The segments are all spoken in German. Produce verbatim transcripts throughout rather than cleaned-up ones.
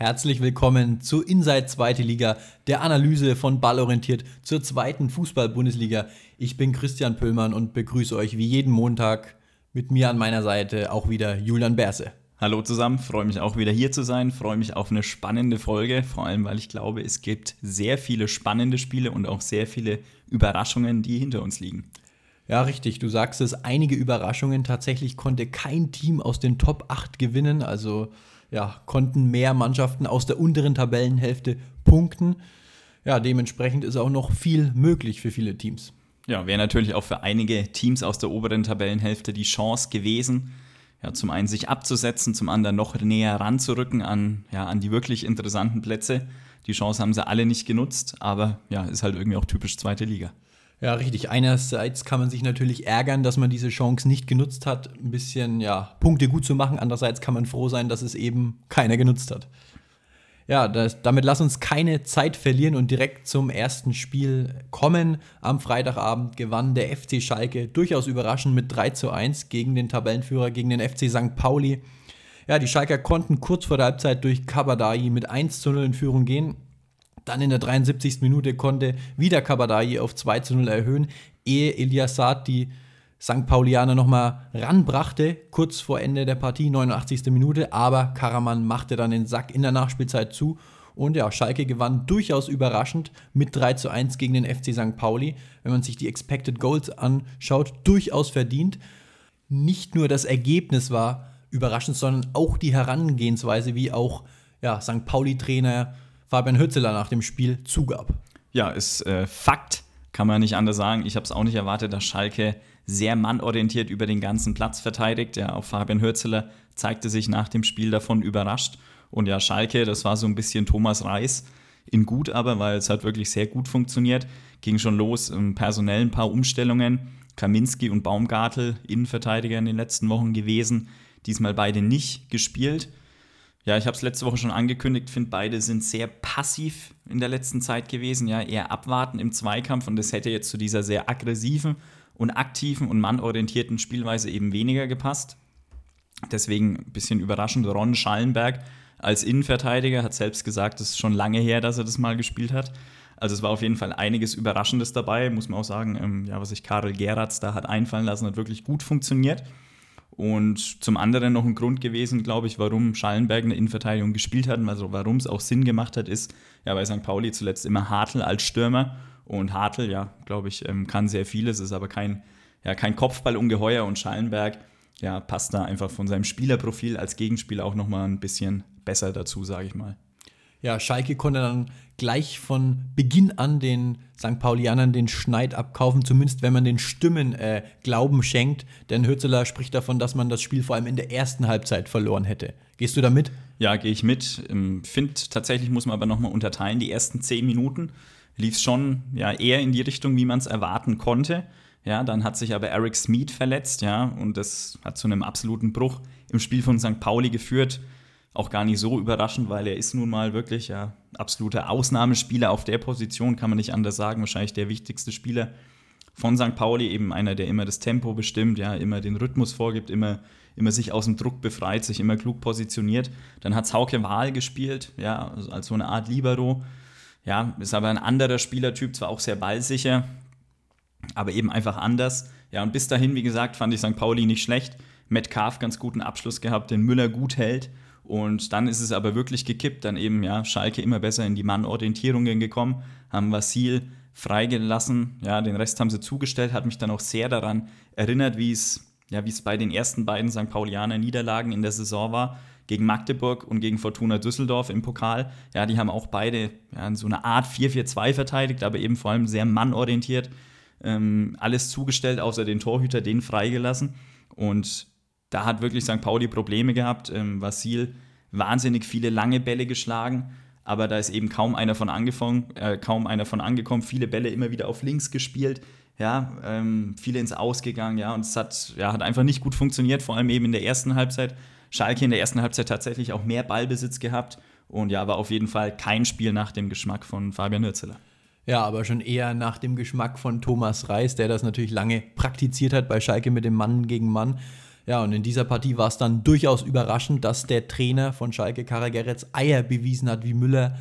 Herzlich willkommen zu Inside Zweite Liga, der Analyse von Ballorientiert zur zweiten Fußball-Bundesliga. Ich bin Christian Pöllmann und begrüße euch wie jeden Montag mit mir an meiner Seite auch wieder Julian Berse. Hallo zusammen, freue mich auch wieder hier zu sein, freue mich auf eine spannende Folge, vor allem weil ich glaube, es gibt sehr viele spannende Spiele und auch sehr viele Überraschungen, die hinter uns liegen. Ja, richtig, du sagst es, einige Überraschungen. Tatsächlich konnte kein Team aus den Top acht gewinnen, also ja, konnten mehr Mannschaften aus der unteren Tabellenhälfte punkten. Ja, dementsprechend ist auch noch viel möglich für viele Teams. Ja, wäre natürlich auch für einige Teams aus der oberen Tabellenhälfte die Chance gewesen, ja, zum einen sich abzusetzen, zum anderen noch näher ranzurücken an, ja, an die wirklich interessanten Plätze. Die Chance haben sie alle nicht genutzt, aber ja, ist halt irgendwie auch typisch zweite Liga. Ja, richtig. Einerseits kann man sich natürlich ärgern, dass man diese Chance nicht genutzt hat, ein bisschen ja, Punkte gut zu machen. Andererseits kann man froh sein, dass es eben keiner genutzt hat. Ja, das, damit lass uns keine Zeit verlieren und direkt zum ersten Spiel kommen. Am Freitagabend gewann der F C Schalke durchaus überraschend mit drei zu eins gegen den Tabellenführer, gegen den F C Sankt Pauli. Ja, die Schalker konnten kurz vor der Halbzeit durch Kabadai mit eins zu null in Führung gehen. Dann in der dreiundsiebzigsten Minute konnte wieder Kabadai auf zwei zu null erhöhen, ehe Elias Saad die Sankt Paulianer nochmal ranbrachte, kurz vor Ende der Partie, neunundachtzigste Minute, aber Karaman machte dann den Sack in der Nachspielzeit zu und ja, Schalke gewann durchaus überraschend mit drei zu eins gegen den F C Sankt Pauli. Wenn man sich die Expected Goals anschaut, durchaus verdient. Nicht nur das Ergebnis war überraschend, sondern auch die Herangehensweise, wie auch ja, Sankt Pauli-Trainer Fabian Hürzeler nach dem Spiel zugab. Ja, ist äh, Fakt, kann man nicht anders sagen. Ich habe es auch nicht erwartet, dass Schalke sehr mannorientiert über den ganzen Platz verteidigt. Ja, auch Fabian Hürzeler zeigte sich nach dem Spiel davon überrascht. Und ja, Schalke, das war so ein bisschen Thomas Reis in gut, aber weil es hat wirklich sehr gut funktioniert. Ging schon los im personellen ein paar Umstellungen. Kaminski und Baumgartel, Innenverteidiger in den letzten Wochen gewesen. Diesmal beide nicht gespielt. Ja, ich habe es letzte Woche schon angekündigt, finde, beide sind sehr passiv in der letzten Zeit gewesen, ja, eher abwarten im Zweikampf und das hätte jetzt zu dieser sehr aggressiven und aktiven und mannorientierten Spielweise eben weniger gepasst. Deswegen ein bisschen überraschend, Ron Schallenberg als Innenverteidiger hat selbst gesagt, es ist schon lange her, dass er das mal gespielt hat. Also es war auf jeden Fall einiges Überraschendes dabei, muss man auch sagen, ähm, ja, was sich Karel Geratz da hat einfallen lassen, hat wirklich gut funktioniert. Und zum anderen noch ein Grund gewesen, glaube ich, warum Schallenberg in der Innenverteidigung gespielt hat, also warum es auch Sinn gemacht hat, ist, ja, bei Sankt Pauli zuletzt immer Hartl als Stürmer. Und Hartl, ja, glaube ich, kann sehr vieles, ist aber kein, ja, kein Kopfballungeheuer. Und Schallenberg, ja, passt da einfach von seinem Spielerprofil als Gegenspieler auch nochmal ein bisschen besser dazu, sage ich mal. Ja, Schalke konnte dann gleich von Beginn an den Sankt Paulianern den Schneid abkaufen, zumindest wenn man den Stimmen äh, Glauben schenkt. Denn Hürzeler spricht davon, dass man das Spiel vor allem in der ersten Halbzeit verloren hätte. Gehst du da mit? Ja, gehe ich mit. Finde tatsächlich, muss man aber nochmal unterteilen, die ersten zehn Minuten lief es schon ja, eher in die Richtung, wie man es erwarten konnte. Ja, dann hat sich aber Eric Smith verletzt, ja, und das hat zu einem absoluten Bruch im Spiel von Sankt Pauli geführt. Auch gar nicht so überraschend, weil er ist nun mal wirklich ja, absoluter Ausnahmespieler auf der Position, kann man nicht anders sagen. Wahrscheinlich der wichtigste Spieler von Sankt Pauli, eben einer, der immer das Tempo bestimmt, ja, immer den Rhythmus vorgibt, immer, immer sich aus dem Druck befreit, sich immer klug positioniert. Dann hat Hauke Wahl gespielt, ja, also als so eine Art Libero. Ja, ist aber ein anderer Spielertyp, zwar auch sehr ballsicher, aber eben einfach anders. Ja, und bis dahin, wie gesagt, fand ich Sankt Pauli nicht schlecht. Metcalf ganz guten Abschluss gehabt, den Müller gut hält. Und dann ist es aber wirklich gekippt, dann eben, ja, Schalke immer besser in die Mannorientierungen gekommen, haben Vasil freigelassen, ja, den Rest haben sie zugestellt, hat mich dann auch sehr daran erinnert, wie es, ja, wie es bei den ersten beiden Sankt Paulianer Niederlagen in der Saison war, gegen Magdeburg und gegen Fortuna Düsseldorf im Pokal. Ja, die haben auch beide ja, in so einer Art vier vier zwei verteidigt, aber eben vor allem sehr mannorientiert, ähm, alles zugestellt, außer den Torhüter, den freigelassen. Und da hat wirklich Sankt Pauli Probleme gehabt. Ähm, Vasil wahnsinnig viele lange Bälle geschlagen, aber da ist eben kaum einer von angefangen, äh, kaum einer von angekommen. Viele Bälle immer wieder auf links gespielt, ja, ähm, viele ins Ausgegangen, ja, und es hat, ja, hat einfach nicht gut funktioniert, vor allem eben in der ersten Halbzeit. Schalke in der ersten Halbzeit tatsächlich auch mehr Ballbesitz gehabt und ja, war auf jeden Fall kein Spiel nach dem Geschmack von Fabian Hürzeler. Ja, aber schon eher nach dem Geschmack von Thomas Reis, der das natürlich lange praktiziert hat bei Schalke mit dem Mann gegen Mann. Ja, und in dieser Partie war es dann durchaus überraschend, dass der Trainer von Schalke, Karagerets, Eier bewiesen hat, wie Müller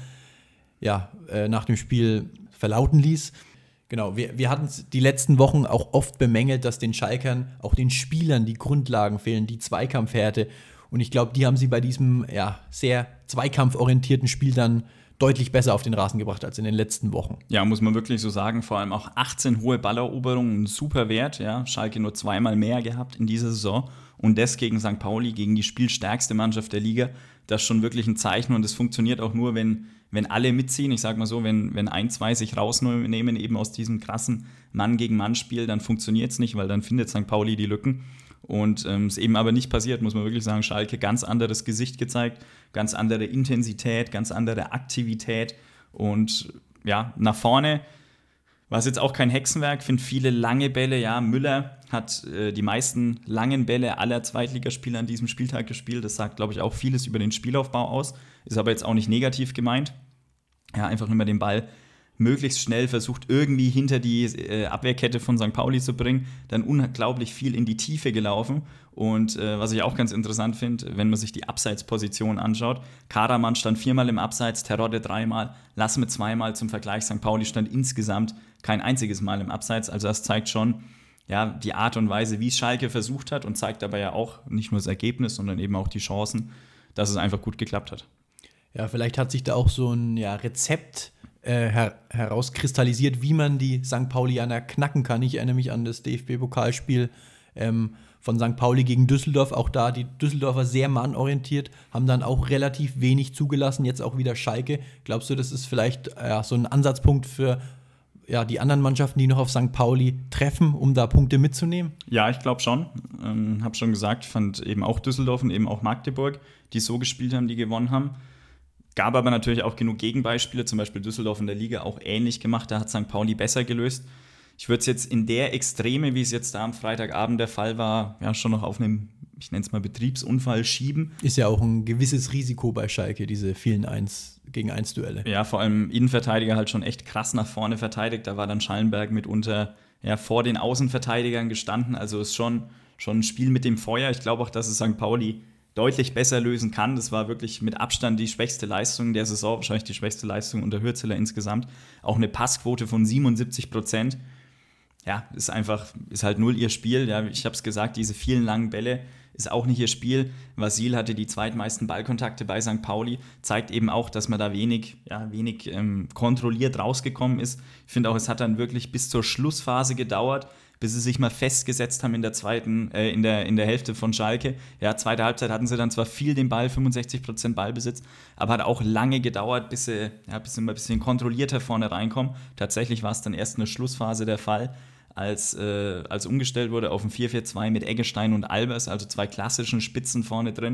ja, äh, nach dem Spiel verlauten ließ. Genau, wir, wir hatten es die letzten Wochen auch oft bemängelt, dass den Schalkern, auch den Spielern, die Grundlagen fehlen, die Zweikampfhärte. Und ich glaube, die haben sie bei diesem ja, sehr zweikampforientierten Spiel dann deutlich besser auf den Rasen gebracht als in den letzten Wochen. Ja, muss man wirklich so sagen. Vor allem auch achtzehn hohe Balleroberungen, ein super Wert. Ja. Schalke nur zweimal mehr gehabt in dieser Saison. Und das gegen Sankt Pauli, gegen die spielstärkste Mannschaft der Liga. Das ist schon wirklich ein Zeichen. Und das funktioniert auch nur, wenn, wenn alle mitziehen. Ich sag mal so, wenn, wenn ein, zwei sich rausnehmen eben aus diesem krassen Mann-gegen-Mann-Spiel, dann funktioniert es nicht, weil dann findet Sankt Pauli die Lücken. Und ähm, ist eben aber nicht passiert, muss man wirklich sagen. Schalke ganz anderes Gesicht gezeigt, ganz andere Intensität, ganz andere Aktivität. Und ja, nach vorne war es jetzt auch kein Hexenwerk, finde viele lange Bälle. Ja, Müller hat äh, die meisten langen Bälle aller Zweitligaspieler an diesem Spieltag gespielt. Das sagt, glaube ich, auch vieles über den Spielaufbau aus. Ist aber jetzt auch nicht negativ gemeint. Ja, einfach nur mal den Ball möglichst schnell versucht, irgendwie hinter die äh, Abwehrkette von Sankt Pauli zu bringen, dann unglaublich viel in die Tiefe gelaufen. Und äh, was ich auch ganz interessant finde, wenn man sich die Abseitsposition anschaut, Karaman stand viermal im Abseits, Terodde dreimal, Lassme zweimal, zum Vergleich Sankt Pauli stand insgesamt kein einziges Mal im Abseits. Also das zeigt schon ja, die Art und Weise, wie es Schalke versucht hat und zeigt aber ja auch nicht nur das Ergebnis, sondern eben auch die Chancen, dass es einfach gut geklappt hat. Ja, vielleicht hat sich da auch so ein ja, Rezept Äh, her- herauskristallisiert, wie man die Sankt Paulianer knacken kann. Ich erinnere mich an das D F B-Pokalspiel ähm, von Sankt Pauli gegen Düsseldorf. Auch da die Düsseldorfer sehr mannorientiert, haben dann auch relativ wenig zugelassen. Jetzt auch wieder Schalke. Glaubst du, das ist vielleicht äh, so ein Ansatzpunkt für ja, die anderen Mannschaften, die noch auf Sankt Pauli treffen, um da Punkte mitzunehmen? Ja, ich glaube schon. Ähm, hab schon gesagt, fand eben auch Düsseldorf und eben auch Magdeburg, die so gespielt haben, die gewonnen haben. Gab aber natürlich auch genug Gegenbeispiele, zum Beispiel Düsseldorf in der Liga auch ähnlich gemacht, da hat Sankt Pauli besser gelöst. Ich würde es jetzt in der Extreme, wie es jetzt da am Freitagabend der Fall war, ja schon noch auf einem, ich nenne es mal Betriebsunfall schieben. Ist ja auch ein gewisses Risiko bei Schalke, diese vielen eins gegen eins Duelle. Ja, vor allem Innenverteidiger halt schon echt krass nach vorne verteidigt, da war dann Schallenberg mitunter ja, vor den Außenverteidigern gestanden, also ist schon, schon ein Spiel mit dem Feuer. Ich glaube auch, dass es Sankt Pauli deutlich besser lösen kann. Das war wirklich mit Abstand die schwächste Leistung der Saison, wahrscheinlich die schwächste Leistung unter Hürzeler insgesamt. Auch eine Passquote von siebenundsiebzig Prozent. Ja, ist einfach, ist halt null ihr Spiel. Ja, ich habe es gesagt, diese vielen langen Bälle ist auch nicht ihr Spiel. Vasil hatte die zweitmeisten Ballkontakte bei Sankt Pauli, zeigt eben auch, dass man da wenig, ja, wenig ähm, kontrolliert rausgekommen ist. Ich finde auch, es hat dann wirklich bis zur Schlussphase gedauert, bis sie sich mal festgesetzt haben in der zweiten, äh, in der, in der Hälfte von Schalke. Ja, zweite Halbzeit hatten sie dann zwar viel den Ball, fünfundsechzig Prozent Ballbesitz, aber hat auch lange gedauert, bis sie, ja, bis sie mal ein bisschen kontrollierter vorne reinkommen. Tatsächlich war es dann erst in der Schlussphase der Fall, als, äh, als umgestellt wurde auf ein vier vier zwei mit Eggestein und Albers, also zwei klassischen Spitzen vorne drin.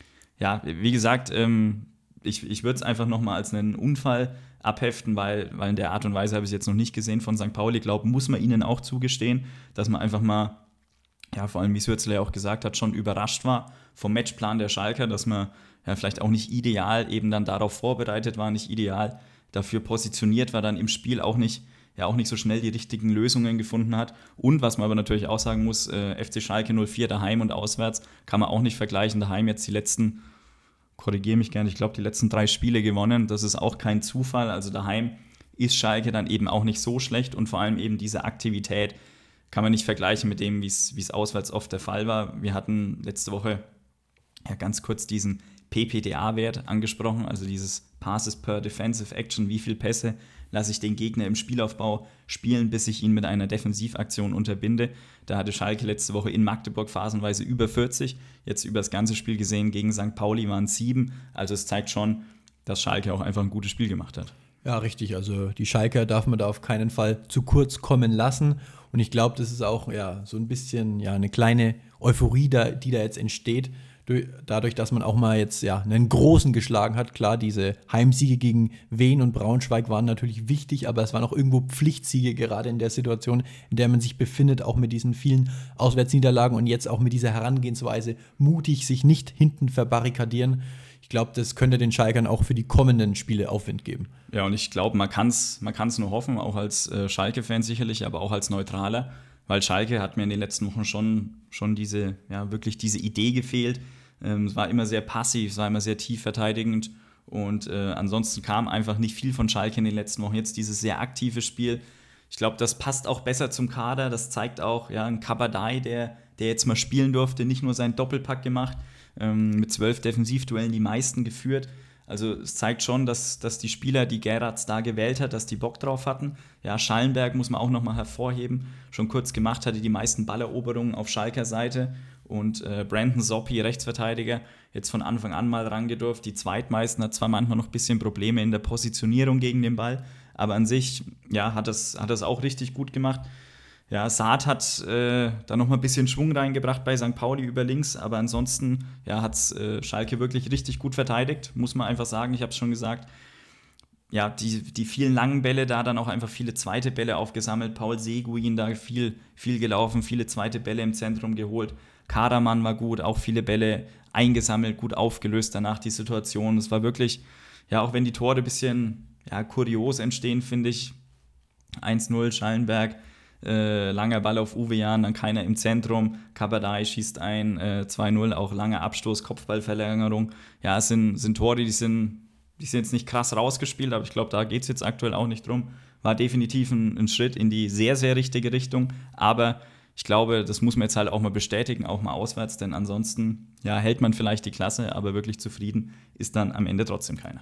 Ja, wie gesagt, ähm, ich, ich würde es einfach nochmal als einen Unfall abheften, weil, weil in der Art und Weise habe ich es jetzt noch nicht gesehen von Sankt Pauli. Ich glaube, muss man ihnen auch zugestehen, dass man einfach mal, ja, vor allem, wie Sürzler ja auch gesagt hat, schon überrascht war vom Matchplan der Schalker, dass man ja vielleicht auch nicht ideal eben dann darauf vorbereitet war, nicht ideal dafür positioniert war, dann im Spiel auch nicht, ja, auch nicht so schnell die richtigen Lösungen gefunden hat. Und was man aber natürlich auch sagen muss, äh, F C Schalke null vier daheim und auswärts kann man auch nicht vergleichen. Daheim jetzt die letzten, korrigiere mich gerne, ich glaube, die letzten drei Spiele gewonnen. Das ist auch kein Zufall. Also daheim ist Schalke dann eben auch nicht so schlecht und vor allem eben diese Aktivität kann man nicht vergleichen mit dem, wie es auswärts oft der Fall war. Wir hatten letzte Woche ja ganz kurz diesen P P D A-Wert angesprochen, also dieses Passes per Defensive Action, wie viele Pässe lasse ich den Gegner im Spielaufbau spielen, bis ich ihn mit einer Defensivaktion unterbinde. Da hatte Schalke letzte Woche in Magdeburg phasenweise über vierzig, jetzt über das ganze Spiel gesehen gegen Sankt Pauli waren es sieben, also es zeigt schon, dass Schalke auch einfach ein gutes Spiel gemacht hat. Ja, richtig, also die Schalker darf man da auf keinen Fall zu kurz kommen lassen und ich glaube, das ist auch ja, so ein bisschen ja, eine kleine Euphorie, da, die da jetzt entsteht, dadurch, dass man auch mal jetzt ja einen Großen geschlagen hat. Klar, diese Heimsiege gegen Wien und Braunschweig waren natürlich wichtig, aber es waren auch irgendwo Pflichtsiege, gerade in der Situation, in der man sich befindet, auch mit diesen vielen Auswärtsniederlagen und jetzt auch mit dieser Herangehensweise, mutig sich nicht hinten verbarrikadieren. Ich glaube, das könnte den Schalkern auch für die kommenden Spiele Aufwind geben. Ja, und ich glaube, man kann es man kann's nur hoffen, auch als äh, Schalke-Fan sicherlich, aber auch als Neutraler, weil Schalke hat mir in den letzten Wochen schon, schon diese, ja, wirklich diese Idee gefehlt. Ähm, es war immer sehr passiv, es war immer sehr tief verteidigend und äh, ansonsten kam einfach nicht viel von Schalke in den letzten Wochen. Jetzt dieses sehr aktive Spiel. Ich glaube, das passt auch besser zum Kader. Das zeigt auch, ja, ein Kabadai, der, der jetzt mal spielen durfte, nicht nur seinen Doppelpack gemacht, ähm, mit zwölf Defensivduellen die meisten geführt. Also es zeigt schon, dass, dass die Spieler, die Geratz da gewählt hat, dass die Bock drauf hatten. Ja, Schallenberg muss man auch nochmal hervorheben. Schon kurz gemacht, hatte die meisten Balleroberungen auf Schalker Seite. Und äh, Brandon Soppi, Rechtsverteidiger, jetzt von Anfang an mal rangedurft. Die zweitmeisten, hat zwar manchmal noch ein bisschen Probleme in der Positionierung gegen den Ball, aber an sich, ja, hat das, hat das auch richtig gut gemacht. Ja, Saad hat äh, da nochmal ein bisschen Schwung reingebracht bei Sankt Pauli über links, aber ansonsten ja, hat es äh, Schalke wirklich richtig gut verteidigt, muss man einfach sagen. Ich habe es schon gesagt. Ja, die, die vielen langen Bälle, da dann auch einfach viele zweite Bälle aufgesammelt. Paul Seguin da viel, viel gelaufen, viele zweite Bälle im Zentrum geholt. Karaman war gut, auch viele Bälle eingesammelt, gut aufgelöst danach die Situation. Es war wirklich, ja, auch wenn die Tore ein bisschen ja, kurios entstehen, finde ich, eins null Schallenberg, äh, langer Ball auf Uwe Jan, dann keiner im Zentrum, Kabadai schießt ein, äh, zwei null, auch langer Abstoß, Kopfballverlängerung. Ja, es sind, sind Tore, die sind, die sind jetzt nicht krass rausgespielt, aber ich glaube, da geht es jetzt aktuell auch nicht drum. War definitiv ein, ein Schritt in die sehr, sehr richtige Richtung, aber ich glaube, das muss man jetzt halt auch mal bestätigen, auch mal auswärts, denn ansonsten ja, hält man vielleicht die Klasse, aber wirklich zufrieden ist dann am Ende trotzdem keiner.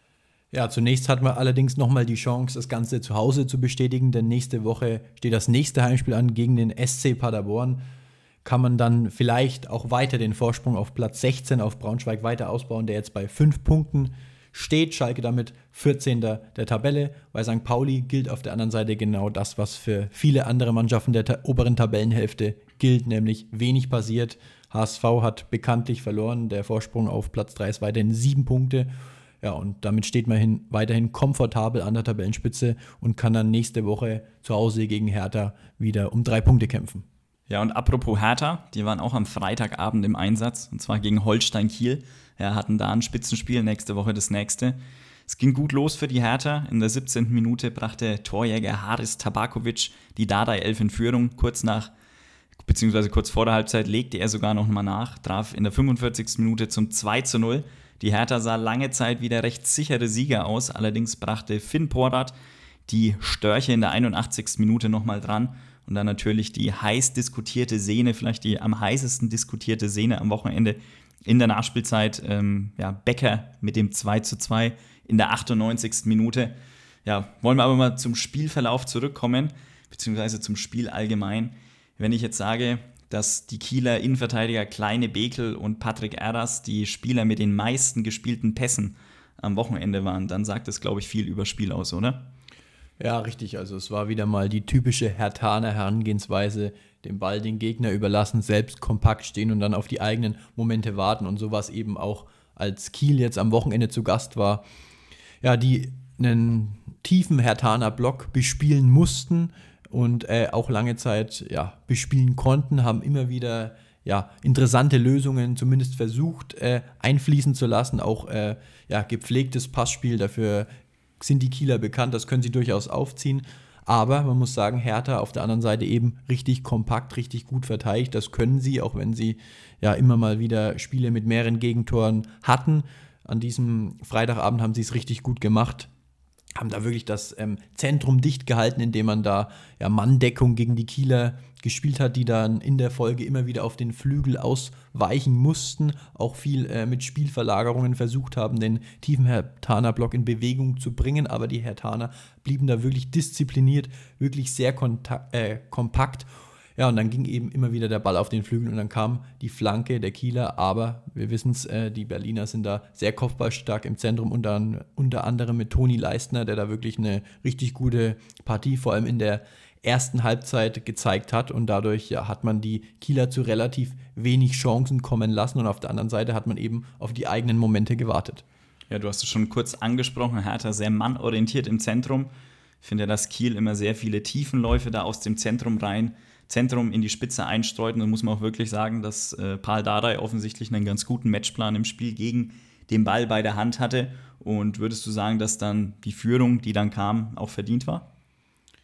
Ja, zunächst hatten wir allerdings nochmal die Chance, das Ganze zu Hause zu bestätigen, denn nächste Woche steht das nächste Heimspiel an gegen den S C Paderborn. Kann man dann vielleicht auch weiter den Vorsprung auf Platz sechzehn auf Braunschweig weiter ausbauen, der jetzt bei fünf Punkten steht. Schalke damit vierzehnter der Tabelle. Bei Sankt Pauli gilt auf der anderen Seite genau das, was für viele andere Mannschaften der ta- oberen Tabellenhälfte gilt, nämlich wenig passiert. H S V hat bekanntlich verloren, der Vorsprung auf Platz drei ist weiterhin sieben Punkte. Ja, und damit steht man hin, weiterhin komfortabel an der Tabellenspitze und kann dann nächste Woche zu Hause gegen Hertha wieder um drei Punkte kämpfen. Ja, und apropos Hertha, die waren auch am Freitagabend im Einsatz, und zwar gegen Holstein Kiel. Ja, hatten da ein Spitzenspiel, nächste Woche das nächste. Es ging gut los für die Hertha. In der siebzehnten Minute brachte Torjäger Haris Tabakovic die Dardai-Elf in Führung. Kurz nach, beziehungsweise kurz vor der Halbzeit legte er sogar noch mal nach, traf in der fünfundvierzigsten Minute zum zwei zu null. Die Hertha sah lange Zeit wie der recht sichere Sieger aus, allerdings brachte Finn Porat die Störche in der einundachtzigsten Minute nochmal dran und dann natürlich die heiß diskutierte Szene, vielleicht die am heißesten diskutierte Szene am Wochenende in der Nachspielzeit, ähm, ja, Becker mit dem zwei zu zwei in der achtundneunzigsten Minute. Ja, wollen wir aber mal zum Spielverlauf zurückkommen, beziehungsweise zum Spiel allgemein. Wenn ich jetzt sage, dass die Kieler Innenverteidiger Kleine Bekel und Patrick Erras die Spieler mit den meisten gespielten Pässen am Wochenende waren, dann sagt das, glaube ich, viel über das Spiel aus, oder? Ja, richtig. Also es war wieder mal die typische Herthaner Herangehensweise, den Ball den Gegner überlassen, selbst kompakt stehen und dann auf die eigenen Momente warten. Und so war es eben auch, als Kiel jetzt am Wochenende zu Gast war. Ja, die einen tiefen Herthaner Block bespielen mussten und äh, auch lange Zeit ja, bespielen konnten, haben immer wieder ja, interessante Lösungen zumindest versucht äh, einfließen zu lassen, auch äh, ja, gepflegtes Passspiel, dafür sind die Kieler bekannt, das können sie durchaus aufziehen, aber man muss sagen, Hertha auf der anderen Seite eben richtig kompakt, richtig gut verteidigt, das können sie, auch wenn sie ja immer mal wieder Spiele mit mehreren Gegentoren hatten. An diesem Freitagabend haben sie es richtig gut gemacht, haben da wirklich das ähm, Zentrum dicht gehalten, indem man da ja, Manndeckung gegen die Kieler gespielt hat, die dann in der Folge immer wieder auf den Flügel ausweichen mussten, auch viel äh, mit Spielverlagerungen versucht haben, den tiefen Herthaner-Block in Bewegung zu bringen, aber die Herthaner blieben da wirklich diszipliniert, wirklich sehr kontak- äh, kompakt. Ja, und dann ging eben immer wieder der Ball auf den Flügel und dann kam die Flanke der Kieler, aber wir wissen es, äh, die Berliner sind da sehr kopfballstark im Zentrum, unter, unter anderem mit Toni Leistner, der da wirklich eine richtig gute Partie, vor allem in der ersten Halbzeit gezeigt hat und dadurch ja, hat man die Kieler zu relativ wenig Chancen kommen lassen und auf der anderen Seite hat man eben auf die eigenen Momente gewartet. Ja, du hast es schon kurz angesprochen, Hertha sehr mannorientiert im Zentrum. Ich finde, dass Kiel immer sehr viele Tiefenläufe da aus dem Zentrum rein, Zentrum in die Spitze einstreut. Und da muss man auch wirklich sagen, dass äh, Pal Dardai offensichtlich einen ganz guten Matchplan im Spiel gegen den Ball bei der Hand hatte. Und würdest du sagen, dass dann die Führung, die dann kam, auch verdient war?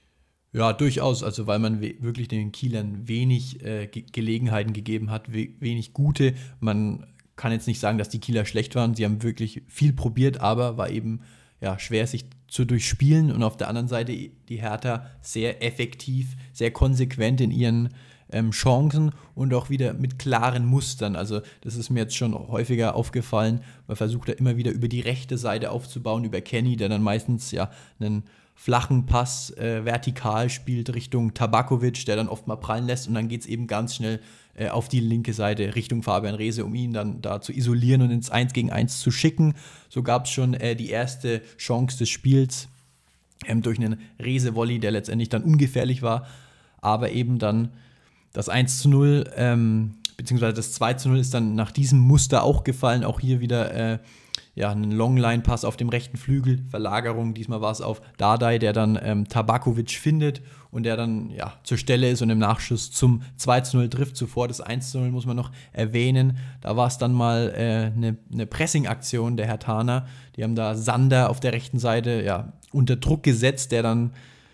Ja, durchaus, also weil man we wirklich den Kielern wenig äh, Ge Gelegenheiten gegeben hat, we wenig gute. Man kann jetzt nicht sagen, dass die Kieler schlecht waren, sie haben wirklich viel probiert, aber war eben ja, schwer sich zu durchspielen und auf der anderen Seite die Hertha sehr effektiv, sehr konsequent in ihren ähm, Chancen und auch wieder mit klaren Mustern. Also das ist mir jetzt schon häufiger aufgefallen. Man versucht da immer wieder über die rechte Seite aufzubauen, über Kenny, der dann meistens ja einen flachen Pass äh, vertikal spielt Richtung Tabakovic, der dann oft mal prallen lässt und dann geht es eben ganz schnell äh, auf die linke Seite Richtung Fabian Reese, um ihn dann da zu isolieren und ins eins gegen eins zu schicken. So gab es schon äh, die erste Chance des Spiels ähm, durch einen Reese-Volley, der letztendlich dann ungefährlich war, aber eben dann das eins zu null, ähm, beziehungsweise das zwei zu null ist dann nach diesem Muster auch gefallen, auch hier wieder äh, ja, einen Longline-Pass auf dem rechten Flügel, Verlagerung, diesmal war es auf Dardai, der dann ähm, Tabakovic findet und der dann ja, zur Stelle ist und im Nachschuss zum zwei zu null trifft. Zuvor das eins zu null muss man noch erwähnen, da war es dann mal eine äh, ne Pressing-Aktion der Herthaner, die haben da Sander auf der rechten Seite ja, unter Druck gesetzt, der dann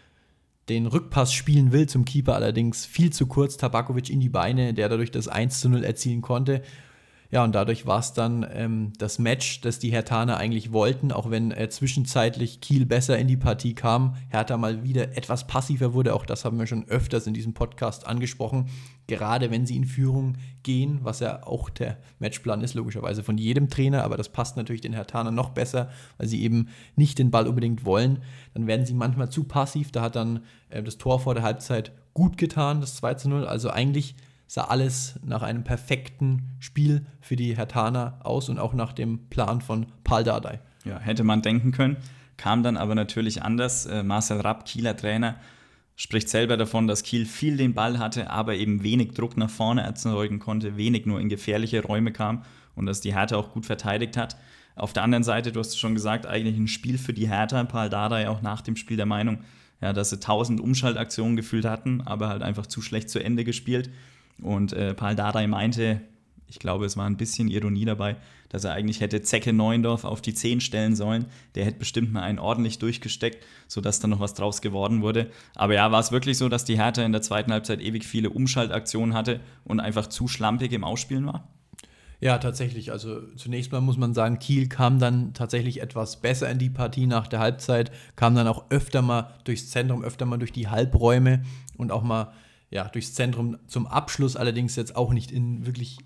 den Rückpass spielen will zum Keeper, allerdings viel zu kurz, Tabakovic in die Beine, der dadurch das eins zu null erzielen konnte. Ja, und dadurch war es dann ähm, das Match, das die Herthaner eigentlich wollten, auch wenn äh, zwischenzeitlich Kiel besser in die Partie kam. Hertha mal wieder etwas passiver wurde, auch das haben wir schon öfters in diesem Podcast angesprochen. Gerade wenn sie in Führung gehen, was ja auch der Matchplan ist, logischerweise von jedem Trainer, aber das passt natürlich den Herthanern noch besser, weil sie eben nicht den Ball unbedingt wollen. Dann werden sie manchmal zu passiv, da hat dann äh, das Tor vor der Halbzeit gut getan, das zwei zu null, also eigentlich sah alles nach einem perfekten Spiel für die Herthaner aus und auch nach dem Plan von Pal Dardai. Ja, hätte man denken können, kam dann aber natürlich anders. Äh, Marcel Rapp, Kieler Trainer, spricht selber davon, dass Kiel viel den Ball hatte, aber eben wenig Druck nach vorne erzeugen konnte, wenig nur in gefährliche Räume kam und dass die Hertha auch gut verteidigt hat. Auf der anderen Seite, du hast es schon gesagt, eigentlich ein Spiel für die Hertha. Pal Dardai auch nach dem Spiel der Meinung, ja, dass sie tausend Umschaltaktionen gefühlt hatten, aber halt einfach zu schlecht zu Ende gespielt. Und äh, Pal Dardai meinte, ich glaube, es war ein bisschen Ironie dabei, dass er eigentlich hätte Zecke Neuendorf auf die zehn stellen sollen. Der hätte bestimmt mal einen ordentlich durchgesteckt, sodass dann noch was draus geworden wurde. Aber ja, war es wirklich so, dass die Hertha in der zweiten Halbzeit ewig viele Umschaltaktionen hatte und einfach zu schlampig im Ausspielen war? Ja, tatsächlich. Also zunächst mal muss man sagen, Kiel kam dann tatsächlich etwas besser in die Partie nach der Halbzeit, kam dann auch öfter mal durchs Zentrum, öfter mal durch die Halbräume und auch mal ja, durchs Zentrum zum Abschluss, allerdings jetzt auch nicht in wirklich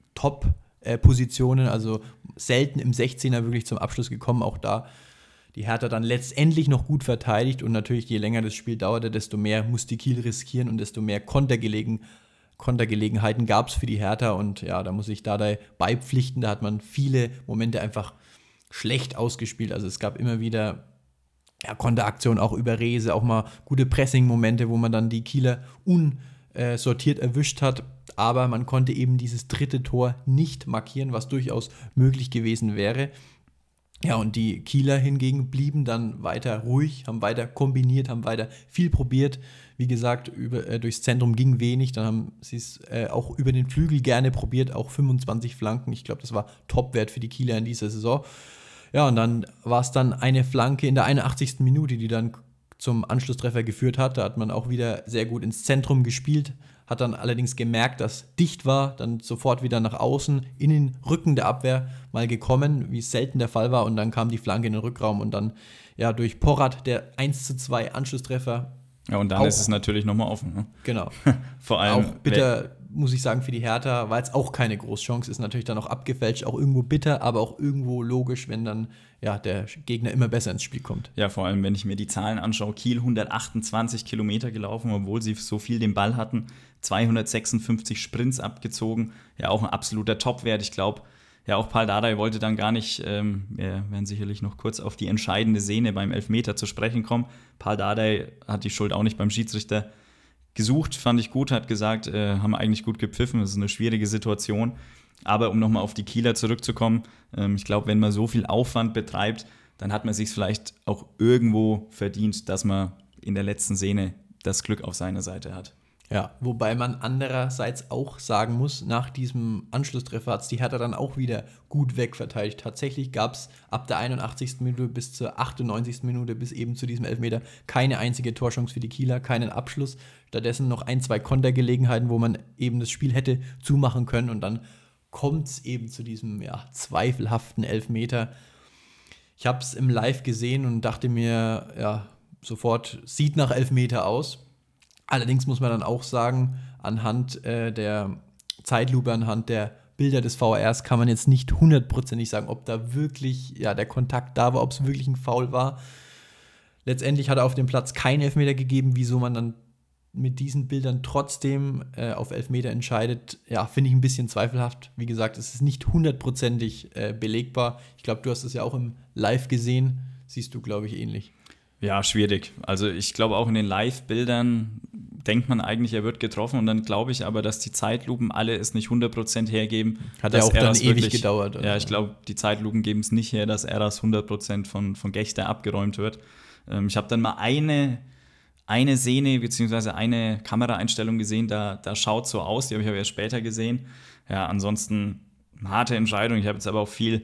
Top-Positionen, also selten im sechzehner wirklich zum Abschluss gekommen, auch da die Hertha dann letztendlich noch gut verteidigt und natürlich je länger das Spiel dauerte, desto mehr musste Kiel riskieren und desto mehr Kontergelegen, Kontergelegenheiten gab es für die Hertha und ja, da muss ich Dardai beipflichten, da hat man viele Momente einfach schlecht ausgespielt, also es gab immer wieder ja, Konteraktion auch über Reese, auch mal gute Pressing-Momente, wo man dann die Kieler unsortiert erwischt hat, aber man konnte eben dieses dritte Tor nicht markieren, was durchaus möglich gewesen wäre. Ja, und die Kieler hingegen blieben dann weiter ruhig, haben weiter kombiniert, haben weiter viel probiert. Wie gesagt, über, äh, durchs Zentrum ging wenig, dann haben sie es äh, auch über den Flügel gerne probiert, auch fünfundzwanzig Flanken. Ich glaube, das war Topwert für die Kieler in dieser Saison. Ja, und dann war es dann eine Flanke in der einundachtzigsten Minute, die dann zum Anschlusstreffer geführt hat. Da hat man auch wieder sehr gut ins Zentrum gespielt, hat dann allerdings gemerkt, dass dicht war, dann sofort wieder nach außen in den Rücken der Abwehr mal gekommen, wie es selten der Fall war. Und dann kam die Flanke in den Rückraum und dann ja durch Porat der eins zu zwei Anschlusstreffer. Ja, und dann auch, ist es natürlich nochmal offen. Ne? Genau. Vor allem auch bitter, muss ich sagen, für die Hertha war jetzt auch keine Großchance, ist natürlich dann auch abgefälscht, auch irgendwo bitter, aber auch irgendwo logisch, wenn dann ja, der Gegner immer besser ins Spiel kommt. Ja, vor allem, wenn ich mir die Zahlen anschaue, Kiel hundertachtundzwanzig Kilometer gelaufen, obwohl sie so viel den Ball hatten, zweihundertsechsundfünfzig Sprints abgezogen, ja auch ein absoluter Topwert, ich glaube, ja, auch Pal Dardai wollte dann gar nicht, ähm, wir werden sicherlich noch kurz auf die entscheidende Szene beim Elfmeter zu sprechen kommen. Pal Dardai hat die Schuld auch nicht beim Schiedsrichter gesucht, fand ich gut, hat gesagt, äh, haben eigentlich gut gepfiffen, das ist eine schwierige Situation. Aber um nochmal auf die Kieler zurückzukommen, ähm, ich glaube, wenn man so viel Aufwand betreibt, dann hat man sich vielleicht auch irgendwo verdient, dass man in der letzten Szene das Glück auf seiner Seite hat. Ja, wobei man andererseits auch sagen muss, nach diesem Anschlusstreffer hat es die Hertha dann auch wieder gut wegverteidigt. Tatsächlich gab es ab der einundachtzigsten Minute bis zur achtundneunzigsten Minute bis eben zu diesem Elfmeter keine einzige Torchance für die Kieler, keinen Abschluss. Stattdessen noch ein, zwei Kontergelegenheiten, wo man eben das Spiel hätte zumachen können und dann kommt es eben zu diesem ja, zweifelhaften Elfmeter. Ich habe es im Live gesehen und dachte mir, ja, sofort, sieht nach Elfmeter aus. Allerdings muss man dann auch sagen, anhand äh, der Zeitlupe, anhand der Bilder des V A Rs kann man jetzt nicht hundertprozentig sagen, ob da wirklich ja, der Kontakt da war, ob es wirklich ein Foul war. Letztendlich hat er auf dem Platz keinen Elfmeter gegeben, wieso man dann mit diesen Bildern trotzdem äh, auf Elfmeter entscheidet, ja, finde ich ein bisschen zweifelhaft. Wie gesagt, es ist nicht hundertprozentig äh, belegbar. Ich glaube, du hast es ja auch im Live gesehen, siehst du, glaube ich, ähnlich. Ja, schwierig. Also ich glaube auch in den Live-Bildern denkt man eigentlich, er wird getroffen und dann glaube ich aber, dass die Zeitlupen alle es nicht hundert Prozent hergeben. Hat ja auch er dann ewig wirklich, gedauert. Also. Ja, ich glaube, die Zeitlupen geben es nicht her, dass er das hundert Prozent von, von Gechter abgeräumt wird. Ähm, ich habe dann mal eine, eine Szene bzw. eine Kameraeinstellung gesehen, da, da schaut so aus, die habe ich aber erst später gesehen. Ja, ansonsten harte Entscheidung. Ich habe jetzt aber auch viel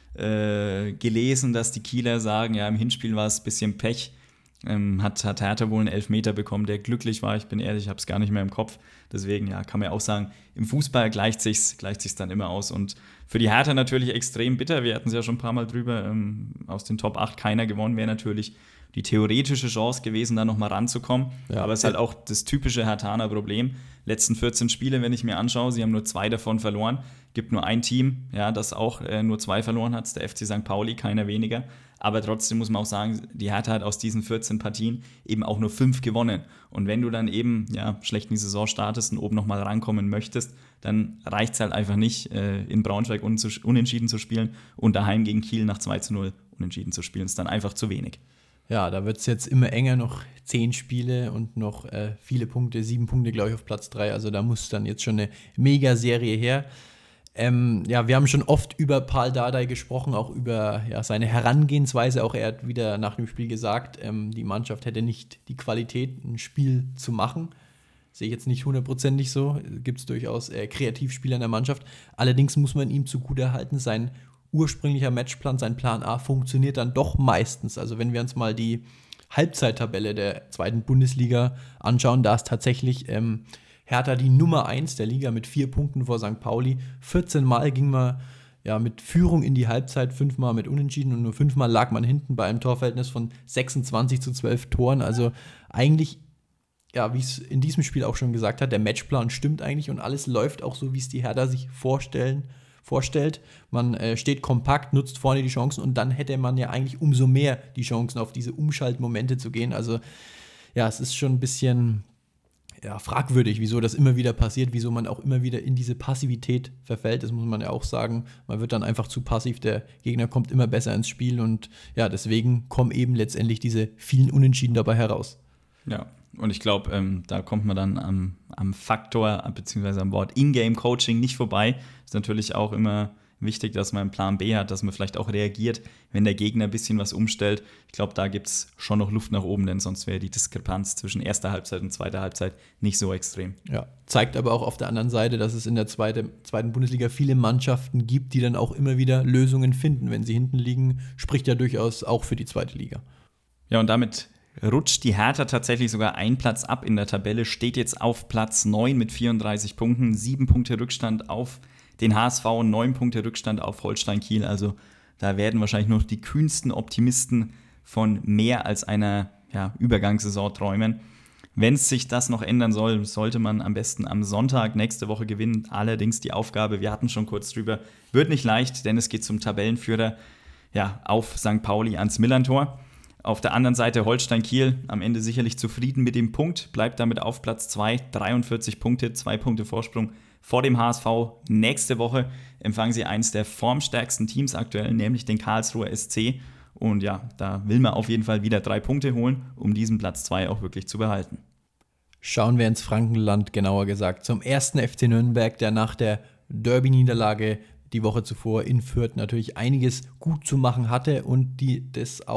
äh, gelesen, dass die Kieler sagen, ja, im Hinspiel war es ein bisschen Pech. Ähm, hat, hat Hertha wohl einen Elfmeter bekommen, der glücklich war. Ich bin ehrlich, ich habe es gar nicht mehr im Kopf. Deswegen, ja, kann man ja auch sagen, im Fußball gleicht sich's, gleicht sich's dann immer aus. Und für die Hertha natürlich extrem bitter. Wir hatten es ja schon ein paar Mal drüber. Ähm, aus den Top acht keiner gewonnen, wäre natürlich die theoretische Chance gewesen, da nochmal ranzukommen. Ja, aber es ist halt auch das typische Herthaner Problem. Letzten vierzehn Spiele, wenn ich mir anschaue, sie haben nur zwei davon verloren. Gibt nur ein Team, ja, das auch äh, nur zwei verloren hat, der F C Sankt Pauli, keiner weniger. Aber trotzdem muss man auch sagen, die Hertha hat aus diesen vierzehn Partien eben auch nur fünf gewonnen. Und wenn du dann eben ja, schlecht in die Saison startest und oben nochmal rankommen möchtest, dann reicht es halt einfach nicht, äh, in Braunschweig un- unentschieden zu spielen und daheim gegen Kiel nach zwei zu null unentschieden zu spielen. Das ist dann einfach zu wenig. Ja, da wird es jetzt immer enger, noch zehn Spiele und noch äh, viele Punkte, sieben Punkte, glaube ich, auf Platz drei. Also da muss dann jetzt schon eine Mega-Serie her. Ähm, ja, wir haben schon oft über Pal Dardai gesprochen, auch über ja, seine Herangehensweise. Auch er hat wieder nach dem Spiel gesagt, ähm, die Mannschaft hätte nicht die Qualität, ein Spiel zu machen. Sehe ich jetzt nicht hundertprozentig so. Gibt es durchaus äh, Kreativspieler in der Mannschaft. Allerdings muss man ihm zugutehalten, sein ursprünglicher Matchplan, sein Plan A, funktioniert dann doch meistens. Also wenn wir uns mal die Halbzeittabelle der zweiten Bundesliga anschauen, da ist tatsächlich ähm, Hertha die Nummer eins der Liga mit vier Punkten vor Sankt Pauli. vierzehn Mal ging man ja, mit Führung in die Halbzeit, fünfmal mit Unentschieden und nur fünfmal lag man hinten bei einem Torverhältnis von sechsundzwanzig zu zwölf Toren. Also eigentlich, ja, wie es in diesem Spiel auch schon gesagt hat, der Matchplan stimmt eigentlich und alles läuft auch so, wie es die Hertha sich vorstellen vorstellt. Man äh, steht kompakt, nutzt vorne die Chancen und dann hätte man ja eigentlich umso mehr die Chancen, auf diese Umschaltmomente zu gehen. Also ja, es ist schon ein bisschen ja, fragwürdig, wieso das immer wieder passiert, wieso man auch immer wieder in diese Passivität verfällt. Das muss man ja auch sagen. Man wird dann einfach zu passiv, der Gegner kommt immer besser ins Spiel und ja, deswegen kommen eben letztendlich diese vielen Unentschieden dabei heraus. Ja, und ich glaube, ähm, da kommt man dann am, am Faktor bzw. am Wort In-Game-Coaching nicht vorbei. Ist natürlich auch immer wichtig, dass man einen Plan B hat, dass man vielleicht auch reagiert, wenn der Gegner ein bisschen was umstellt. Ich glaube, da gibt es schon noch Luft nach oben, denn sonst wäre die Diskrepanz zwischen erster Halbzeit und zweiter Halbzeit nicht so extrem. Ja, zeigt aber auch auf der anderen Seite, dass es in der zweite, zweiten Bundesliga viele Mannschaften gibt, die dann auch immer wieder Lösungen finden, wenn sie hinten liegen. Spricht ja durchaus auch für die zweite Liga. Ja, und damit rutscht die Hertha tatsächlich sogar einen Platz ab in der Tabelle, steht jetzt auf Platz neun mit vierunddreißig Punkten, sieben Punkte Rückstand auf den H S V und neun Punkte Rückstand auf Holstein Kiel. Also da werden wahrscheinlich noch die kühnsten Optimisten von mehr als einer ja, Übergangssaison träumen. Wenn es sich das noch ändern soll, sollte man am besten am Sonntag nächste Woche gewinnen. Allerdings die Aufgabe, wir hatten schon kurz drüber, wird nicht leicht, denn es geht zum Tabellenführer ja, auf Sankt Pauli ans Millerntor. Auf der anderen Seite Holstein Kiel am Ende sicherlich zufrieden mit dem Punkt, bleibt damit auf Platz zwei, dreiundvierzig Punkte, zwei Punkte Vorsprung vor dem H S V. Nächste Woche empfangen sie eines der formstärksten Teams aktuell, nämlich den Karlsruher S C. Und ja, da will man auf jeden Fall wieder drei Punkte holen, um diesen Platz zwei auch wirklich zu behalten. Schauen wir ins Frankenland, genauer gesagt, zum ersten F C Nürnberg, der nach der Derby-Niederlage die Woche zuvor in Fürth natürlich einiges gut zu machen hatte und die das auch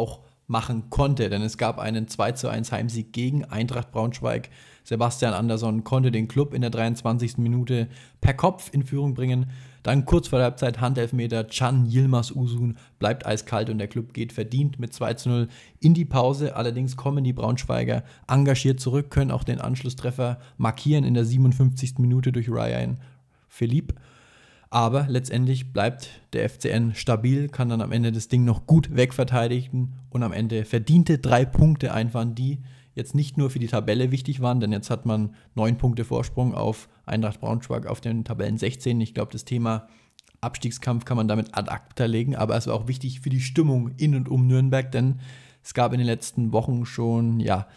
machen konnte, denn es gab einen zwei zu eins Heimsieg gegen Eintracht Braunschweig. Sebastian Andersson konnte den Klub in der dreiundzwanzigsten Minute per Kopf in Führung bringen. Dann kurz vor der Halbzeit Handelfmeter, Can Yilmaz Uzun bleibt eiskalt und der Klub geht verdient mit zwei zu null in die Pause. Allerdings kommen die Braunschweiger engagiert zurück, können auch den Anschlusstreffer markieren in der siebenundfünfzigsten Minute durch Ryan Philippe. Aber letztendlich bleibt der F C N stabil, kann dann am Ende das Ding noch gut wegverteidigen und am Ende verdiente drei Punkte einfahren, die jetzt nicht nur für die Tabelle wichtig waren, denn jetzt hat man neun Punkte Vorsprung auf Eintracht Braunschweig auf den Tabellen sechzehn. Ich glaube, das Thema Abstiegskampf kann man damit ad acta legen, aber es war auch wichtig für die Stimmung in und um Nürnberg, denn es gab in den letzten Wochen schon, ja,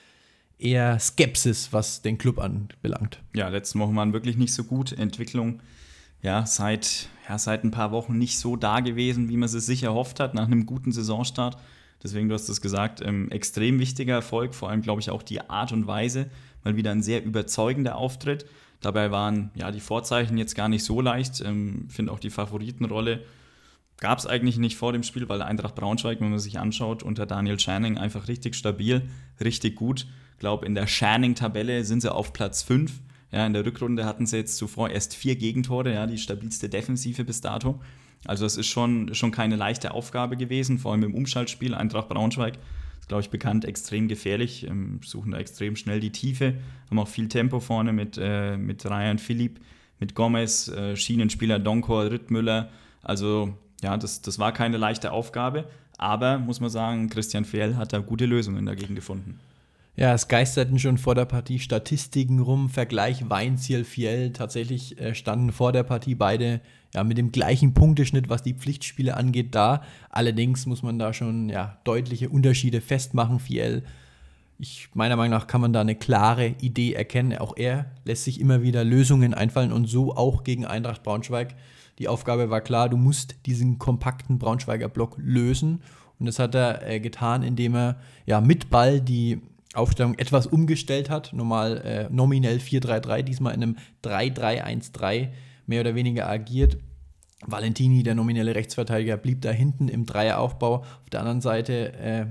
eher Skepsis, was den Club anbelangt. Ja, letzten Wochen waren wirklich nicht so gut. Entwicklung, ja, seit, ja, seit ein paar Wochen nicht so da gewesen, wie man es sich erhofft hat, nach einem guten Saisonstart. Deswegen, du hast es gesagt, ähm, extrem wichtiger Erfolg, vor allem, glaube ich, auch die Art und Weise, mal wieder ein sehr überzeugender Auftritt. Dabei waren ja die Vorzeichen jetzt gar nicht so leicht. Ich ähm, finde auch die Favoritenrolle gab es eigentlich nicht vor dem Spiel, weil Eintracht Braunschweig, wenn man sich anschaut, unter Daniel Scherning einfach richtig stabil, richtig gut. Ich glaube, in der Scherning-Tabelle sind sie auf Platz fünf. Ja, in der Rückrunde hatten sie jetzt zuvor erst vier Gegentore, ja, die stabilste Defensive bis dato. Also es ist schon, schon keine leichte Aufgabe gewesen, vor allem im Umschaltspiel. Eintracht Braunschweig ist, glaube ich, bekannt, extrem gefährlich, ähm, suchen da extrem schnell die Tiefe, haben auch viel Tempo vorne mit, äh, mit Ryan Philippe, mit Gomez, äh, Schienenspieler Donkor, Rittmüller. Also ja, das, das war keine leichte Aufgabe, aber muss man sagen, Christian Fehl hat da gute Lösungen dagegen gefunden. Ja, es geisterten schon vor der Partie Statistiken rum, Vergleich Weinziel, Fiel. Tatsächlich äh, standen vor der Partie beide ja, mit dem gleichen Punkteschnitt, was die Pflichtspiele angeht, da. Allerdings muss man da schon ja, deutliche Unterschiede festmachen. Fiel, ich, meiner Meinung nach kann man da eine klare Idee erkennen. Auch er lässt sich immer wieder Lösungen einfallen und so auch gegen Eintracht Braunschweig. Die Aufgabe war klar, du musst diesen kompakten Braunschweiger Block lösen. Und das hat er äh, getan, indem er ja, mit Ball die Aufstellung etwas umgestellt hat, normal äh, nominell vier drei drei, diesmal in einem drei drei eins drei mehr oder weniger agiert. Valentini, der nominelle Rechtsverteidiger, blieb da hinten im Dreieraufbau. Auf der anderen Seite äh,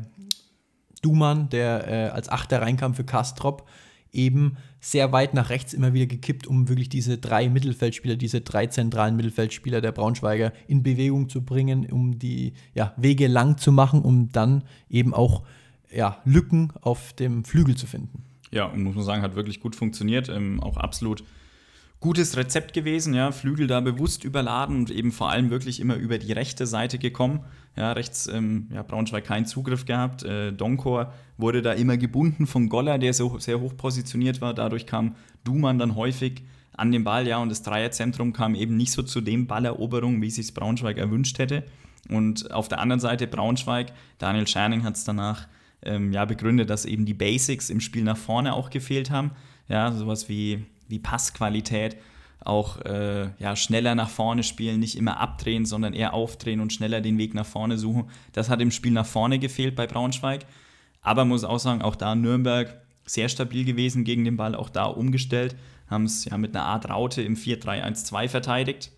Duman, der äh, als Achter reinkam für Kastrop, eben sehr weit nach rechts immer wieder gekippt, um wirklich diese drei Mittelfeldspieler, diese drei zentralen Mittelfeldspieler der Braunschweiger in Bewegung zu bringen, um die ja, Wege lang zu machen, um dann eben auch ja, Lücken auf dem Flügel zu finden. Ja, und muss man sagen, hat wirklich gut funktioniert. Ähm, auch absolut gutes Rezept gewesen. Ja, Flügel da bewusst überladen und eben vor allem wirklich immer über die rechte Seite gekommen. Ja, rechts ähm, ja, Braunschweig keinen Zugriff gehabt. Äh, Donkor wurde da immer gebunden von Goller, der so sehr hoch positioniert war. Dadurch kam Duman dann häufig an den Ball. Ja, und das Dreierzentrum kam eben nicht so zu dem Balleroberung, wie es sich Braunschweig erwünscht hätte. Und auf der anderen Seite Braunschweig, Daniel Scherning hat es danach Ähm, ja, begründet, dass eben die Basics im Spiel nach vorne auch gefehlt haben. Ja, sowas wie, wie Passqualität, auch äh, ja, schneller nach vorne spielen, nicht immer abdrehen, sondern eher aufdrehen und schneller den Weg nach vorne suchen. Das hat im Spiel nach vorne gefehlt bei Braunschweig. Aber muss auch sagen, auch da Nürnberg sehr stabil gewesen gegen den Ball, auch da umgestellt, haben es ja mit einer Art Raute im vier drei eins zwei verteidigt.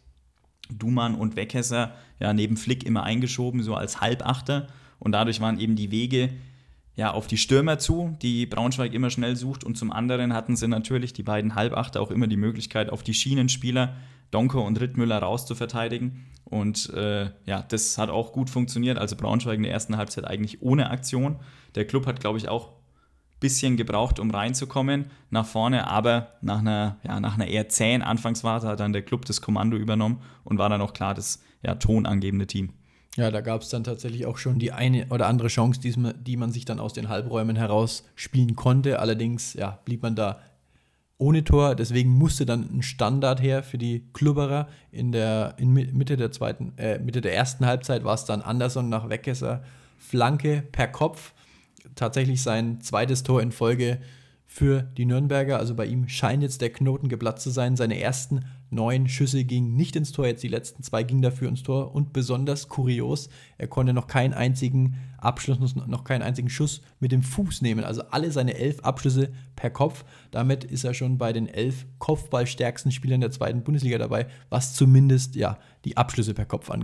Duman und Weghesser ja neben Flick immer eingeschoben, so als Halbachter. Und dadurch waren eben die Wege ja, auf die Stürmer zu, die Braunschweig immer schnell sucht. Und zum anderen hatten sie natürlich die beiden Halbachter auch immer die Möglichkeit, auf die Schienenspieler Donker und Rittmüller rauszuverteidigen. Und äh, ja, das hat auch gut funktioniert. Also Braunschweig in der ersten Halbzeit eigentlich ohne Aktion. Der Club hat, glaube ich, auch ein bisschen gebraucht, um reinzukommen nach vorne. Aber nach einer, ja, nach einer eher zähen Anfangsphase hat dann der Club das Kommando übernommen und war dann auch klar das ja, tonangebende Team. Ja, da gab es dann tatsächlich auch schon die eine oder andere Chance, die man sich dann aus den Halbräumen heraus spielen konnte. Allerdings ja, blieb man da ohne Tor. Deswegen musste dann ein Standard her für die Klubberer. In der in Mitte der zweiten, äh, Mitte der ersten Halbzeit war es dann Andersson nach Weghesser. Flanke per Kopf. Tatsächlich sein zweites Tor in Folge für die Nürnberger. Also bei ihm scheint jetzt der Knoten geplatzt zu sein. Seine ersten neun Schüsse gingen nicht ins Tor, jetzt die letzten zwei gingen dafür ins Tor. Und besonders kurios, er konnte noch keinen einzigen Abschluss, noch keinen einzigen Schuss mit dem Fuß nehmen. Also alle seine elf Abschlüsse per Kopf. Damit ist er schon bei den elf kopfballstärksten Spielern der zweiten Bundesliga dabei, was zumindest ja, die Abschlüsse per Kopf angeht.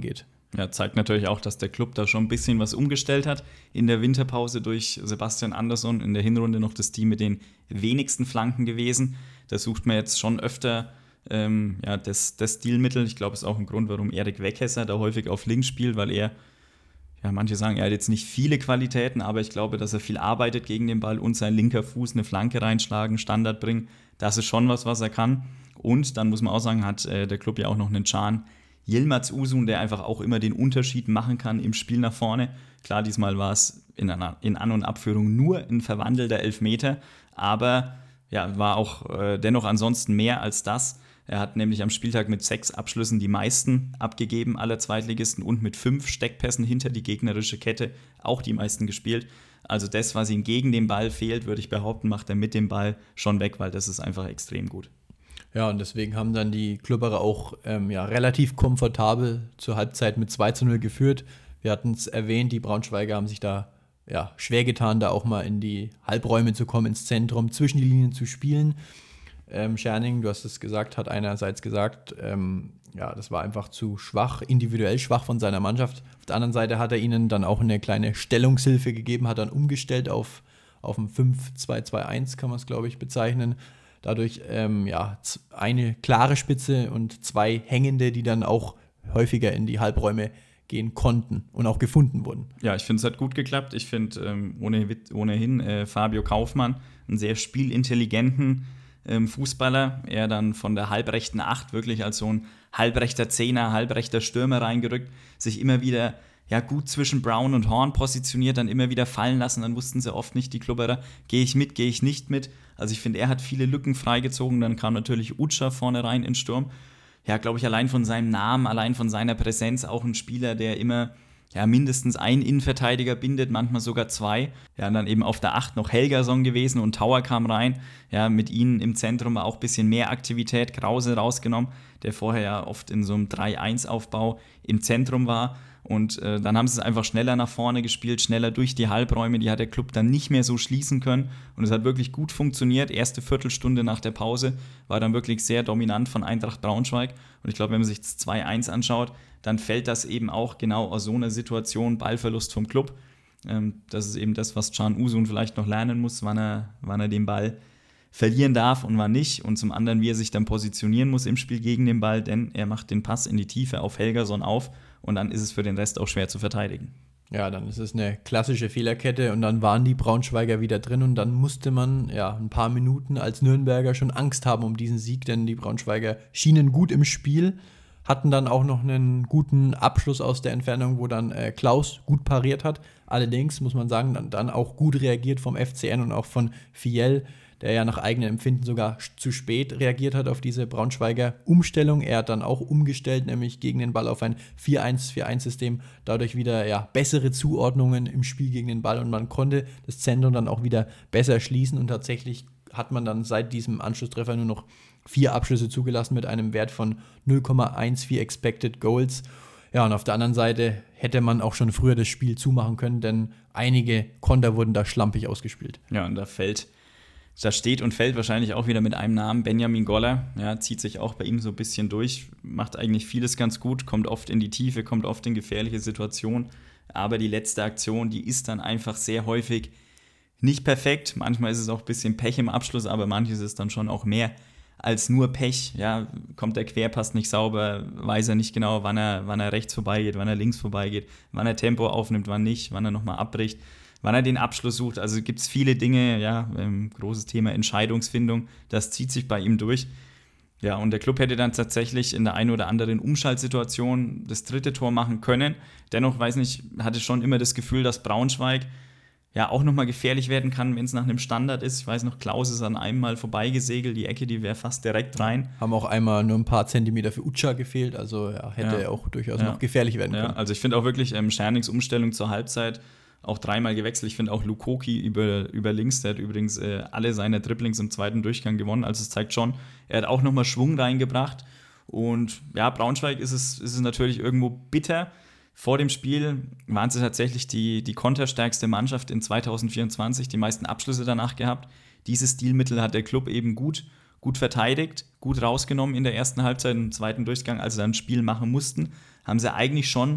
Ja, zeigt natürlich auch, dass der Club da schon ein bisschen was umgestellt hat in der Winterpause durch Sebastian Andersson. In der Hinrunde noch das Team mit den wenigsten Flanken gewesen. Da sucht man jetzt schon öfter ähm, ja, das, das Stilmittel. Ich glaube, es ist auch ein Grund, warum Erik Weghesser da häufig auf links spielt, weil er, ja, manche sagen, er hat jetzt nicht viele Qualitäten, aber ich glaube, dass er viel arbeitet gegen den Ball und sein linker Fuß eine Flanke reinschlagen, Standard bringen. Das ist schon was, was er kann. Und dann muss man auch sagen, hat äh, der Club ja auch noch einen Can Yilmaz Uzun, der einfach auch immer den Unterschied machen kann im Spiel nach vorne. Klar, diesmal war es in, einer, in An- und Abführung nur ein verwandelter Elfmeter, aber ja, war auch äh, dennoch ansonsten mehr als das. Er hat nämlich am Spieltag mit sechs Abschlüssen die meisten abgegeben aller Zweitligisten und mit fünf Steckpässen hinter die gegnerische Kette auch die meisten gespielt. Also das, was ihm gegen den Ball fehlt, würde ich behaupten, macht er mit dem Ball schon weg, weil das ist einfach extrem gut. Ja, und deswegen haben dann die Klubberer auch ähm, ja, relativ komfortabel zur Halbzeit mit zwei zu null geführt. Wir hatten es erwähnt, die Braunschweiger haben sich da ja, schwer getan, da auch mal in die Halbräume zu kommen, ins Zentrum, zwischen die Linien zu spielen. Ähm, Scherning, du hast es gesagt, hat einerseits gesagt, ähm, ja, das war einfach zu schwach, individuell schwach von seiner Mannschaft. Auf der anderen Seite hat er ihnen dann auch eine kleine Stellungshilfe gegeben, hat dann umgestellt auf, auf ein fünf zwei zwei eins, kann man es, glaube ich, bezeichnen. Dadurch ähm, ja, eine klare Spitze und zwei hängende, die dann auch häufiger in die Halbräume gehen konnten und auch gefunden wurden. Ja, ich finde, es hat gut geklappt. Ich finde ähm, ohne, ohnehin äh, Fabio Kaufmann einen sehr spielintelligenten ähm, Fußballer. Er dann von der halbrechten Acht wirklich als so ein halbrechter Zehner, halbrechter Stürmer reingerückt, sich immer wieder ja, gut zwischen Brown und Horn positioniert, dann immer wieder fallen lassen, dann wussten sie oft nicht, die Klubberer, gehe ich mit, gehe ich nicht mit. Also ich finde, er hat viele Lücken freigezogen, dann kam natürlich Utscha vorne rein in Sturm. Ja, glaube ich, allein von seinem Namen, allein von seiner Präsenz auch ein Spieler, der immer ja, mindestens einen Innenverteidiger bindet, manchmal sogar zwei. Ja, und dann eben auf der Acht noch Helgason gewesen und Tauer kam rein. Ja, mit ihnen im Zentrum war auch ein bisschen mehr Aktivität, Krause rausgenommen, der vorher ja oft in so einem drei eins Aufbau im Zentrum war. Und äh, dann haben sie es einfach schneller nach vorne gespielt, schneller durch die Halbräume. Die hat der Club dann nicht mehr so schließen können. Und es hat wirklich gut funktioniert. Erste Viertelstunde nach der Pause war dann wirklich sehr dominant von Eintracht Braunschweig. Und ich glaube, wenn man sich das zwei eins anschaut, dann fällt das eben auch genau aus so einer Situation, Ballverlust vom Club. Ähm, das ist eben das, was Can Uzun vielleicht noch lernen muss, wann er, wann er den Ball verlieren darf und wann nicht. Und zum anderen, wie er sich dann positionieren muss im Spiel gegen den Ball, denn er macht den Pass in die Tiefe auf Helgason auf und dann ist es für den Rest auch schwer zu verteidigen. Ja, dann ist es eine klassische Fehlerkette und dann waren die Braunschweiger wieder drin und dann musste man ja ein paar Minuten als Nürnberger schon Angst haben um diesen Sieg, denn die Braunschweiger schienen gut im Spiel, hatten dann auch noch einen guten Abschluss aus der Entfernung, wo dann äh, Klaus gut pariert hat. Allerdings muss man sagen, dann, dann auch gut reagiert vom F C N und auch von Fiel, der ja nach eigenem Empfinden sogar zu spät reagiert hat auf diese Braunschweiger Umstellung. Er hat dann auch umgestellt, nämlich gegen den Ball auf ein vier eins vier eins System. Dadurch wieder ja, bessere Zuordnungen im Spiel gegen den Ball und man konnte das Zentrum dann auch wieder besser schließen und tatsächlich hat man dann seit diesem Anschlusstreffer nur noch vier Abschlüsse zugelassen mit einem Wert von null Komma vierzehn Expected Goals. Ja, und auf der anderen Seite hätte man auch schon früher das Spiel zumachen können, denn einige Konter wurden da schlampig ausgespielt. Ja, und da fällt Da steht und fällt wahrscheinlich auch wieder mit einem Namen, Benjamin Goller, ja, zieht sich auch bei ihm so ein bisschen durch, macht eigentlich vieles ganz gut, kommt oft in die Tiefe, kommt oft in gefährliche Situationen, aber die letzte Aktion, die ist dann einfach sehr häufig nicht perfekt, manchmal ist es auch ein bisschen Pech im Abschluss, aber manches ist dann schon auch mehr als nur Pech, ja, kommt der Querpass nicht sauber, weiß er nicht genau, wann er, wann er rechts vorbeigeht, wann er links vorbeigeht, wann er Tempo aufnimmt, wann nicht, wann er nochmal abbricht, wann er den Abschluss sucht. Also gibt es viele Dinge, ja, ähm, großes Thema Entscheidungsfindung, das zieht sich bei ihm durch. Ja, und der Club hätte dann tatsächlich in der einen oder anderen Umschaltsituation das dritte Tor machen können. Dennoch, weiß nicht, hatte schon immer das Gefühl, dass Braunschweig ja auch nochmal gefährlich werden kann, wenn es nach einem Standard ist. Ich weiß noch, Klaus ist an einem Mal vorbeigesegelt, die Ecke, die wäre fast direkt rein. Haben auch einmal nur ein paar Zentimeter für Utscha gefehlt, also ja, hätte ja. auch durchaus ja. noch gefährlich werden können. Ja, also ich finde auch wirklich ähm, Schernings Umstellung zur Halbzeit auch dreimal gewechselt. Ich finde auch Lukoki über, über links, der hat übrigens äh, alle seine Dribblings im zweiten Durchgang gewonnen, also es zeigt schon, er hat auch nochmal Schwung reingebracht und ja, Braunschweig ist es, ist es natürlich irgendwo bitter. Vor dem Spiel waren sie tatsächlich die, die konterstärkste Mannschaft in zwanzig vierundzwanzig, die meisten Abschlüsse danach gehabt. Dieses Stilmittel hat der Club eben gut, gut verteidigt, gut rausgenommen in der ersten Halbzeit. Im zweiten Durchgang, als sie dann ein Spiel machen mussten, haben sie eigentlich schon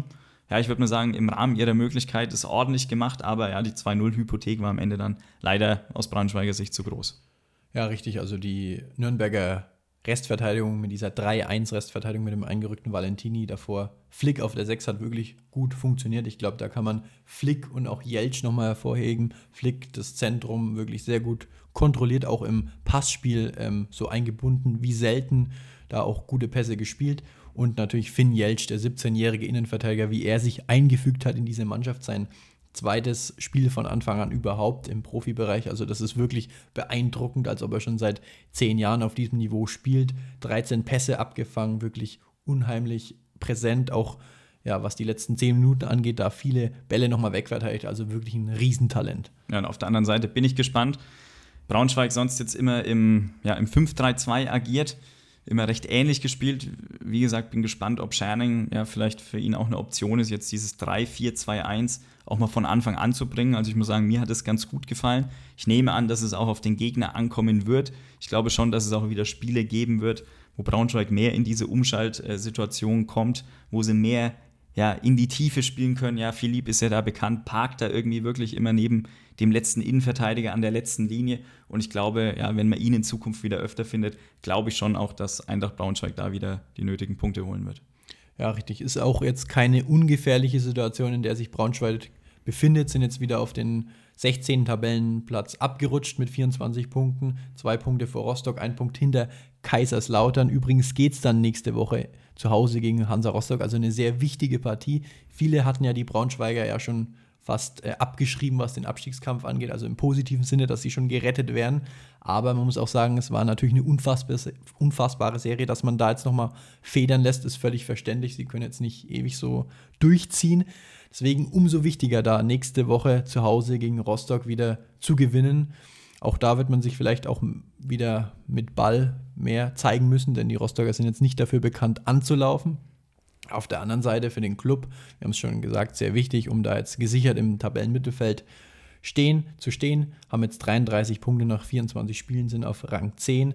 ja, ich würde mal sagen, im Rahmen ihrer Möglichkeit ist ordentlich gemacht, aber ja, die zwei null Hypothek war am Ende dann leider aus Braunschweiger Sicht zu groß. Ja, richtig, also die Nürnberger Restverteidigung mit dieser drei eins Restverteidigung mit dem eingerückten Valentini davor. Flick auf der sechs hat wirklich gut funktioniert. Ich glaube, da kann man Flick und auch Jeltsch nochmal hervorheben. Flick, das Zentrum, wirklich sehr gut kontrolliert, auch im Passspiel ähm, so eingebunden wie selten. Da auch gute Pässe gespielt. Und natürlich Finn Jeltsch, der siebzehnjährige Innenverteidiger, wie er sich eingefügt hat in diese Mannschaft, sein zweites Spiel von Anfang an überhaupt im Profibereich. Also das ist wirklich beeindruckend, als ob er schon seit zehn Jahren auf diesem Niveau spielt. dreizehn Pässe abgefangen, wirklich unheimlich präsent, auch ja, was die letzten zehn Minuten angeht, da viele Bälle nochmal wegverteidigt, also wirklich ein Riesentalent. Ja, und auf der anderen Seite bin ich gespannt. Braunschweig sonst jetzt immer im, ja, im fünf drei zwei agiert, immer recht ähnlich gespielt. Wie gesagt, bin gespannt, ob Scherning ja vielleicht für ihn auch eine Option ist, jetzt dieses drei vier zwei eins auch mal von Anfang an zu bringen. Also ich muss sagen, mir hat es ganz gut gefallen. Ich nehme an, dass es auch auf den Gegner ankommen wird. Ich glaube schon, dass es auch wieder Spiele geben wird, wo Braunschweig mehr in diese Umschaltsituation kommt, wo sie mehr ja, in die Tiefe spielen können. Ja, Philipp ist ja da bekannt, parkt da irgendwie wirklich immer neben dem letzten Innenverteidiger an der letzten Linie. Und ich glaube, ja, wenn man ihn in Zukunft wieder öfter findet, glaube ich schon auch, dass Eintracht Braunschweig da wieder die nötigen Punkte holen wird. Ja, richtig. Ist auch jetzt keine ungefährliche Situation, in der sich Braunschweig befindet, sind jetzt wieder auf den sechzehnten Tabellenplatz abgerutscht mit vierundzwanzig Punkten, zwei Punkte vor Rostock, ein Punkt hinter Kaiserslautern. Übrigens geht es dann nächste Woche zu Hause gegen Hansa Rostock, also eine sehr wichtige Partie. Viele hatten ja die Braunschweiger ja schon fast äh, abgeschrieben, was den Abstiegskampf angeht, also im positiven Sinne, dass sie schon gerettet werden. Aber man muss auch sagen, es war natürlich eine unfassbare, unfassbare Serie, dass man da jetzt nochmal federn lässt, ist völlig verständlich. Sie können jetzt nicht ewig so durchziehen. Deswegen umso wichtiger, da nächste Woche zu Hause gegen Rostock wieder zu gewinnen. Auch da wird man sich vielleicht auch wieder mit Ball mehr zeigen müssen, denn die Rostocker sind jetzt nicht dafür bekannt, anzulaufen. Auf der anderen Seite für den Club, wir haben es schon gesagt, sehr wichtig, um da jetzt gesichert im Tabellenmittelfeld stehen, zu stehen, haben jetzt dreiunddreißig Punkte nach vierundzwanzig Spielen, sind auf Rang zehn.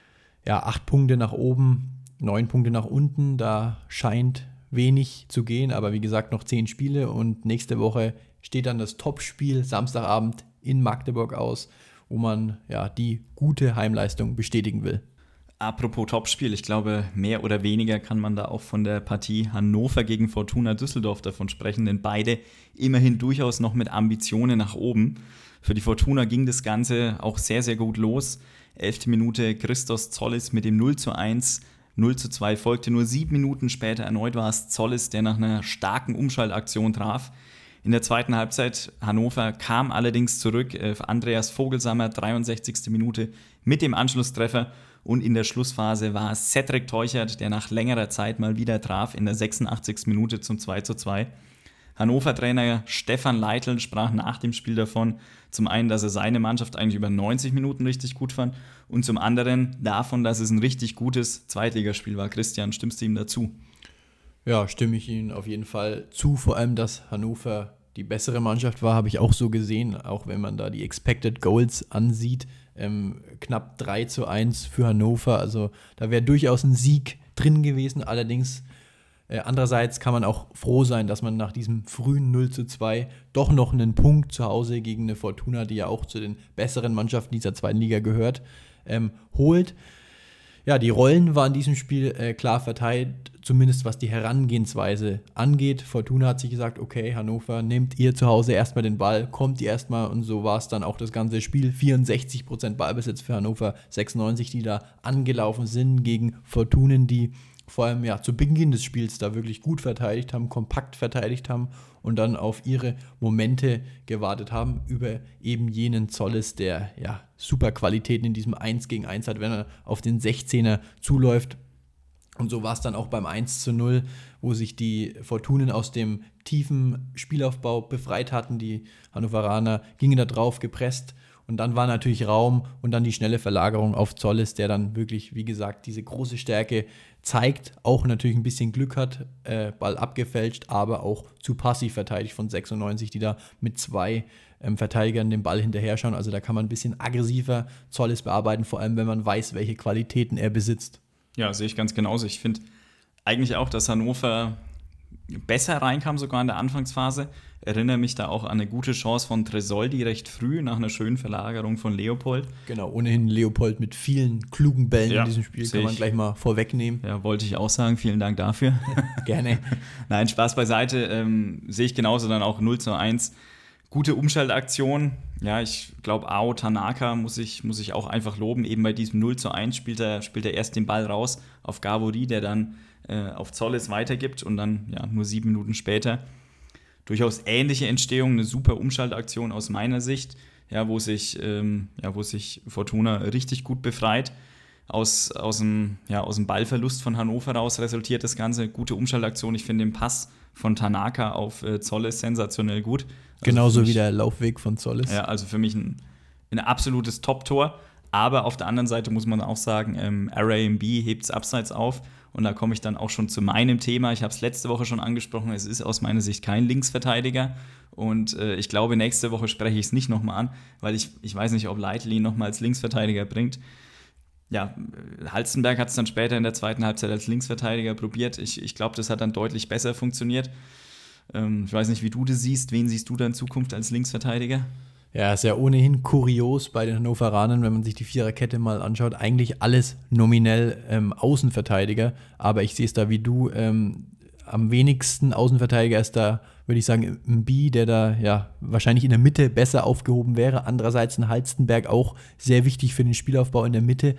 Ja, acht Punkte nach oben, neun Punkte nach unten, da scheint wenig zu gehen, aber wie gesagt noch zehn Spiele und nächste Woche steht dann das Topspiel Samstagabend in Magdeburg aus, wo man ja die gute Heimleistung bestätigen will. Apropos Topspiel, ich glaube, mehr oder weniger kann man da auch von der Partie Hannover gegen Fortuna Düsseldorf davon sprechen, denn beide immerhin durchaus noch mit Ambitionen nach oben. Für die Fortuna ging das Ganze auch sehr, sehr gut los. Elfte Minute Christos Zollis mit dem null zu eins, null zu zwei folgte nur sieben Minuten später. Erneut war es Zollis, der nach einer starken Umschaltaktion traf. In der zweiten Halbzeit Hannover kam allerdings zurück. Andreas Vogelsammer, dreiundsechzigste Minute mit dem Anschlusstreffer. Und in der Schlussphase war es Cedric Teuchert, der nach längerer Zeit mal wieder traf in der sechsundachtzigsten Minute zum zwei zu zwei. Hannover-Trainer Stefan Leitl sprach nach dem Spiel davon, zum einen, dass er seine Mannschaft eigentlich über neunzig Minuten richtig gut fand und zum anderen davon, dass es ein richtig gutes Zweitligaspiel war. Christian, stimmst du ihm dazu? Ja, stimme ich Ihnen auf jeden Fall zu. Vor allem, dass Hannover die bessere Mannschaft war, habe ich auch so gesehen, auch wenn man da die Expected Goals ansieht. Ähm, knapp drei zu eins für Hannover, also da wäre durchaus ein Sieg drin gewesen. Allerdings, äh, andererseits kann man auch froh sein, dass man nach diesem frühen null zu zwei doch noch einen Punkt zu Hause gegen eine Fortuna, die ja auch zu den besseren Mannschaften dieser zweiten Liga gehört, ähm, holt. Ja, die Rollen waren in diesem Spiel äh, klar verteilt, zumindest was die Herangehensweise angeht. Fortuna hat sich gesagt, okay, Hannover, nehmt ihr zu Hause erstmal den Ball, kommt ihr erstmal und so war es dann auch das ganze Spiel. vierundsechzig Prozent Ballbesitz für Hannover, sechsundneunzig, die da angelaufen sind gegen Fortunen, die vor allem ja zu Beginn des Spiels da wirklich gut verteidigt haben, kompakt verteidigt haben und dann auf ihre Momente gewartet haben über eben jenen Zollis, der ja super Qualitäten in diesem eins gegen eins hat, wenn er auf den sechzehner zuläuft. Und so war es dann auch beim eins zu null, wo sich die Fortunen aus dem tiefen Spielaufbau befreit hatten. Die Hannoveraner gingen da drauf, gepresst. Und dann war natürlich Raum und dann die schnelle Verlagerung auf Zollis, der dann wirklich, wie gesagt, diese große Stärke zeigt, auch natürlich ein bisschen Glück hat, äh, Ball abgefälscht, aber auch zu passiv verteidigt von sechsundneunzig, die da mit zwei ähm, Verteidigern den Ball hinterher schauen. Also da kann man ein bisschen aggressiver Zollis bearbeiten, vor allem wenn man weiß, welche Qualitäten er besitzt. Ja, sehe ich ganz genauso. Ich finde eigentlich auch, dass Hannover besser reinkam, sogar in der Anfangsphase. Erinnere mich da auch an eine gute Chance von Tresoldi recht früh nach einer schönen Verlagerung von Leopold. Genau, ohnehin Leopold mit vielen klugen Bällen ja, in diesem Spiel, kann man gleich mal vorwegnehmen. Ja, wollte ich auch sagen, vielen Dank dafür. Gerne. Nein, Spaß beiseite, ähm, sehe ich genauso dann auch null zu eins. Gute Umschaltaktion. Ja, ich glaube, Ao Tanaka muss ich, muss ich auch einfach loben. Eben bei diesem null zu eins spielt er, spielt er erst den Ball raus auf Gavori, der dann äh, auf Zolles weitergibt und dann ja nur sieben Minuten später. Durchaus ähnliche Entstehung, eine super Umschaltaktion aus meiner Sicht, ja, wo sich, ähm, ja, wo sich Fortuna richtig gut befreit. Aus, aus, dem, ja, aus dem Ballverlust von Hannover raus resultiert das Ganze. Gute Umschaltaktion. Ich finde den Pass von Tanaka auf äh, Zolles sensationell gut. Also genauso mich, wie der Laufweg von Zolles. Ja, also für mich ein, ein absolutes Top-Tor. Aber auf der anderen Seite muss man auch sagen, ähm, R A M B hebt es abseits auf. Und da komme ich dann auch schon zu meinem Thema. Ich habe es letzte Woche schon angesprochen. Es ist aus meiner Sicht kein Linksverteidiger. Und äh, ich glaube, nächste Woche spreche ich es nicht nochmal an, weil ich, ich weiß nicht, ob Leitl ihn nochmal als Linksverteidiger bringt. Ja, Halstenberg hat es dann später in der zweiten Halbzeit als Linksverteidiger probiert. Ich, ich glaube, das hat dann deutlich besser funktioniert. Ähm, ich weiß nicht, wie du das siehst. Wen siehst du da in Zukunft als Linksverteidiger? Ja, ist ja ohnehin kurios bei den Hannoveranern, wenn man sich die Viererkette mal anschaut. Eigentlich alles nominell ähm, Außenverteidiger, aber ich sehe es da wie du. Ähm, am wenigsten Außenverteidiger ist da, würde ich sagen, Mbi, der da ja wahrscheinlich in der Mitte besser aufgehoben wäre. Andererseits ein Halstenberg auch sehr wichtig für den Spielaufbau in der Mitte.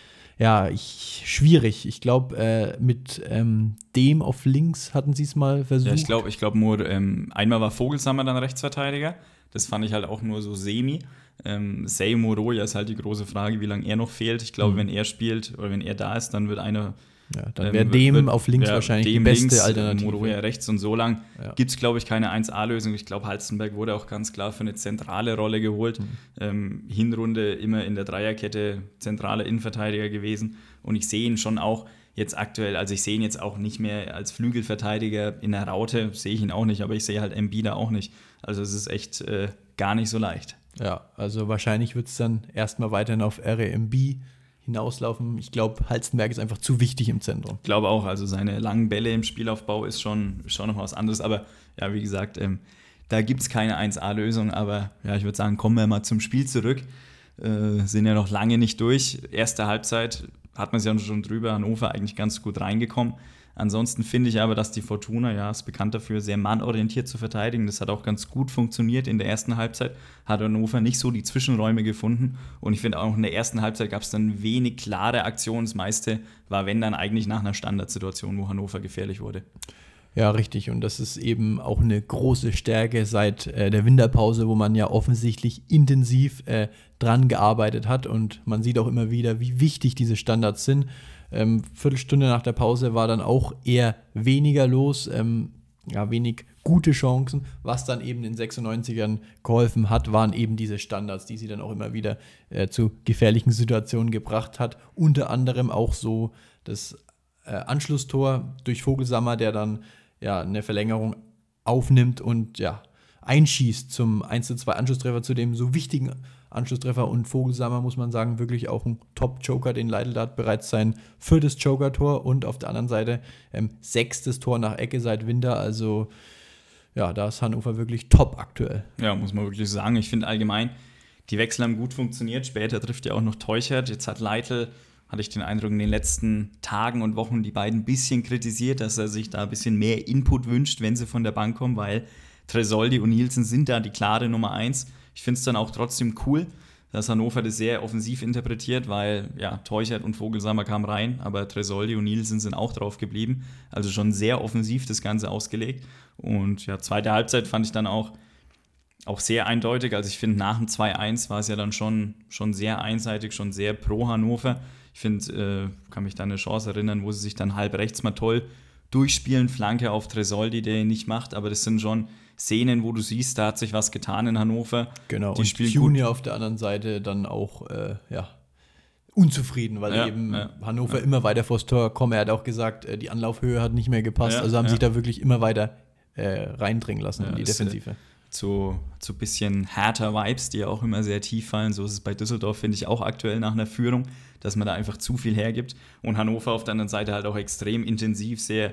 Ja, ich, schwierig. Ich glaube, äh, mit ähm, dem auf links hatten sie es mal versucht. Ja, ich glaube, ich glaub nur, ähm, einmal war Vogelsammer dann Rechtsverteidiger. Das fand ich halt auch nur so semi. Ähm, Sei Moroja ist halt die große Frage, wie lange er noch fehlt. Ich glaube, mhm. wenn er spielt oder wenn er da ist, dann wird eine. Ja, dann wäre ähm, dem wird, auf links ja, wahrscheinlich die beste links, Alternative. Moroja rechts und so lang ja. gibt es, glaube ich, keine eins A-Lösung. Ich glaube, Halstenberg wurde auch ganz klar für eine zentrale Rolle geholt. Mhm. Ähm, Hinrunde immer in der Dreierkette zentraler Innenverteidiger gewesen. Und ich sehe ihn schon auch jetzt aktuell, also ich sehe ihn jetzt auch nicht mehr als Flügelverteidiger in der Raute, sehe ich ihn auch nicht, aber ich sehe halt Mbi da auch nicht. Also es ist echt äh, gar nicht so leicht. Ja, also wahrscheinlich wird es dann erstmal weiterhin auf R A M B hinauslaufen. Ich glaube, Halstenberg ist einfach zu wichtig im Zentrum. Ich glaube auch, also seine langen Bälle im Spielaufbau ist schon, schon noch was anderes, aber ja, wie gesagt, ähm, da gibt es keine eins A-Lösung, aber ja, ich würde sagen, kommen wir mal zum Spiel zurück. Äh, sind ja noch lange nicht durch. Erste Halbzeit hat man es ja schon drüber, Hannover eigentlich ganz gut reingekommen. Ansonsten finde ich aber, dass die Fortuna, ja, ist bekannt dafür, sehr mannorientiert zu verteidigen. Das hat auch ganz gut funktioniert in der ersten Halbzeit. Hat Hannover nicht so die Zwischenräume gefunden. Und ich finde auch in der ersten Halbzeit gab es dann wenig klare Aktionen. Das meiste war, wenn dann eigentlich nach einer Standardsituation, wo Hannover gefährlich wurde. Ja, richtig. Und das ist eben auch eine große Stärke seit äh, der Winterpause, wo man ja offensichtlich intensiv äh, dran gearbeitet hat. Und man sieht auch immer wieder, wie wichtig diese Standards sind. Ähm, Viertelstunde nach der Pause war dann auch eher weniger los, ähm, ja, wenig gute Chancen. Was dann eben in den sechsundneunzigern geholfen hat, waren eben diese Standards, die sie dann auch immer wieder äh, zu gefährlichen Situationen gebracht hat. Unter anderem auch so das äh, Anschlusstor durch Vogelsammer, der dann ja eine Verlängerung aufnimmt und ja einschießt zum eins zu zwei Anschlusstreffer, zu dem so wichtigen Anschlusstreffer. Und Vogelsammer, muss man sagen, wirklich auch ein Top-Joker, den Leitl hat bereits sein viertes Joker-Tor und auf der anderen Seite ähm, sechstes Tor nach Ecke seit Winter. Also ja, da ist Hannover wirklich top aktuell. Ja, muss man wirklich sagen. Ich finde allgemein, die Wechsel haben gut funktioniert. Später trifft ja auch noch Teuchert. Jetzt hat Leitl, hatte ich den Eindruck, in den letzten Tagen und Wochen die beiden ein bisschen kritisiert, dass er sich da ein bisschen mehr Input wünscht, wenn sie von der Bank kommen, weil Tresoldi und Nielsen sind da die klare Nummer eins. Ich finde es dann auch trotzdem cool, dass Hannover das sehr offensiv interpretiert, weil ja, Teuchert und Vogelsammer kamen rein, aber Tresoldi und Nielsen sind auch drauf geblieben. Also schon sehr offensiv das Ganze ausgelegt. Und ja, zweite Halbzeit fand ich dann auch, auch sehr eindeutig. Also ich finde, nach dem zwei eins war es ja dann schon, schon sehr einseitig, schon sehr pro Hannover. Ich finde, äh, kann mich da an eine Chance erinnern, wo sie sich dann halb rechts mal toll durchspielen, Flanke auf Tresoldi, der ihn nicht macht, aber das sind schon Szenen, wo du siehst, da hat sich was getan in Hannover. Genau, die und Junior auf der anderen Seite dann auch äh, ja, unzufrieden, weil ja, eben ja, Hannover ja. immer weiter vors Tor kommt. Er hat auch gesagt, äh, die Anlaufhöhe hat nicht mehr gepasst, ja, also haben ja. sich da wirklich immer weiter äh, reindringen lassen ja, in die Defensive. Ist, äh, zu, zu bisschen härter Vibes, die ja auch immer sehr tief fallen. So ist es bei Düsseldorf, finde ich, auch aktuell nach einer Führung, dass man da einfach zu viel hergibt. Und Hannover auf der anderen Seite halt auch extrem intensiv, sehr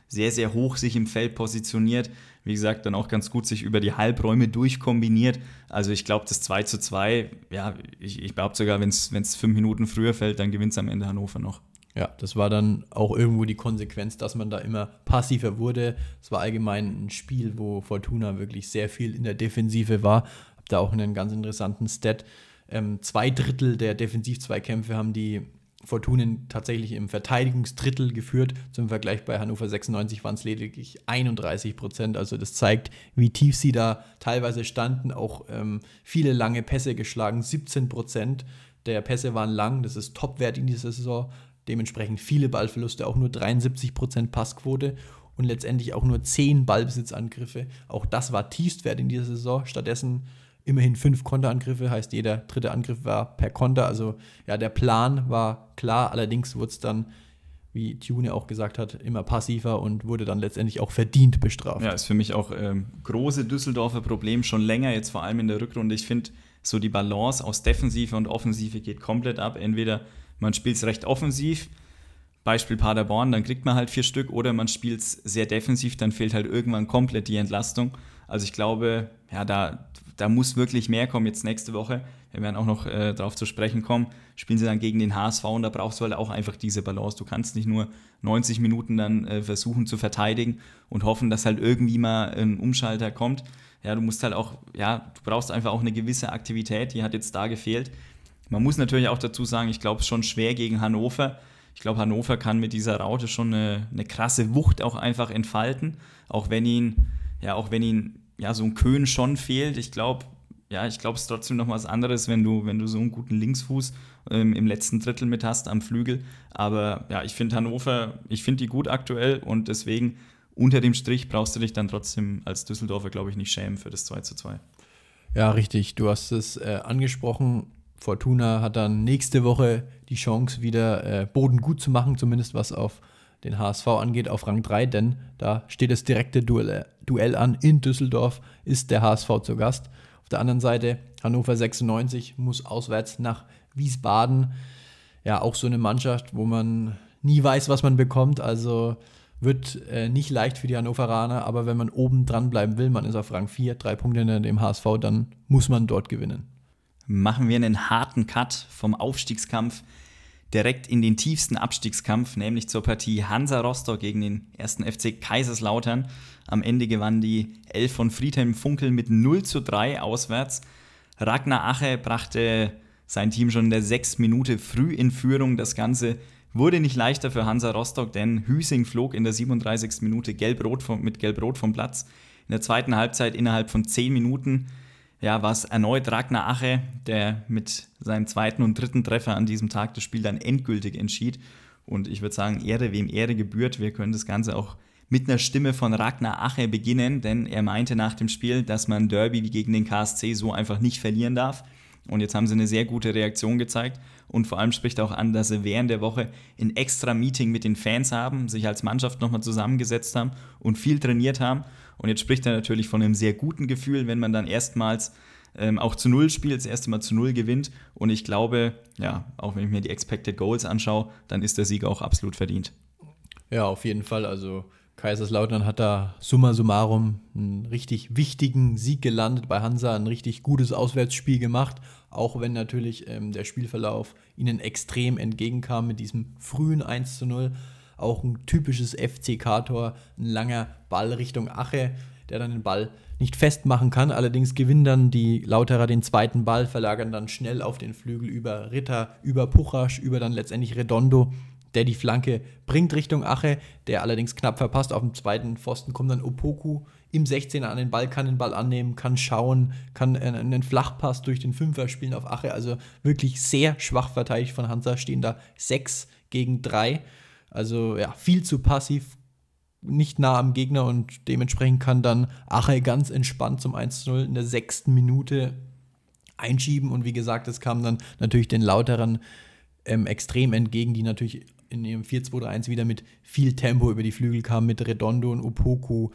sehr, sehr hoch sich im Feld positioniert. Wie gesagt, dann auch ganz gut sich über die Halbräume durchkombiniert. Also ich glaube, das zwei zu zwei, ja, ich, ich behaupte sogar, wenn es fünf Minuten früher fällt, dann gewinnt es am Ende Hannover noch. Ja, das war dann auch irgendwo die Konsequenz, dass man da immer passiver wurde. Es war allgemein ein Spiel, wo Fortuna wirklich sehr viel in der Defensive war. Hab da auch einen ganz interessanten Stat. Ähm, zwei Drittel der Defensiv-Zweikämpfe haben die Fortunen tatsächlich im Verteidigungsdrittel geführt. Zum Vergleich bei Hannover sechsundneunzig waren es lediglich einunddreißig Prozent. Also das zeigt, wie tief sie da teilweise standen. Auch ähm, viele lange Pässe geschlagen. siebzehn Prozent der Pässe waren lang. Das ist Topwert in dieser Saison. Dementsprechend viele Ballverluste, auch nur dreiundsiebzig Prozent Passquote und letztendlich auch nur zehn Ballbesitzangriffe. Auch das war Tiefstwert in dieser Saison. Stattdessen immerhin fünf Konterangriffe, heißt jeder dritte Angriff war per Konter. Also ja, der Plan war klar, allerdings wurde es dann, wie Tune auch gesagt hat, immer passiver und wurde dann letztendlich auch verdient bestraft. Ja, ist für mich auch ähm, große Düsseldorfer Problem, schon länger, jetzt vor allem in der Rückrunde. Ich finde, so die Balance aus Defensive und Offensive geht komplett ab. Entweder man spielt es recht offensiv, Beispiel Paderborn, dann kriegt man halt vier Stück, oder man spielt es sehr defensiv, dann fehlt halt irgendwann komplett die Entlastung. Also ich glaube, ja, da, da muss wirklich mehr kommen jetzt nächste Woche. Wir werden auch noch äh, darauf zu sprechen kommen. Spielen sie dann gegen den H S V und da brauchst du halt auch einfach diese Balance. Du kannst nicht nur neunzig Minuten dann äh, versuchen zu verteidigen und hoffen, dass halt irgendwie mal ein Umschalter kommt. Ja, du musst halt auch, ja, du brauchst einfach auch eine gewisse Aktivität, die hat jetzt da gefehlt. Man muss natürlich auch dazu sagen, ich glaube, es ist schon schwer gegen Hannover. Ich glaube, Hannover kann mit dieser Raute schon eine, eine krasse Wucht auch einfach entfalten, auch wenn ihn, ja, auch wenn ihn, ja, so ein Köhn schon fehlt. Ich glaube, ja, ich glaube, es ist trotzdem noch was anderes, wenn du, wenn du so einen guten Linksfuß ähm, im letzten Drittel mit hast am Flügel. Aber ja, ich finde Hannover, ich finde die gut aktuell und deswegen unter dem Strich brauchst du dich dann trotzdem als Düsseldorfer, glaube ich, nicht schämen für das zwei zu zwei. Ja, richtig. Du hast es äh, angesprochen. Fortuna hat dann nächste Woche die Chance, wieder äh, Boden gut zu machen, zumindest was auf den H S V angeht, auf Rang drei, denn da steht das direkte Duell, Duell an. In Düsseldorf ist der H S V zu Gast. Auf der anderen Seite Hannover sechsundneunzig muss auswärts nach Wiesbaden. Ja, auch so eine Mannschaft, wo man nie weiß, was man bekommt. Also wird äh, nicht leicht für die Hannoveraner, aber wenn man oben dran bleiben will, man ist auf Rang vier, drei Punkte hinter dem H S V, dann muss man dort gewinnen. Machen wir einen harten Cut vom Aufstiegskampf direkt in den tiefsten Abstiegskampf, nämlich zur Partie Hansa Rostock gegen den ersten F C Kaiserslautern. Am Ende gewann die Elf von Friedhelm Funkel mit null zu drei auswärts. Ragnar Ache brachte sein Team schon in der sechsten Minute früh in Führung. Das Ganze wurde nicht leichter für Hansa Rostock, denn Hüsing flog in der siebenunddreißigsten Minute gelb-rot vom, mit gelb-rot vom Platz. In der zweiten Halbzeit innerhalb von zehn Minuten ja, war es erneut Ragnar Ache, der mit seinem zweiten und dritten Treffer an diesem Tag das Spiel dann endgültig entschied. Und ich würde sagen, Ehre wem Ehre gebührt. Wir können das Ganze auch mit einer Stimme von Ragnar Ache beginnen, denn er meinte nach dem Spiel, dass man Derby wie gegen den K S C so einfach nicht verlieren darf. Und jetzt haben sie eine sehr gute Reaktion gezeigt. Und vor allem spricht auch an, dass sie während der Woche ein extra Meeting mit den Fans haben, sich als Mannschaft nochmal zusammengesetzt haben und viel trainiert haben. Und jetzt spricht er natürlich von einem sehr guten Gefühl, wenn man dann erstmals ähm, auch zu Null spielt, das erste Mal zu Null gewinnt. Und ich glaube, ja, auch wenn ich mir die Expected Goals anschaue, dann ist der Sieg auch absolut verdient. Ja, auf jeden Fall. Also Kaiserslautern hat da summa summarum einen richtig wichtigen Sieg gelandet bei Hansa, ein richtig gutes Auswärtsspiel gemacht, auch wenn natürlich ähm, der Spielverlauf ihnen extrem entgegenkam mit diesem frühen eins zu null. Auch ein typisches F C K-Tor, ein langer Ball Richtung Ache, der dann den Ball nicht festmachen kann. Allerdings gewinnen dann die Lauterer den zweiten Ball, verlagern dann schnell auf den Flügel über Ritter, über Puchasch, über dann letztendlich Redondo, der die Flanke bringt Richtung Ache, der allerdings knapp verpasst. Auf dem zweiten Pfosten kommt dann Opoku im sechzehner an den Ball, kann den Ball annehmen, kann schauen, kann einen Flachpass durch den Fünfer spielen auf Ache. Also wirklich sehr schwach verteidigt von Hansa, stehen da sechs gegen drei. Also ja, viel zu passiv, nicht nah am Gegner und dementsprechend kann dann Ache ganz entspannt zum eins zu null in der sechsten Minute einschieben. Und wie gesagt, es kam dann natürlich den Lauterern ähm, extrem entgegen, die natürlich in ihrem vier zwei drei eins wieder mit viel Tempo über die Flügel kamen, mit Redondo und Opoku.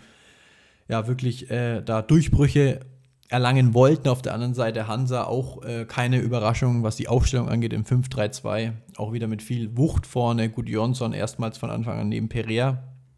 Ja, wirklich äh, da Durchbrüche erlangen wollten. Auf der anderen Seite Hansa auch äh, keine Überraschung, was die Aufstellung angeht im fünf drei zwei. Auch wieder mit viel Wucht vorne. Gut, Jonsson erstmals von Anfang an neben Perea.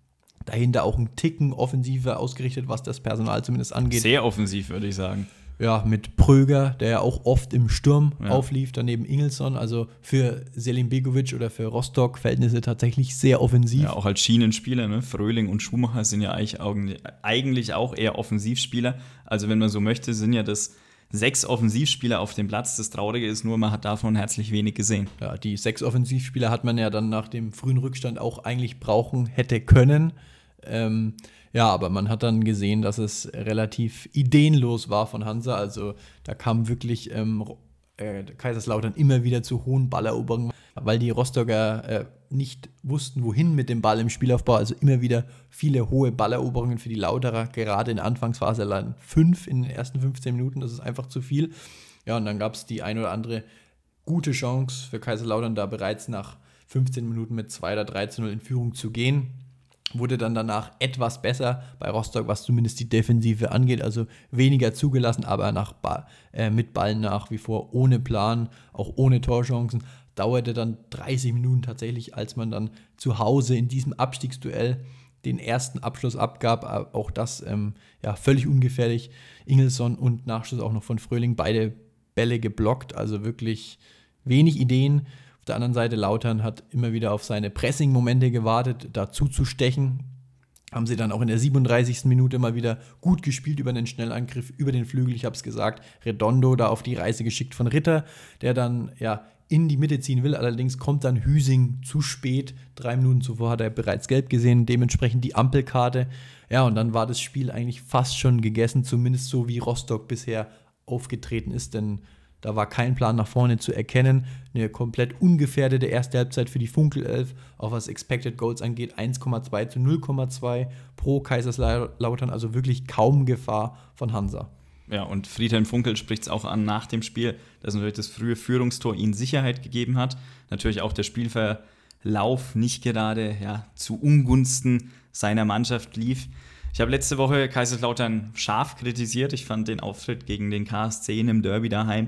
Dahinter auch ein Ticken offensiver ausgerichtet, was das Personal zumindest angeht. Sehr offensiv, würde ich sagen. Ja, mit Pröger, der ja auch oft im Sturm ja. auflief, daneben Ingelsson. Also für Selim Begovic oder für Rostock-Verhältnisse tatsächlich sehr offensiv. Ja, auch als Schienenspieler, ne? Fröhling und Schumacher sind ja eigentlich auch eher Offensivspieler. Also wenn man so möchte, sind ja das sechs Offensivspieler auf dem Platz. Das Traurige ist nur, man hat davon herzlich wenig gesehen. Ja, die sechs Offensivspieler hat man ja dann nach dem frühen Rückstand auch eigentlich brauchen hätte können. Ähm, ja, aber man hat dann gesehen, dass es relativ ideenlos war von Hansa. Also da kam wirklich ähm, äh, Kaiserslautern immer wieder zu hohen Balleroberungen, weil die Rostocker äh, nicht wussten, wohin mit dem Ball im Spielaufbau. Also immer wieder viele hohe Balleroberungen für die Lauterer, gerade in der Anfangsphase allein fünf in den ersten fünfzehn Minuten. Das ist einfach zu viel. Ja, und dann gab es die ein oder andere gute Chance für Kaiserslautern, da bereits nach fünfzehn Minuten mit zwei oder drei zu null in Führung zu gehen. Wurde dann danach etwas besser bei Rostock, was zumindest die Defensive angeht, also weniger zugelassen, aber nach ba- äh, mit Ball nach wie vor ohne Plan, auch ohne Torchancen. Dauerte dann dreißig Minuten tatsächlich, als man dann zu Hause in diesem Abstiegsduell den ersten Abschluss abgab. Auch das ähm, ja, völlig ungefährlich. Ingelsson und Nachschuss auch noch von Fröhling, beide Bälle geblockt, also wirklich wenig Ideen. Auf der anderen Seite Lautern hat immer wieder auf seine Pressing-Momente gewartet, dazu zu stechen. Haben sie dann auch in der siebenunddreißigsten Minute mal wieder gut gespielt über den Schnellangriff, über den Flügel, ich habe es gesagt, Redondo da auf die Reise geschickt von Ritter, der dann ja in die Mitte ziehen will, allerdings kommt dann Hüsing zu spät, drei Minuten zuvor hat er bereits gelb gesehen, dementsprechend die Ampelkarte. Ja, und dann war das Spiel eigentlich fast schon gegessen, zumindest so wie Rostock bisher aufgetreten ist, denn da war kein Plan nach vorne zu erkennen. Eine komplett ungefährdete erste Halbzeit für die Funkelelf, auch was Expected Goals angeht, eins Komma zwei zu null Komma zwei pro Kaiserslautern, also wirklich kaum Gefahr von Hansa. Ja, und Friedhelm Funkel spricht es auch an nach dem Spiel, dass natürlich das frühe Führungstor ihnen Sicherheit gegeben hat. Natürlich auch der Spielverlauf nicht gerade ja, zu Ungunsten seiner Mannschaft lief. Ich habe letzte Woche Kaiserslautern scharf kritisiert. Ich fand den Auftritt gegen den K S zehn im Derby daheim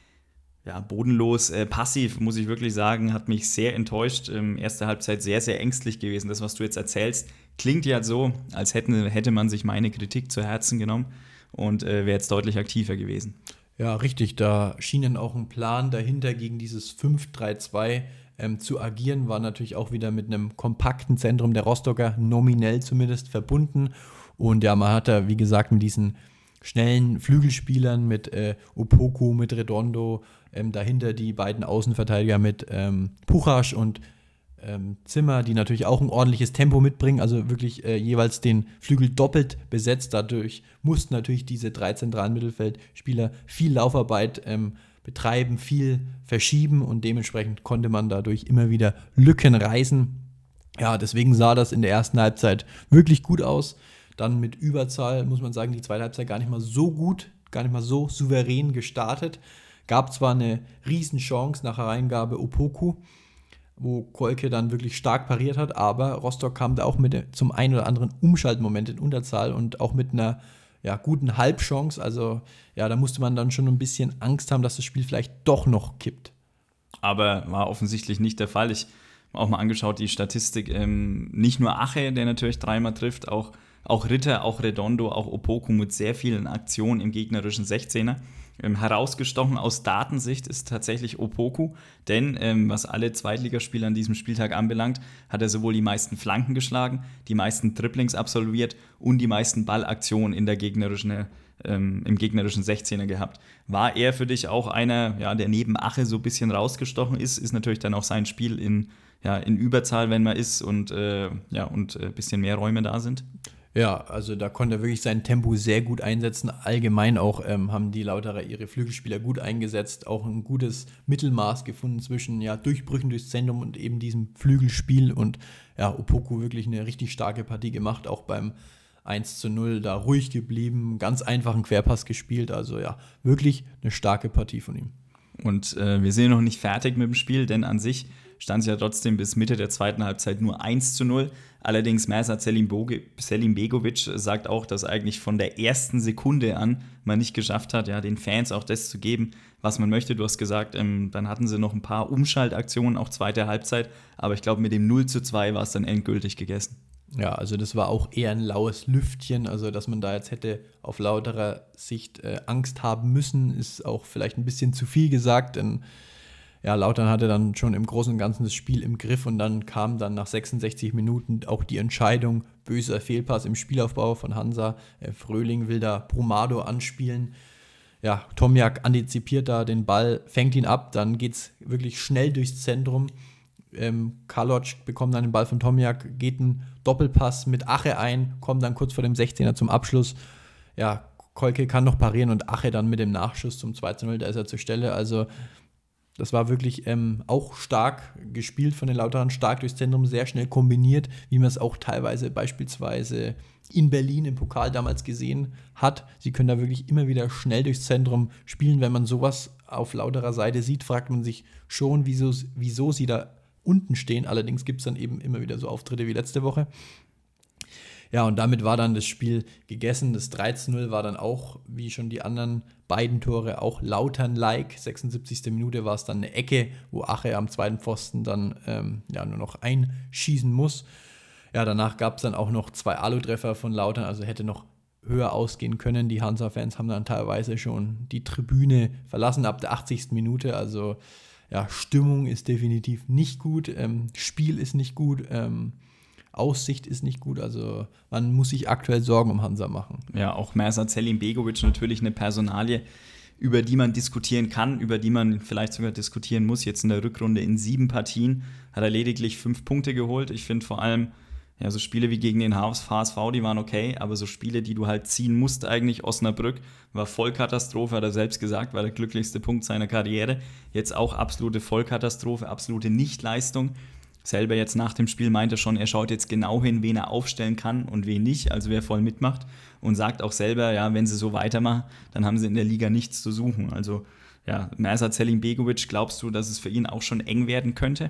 ja, bodenlos, äh, passiv, muss ich wirklich sagen, hat mich sehr enttäuscht. Ähm, erste Halbzeit sehr, sehr ängstlich gewesen. Das, was du jetzt erzählst, klingt ja so, als hätten, hätte man sich meine Kritik zu Herzen genommen und äh, wäre jetzt deutlich aktiver gewesen. Ja, richtig. Da schien dann auch ein Plan dahinter, gegen dieses fünf drei zwei ähm, zu agieren. War natürlich auch wieder mit einem kompakten Zentrum der Rostocker, nominell zumindest, verbunden. Und ja, man hat da, wie gesagt, mit diesen schnellen Flügelspielern, mit äh, Opoku, mit Redondo, ähm, dahinter die beiden Außenverteidiger mit ähm, Puchasch und ähm, Zimmer, die natürlich auch ein ordentliches Tempo mitbringen, also wirklich äh, jeweils den Flügel doppelt besetzt. Dadurch mussten natürlich diese drei zentralen Mittelfeldspieler viel Laufarbeit ähm, betreiben, viel verschieben und dementsprechend konnte man dadurch immer wieder Lücken reißen. Ja, deswegen sah das in der ersten Halbzeit wirklich gut aus. Dann mit Überzahl, muss man sagen, die zweite Halbzeit gar nicht mal so gut, gar nicht mal so souverän gestartet. Gab zwar eine Riesenchance nach Hereingabe Opoku, wo Kolke dann wirklich stark pariert hat, aber Rostock kam da auch mit zum einen oder anderen Umschaltmoment in Unterzahl und auch mit einer ja, guten Halbchance. Also ja, da musste man dann schon ein bisschen Angst haben, dass das Spiel vielleicht doch noch kippt. Aber war offensichtlich nicht der Fall. Ich habe auch mal angeschaut, die Statistik, ähm, nicht nur Ache, der natürlich dreimal trifft, auch Auch Ritter, auch Redondo, auch Opoku mit sehr vielen Aktionen im gegnerischen sechzehner. Ähm, herausgestochen aus Datensicht ist tatsächlich Opoku, denn ähm, was alle Zweitligaspieler an diesem Spieltag anbelangt, hat er sowohl die meisten Flanken geschlagen, die meisten Dribblings absolviert und die meisten Ballaktionen in der gegnerischen, ähm, im gegnerischen sechzehner gehabt. War er für dich auch einer, ja, der neben Ache so ein bisschen rausgestochen ist, ist natürlich dann auch sein Spiel in, ja, in Überzahl, wenn man ist und äh, ja, und ein äh, bisschen mehr Räume da sind? Ja, also da konnte er wirklich sein Tempo sehr gut einsetzen. Allgemein auch ähm, haben die Lauterer ihre Flügelspieler gut eingesetzt, auch ein gutes Mittelmaß gefunden zwischen ja, Durchbrüchen durchs Zentrum und eben diesem Flügelspiel. Und ja, Opoku wirklich eine richtig starke Partie gemacht, auch beim eins zu null da ruhig geblieben, ganz einfachen Querpass gespielt. Also ja, wirklich eine starke Partie von ihm. Und äh, wir sind noch nicht fertig mit dem Spiel, denn an sich stand es ja trotzdem bis Mitte der zweiten Halbzeit nur eins zu null. Allerdings Mersat Selim Begovic sagt auch, dass eigentlich von der ersten Sekunde an man nicht geschafft hat, ja, den Fans auch das zu geben, was man möchte. Du hast gesagt, ähm, dann hatten sie noch ein paar Umschaltaktionen, auch zweite Halbzeit. Aber ich glaube, mit dem null zu zwei war es dann endgültig gegessen. Ja, also das war auch eher ein laues Lüftchen, also dass man da jetzt hätte auf lauterer Sicht äh, Angst haben müssen, ist auch vielleicht ein bisschen zu viel gesagt, denn ja, Lautern hatte dann schon im Großen und Ganzen das Spiel im Griff und dann kam dann nach sechsundsechzig Minuten auch die Entscheidung, böser Fehlpass im Spielaufbau von Hansa, äh, Fröhling will da Brumado anspielen, ja, Tomjak antizipiert da den Ball, fängt ihn ab, dann geht es wirklich schnell durchs Zentrum, ähm, Kaloc bekommt dann den Ball von Tomjak, geht ein Doppelpass mit Ache ein, kommt dann kurz vor dem sechzehner zum Abschluss, ja, Kolke kann noch parieren und Ache dann mit dem Nachschuss zum zwei zu null, da ist er zur Stelle, also das war wirklich ähm, auch stark gespielt von den Lauterern, stark durchs Zentrum, sehr schnell kombiniert, wie man es auch teilweise beispielsweise in Berlin im Pokal damals gesehen hat. Sie können da wirklich immer wieder schnell durchs Zentrum spielen. Wenn man sowas auf Lauterer Seite sieht, fragt man sich schon, wieso, wieso sie da unten stehen. Allerdings gibt es dann eben immer wieder so Auftritte wie letzte Woche. Ja, und damit war dann das Spiel gegessen. Das drei zu null war dann auch, wie schon die anderen beiden Tore, auch Lautern-like. sechsundsiebzigste Minute war es dann eine Ecke, wo Ache am zweiten Pfosten dann ähm, ja, nur noch einschießen muss. Ja, danach gab es dann auch noch zwei Alu-Treffer von Lautern, also hätte noch höher ausgehen können. Die Hansa-Fans haben dann teilweise schon die Tribüne verlassen ab der achtzigsten Minute. Also ja, Stimmung ist definitiv nicht gut, ähm, Spiel ist nicht gut, ähm, Aussicht ist nicht gut, also man muss sich aktuell Sorgen um Hansa machen. Ja, auch Mersat Selimbegovic natürlich eine Personalie, über die man diskutieren kann, über die man vielleicht sogar diskutieren muss. Jetzt in der Rückrunde in sieben Partien hat er lediglich fünf Punkte geholt. Ich finde vor allem, ja, so Spiele wie gegen den H S V, die waren okay, aber so Spiele, die du halt ziehen musst eigentlich, Osnabrück war Vollkatastrophe, hat er selbst gesagt, war der glücklichste Punkt seiner Karriere. Jetzt auch absolute Vollkatastrophe, absolute Nichtleistung. Selber jetzt nach dem Spiel meinte er schon, er schaut jetzt genau hin, wen er aufstellen kann und wen nicht, also wer voll mitmacht, und sagt auch selber, ja, wenn sie so weitermachen, dann haben sie in der Liga nichts zu suchen. Also ja, Mersat Selimbegovic, glaubst du, dass es für ihn auch schon eng werden könnte?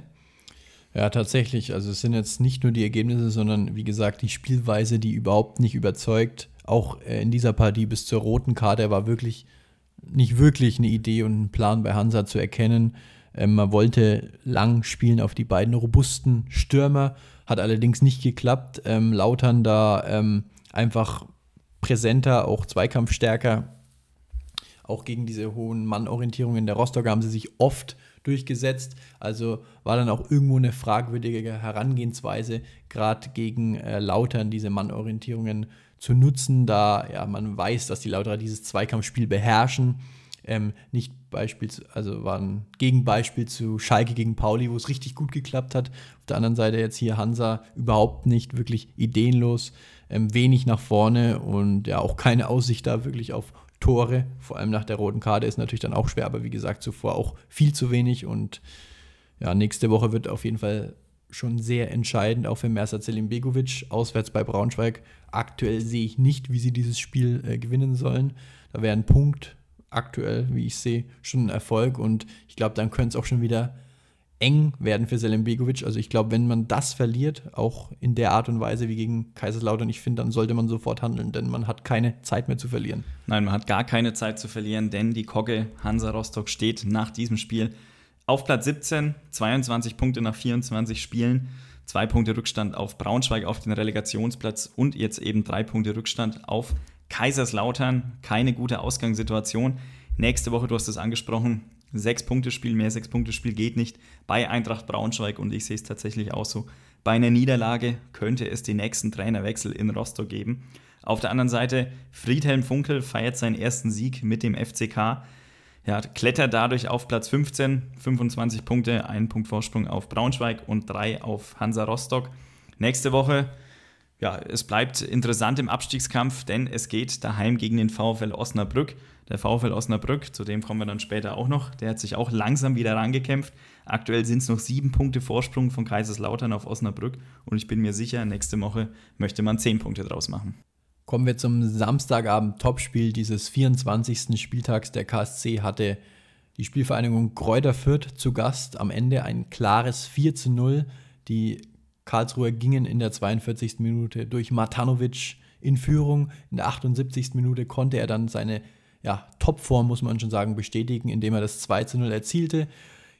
Ja, tatsächlich. Also es sind jetzt nicht nur die Ergebnisse, sondern wie gesagt die Spielweise, die überhaupt nicht überzeugt. Auch in dieser Partie bis zur roten Karte war wirklich nicht wirklich eine Idee und ein Plan bei Hansa zu erkennen. Ähm, man wollte lang spielen auf die beiden robusten Stürmer, hat allerdings nicht geklappt. Ähm, Lautern da ähm, einfach präsenter, auch zweikampfstärker. Auch gegen diese hohen Mannorientierungen der Rostocker haben sie sich oft durchgesetzt. Also war dann auch irgendwo eine fragwürdige Herangehensweise, gerade gegen äh, Lautern diese Mannorientierungen zu nutzen, da ja, man weiß, dass die Lauterer dieses Zweikampfspiel beherrschen. Ähm, nicht beispielsweise, also war ein Gegenbeispiel zu Schalke gegen Pauli, wo es richtig gut geklappt hat. Auf der anderen Seite jetzt hier Hansa überhaupt nicht, wirklich ideenlos, ähm, wenig nach vorne und ja auch keine Aussicht da wirklich auf Tore, vor allem nach der roten Karte ist natürlich dann auch schwer, aber wie gesagt, zuvor auch viel zu wenig und ja, nächste Woche wird auf jeden Fall schon sehr entscheidend, auch für Mersat Selimbegovic, auswärts bei Braunschweig. Aktuell sehe ich nicht, wie sie dieses Spiel äh, gewinnen sollen. Da wäre ein Punkt aktuell, wie ich sehe, schon ein Erfolg und ich glaube, dann könnte es auch schon wieder eng werden für Selimbegovic. Also ich glaube, wenn man das verliert, auch in der Art und Weise wie gegen Kaiserslautern, ich finde, dann sollte man sofort handeln, denn man hat keine Zeit mehr zu verlieren. Nein, man hat gar keine Zeit zu verlieren, denn die Kogge Hansa Rostock steht nach diesem Spiel auf Platz siebzehn, zweiundzwanzig Punkte nach vierundzwanzig Spielen, zwei Punkte Rückstand auf Braunschweig auf den Relegationsplatz und jetzt eben drei Punkte Rückstand auf Kaiserslautern. Keine gute Ausgangssituation. Nächste Woche, du hast es angesprochen, Sechs-Punkte-Spiel, mehr Sechs-Punkte-Spiel geht nicht bei Eintracht Braunschweig und ich sehe es tatsächlich auch so. Bei einer Niederlage könnte es den nächsten Trainerwechsel in Rostock geben. Auf der anderen Seite, Friedhelm Funkel feiert seinen ersten Sieg mit dem F C K. Ja, klettert dadurch auf Platz fünfzehn, fünfundzwanzig Punkte, einen Punkt Vorsprung auf Braunschweig und drei auf Hansa Rostock. Nächste Woche, ja, es bleibt interessant im Abstiegskampf, denn es geht daheim gegen den VfL Osnabrück. Der VfL Osnabrück, zu dem kommen wir dann später auch noch, der hat sich auch langsam wieder rangekämpft. Aktuell sind es noch sieben Punkte Vorsprung von Kaiserslautern auf Osnabrück und ich bin mir sicher, nächste Woche möchte man zehn Punkte draus machen. Kommen wir zum Samstagabend-Topspiel dieses vierundzwanzigsten Spieltags. Der K S C hatte die Spielvereinigung Greuther Fürth zu Gast. Am Ende ein klares vier zu null. Die Karlsruher gingen in der zweiundvierzigsten Minute durch Matanovic in Führung. In der achtundsiebzigsten Minute konnte er dann seine ja, Topform, muss man schon sagen, bestätigen, indem er das zwei zu null erzielte.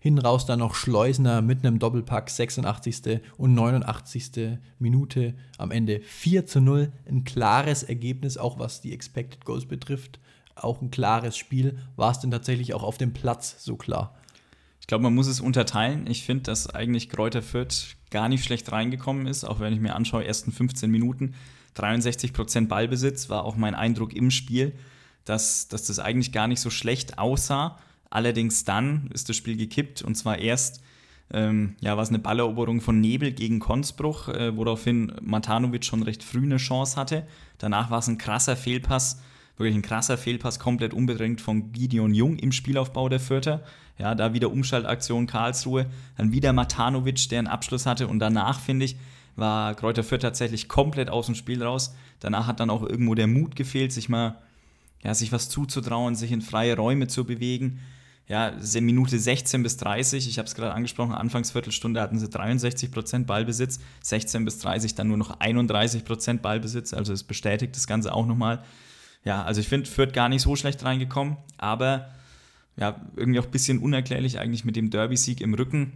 Hin raus dann noch Schleusner mit einem Doppelpack, sechsundachtzigste und neunundachtzigste Minute. Am Ende vier zu null. Ein klares Ergebnis, auch was die Expected Goals betrifft. Auch ein klares Spiel. War es denn tatsächlich auch auf dem Platz so klar? Ich glaube, man muss es unterteilen. Ich finde, dass eigentlich Greuther Fürth gar nicht schlecht reingekommen ist, auch wenn ich mir anschaue, ersten fünfzehn Minuten, dreiundsechzig Prozent Ballbesitz, war auch mein Eindruck im Spiel, dass, dass das eigentlich gar nicht so schlecht aussah. Allerdings dann ist das Spiel gekippt und zwar erst, ähm, ja, war es eine Balleroberung von Nebel gegen Konsbruch, äh, woraufhin Matanovic schon recht früh eine Chance hatte. Danach war es ein krasser Fehlpass, wirklich ein krasser Fehlpass, komplett unbedrängt von Gideon Jung im Spielaufbau der Fürther. Ja, da wieder Umschaltaktion Karlsruhe, dann wieder Matanovic, der einen Abschluss hatte und danach, finde ich, war Greuther Fürth tatsächlich komplett aus dem Spiel raus. Danach hat dann auch irgendwo der Mut gefehlt, sich mal, ja, sich was zuzutrauen, sich in freie Räume zu bewegen. Ja, Minute sechzehn bis dreißig, ich habe es gerade angesprochen, Anfangsviertelstunde hatten sie dreiundsechzig Prozent Ballbesitz, sechzehn bis dreißig dann nur noch einunddreißig Prozent Ballbesitz, also es bestätigt das Ganze auch nochmal. Ja, also ich finde, Fürth gar nicht so schlecht reingekommen, aber ja, irgendwie auch ein bisschen unerklärlich eigentlich mit dem Derby-Sieg im Rücken,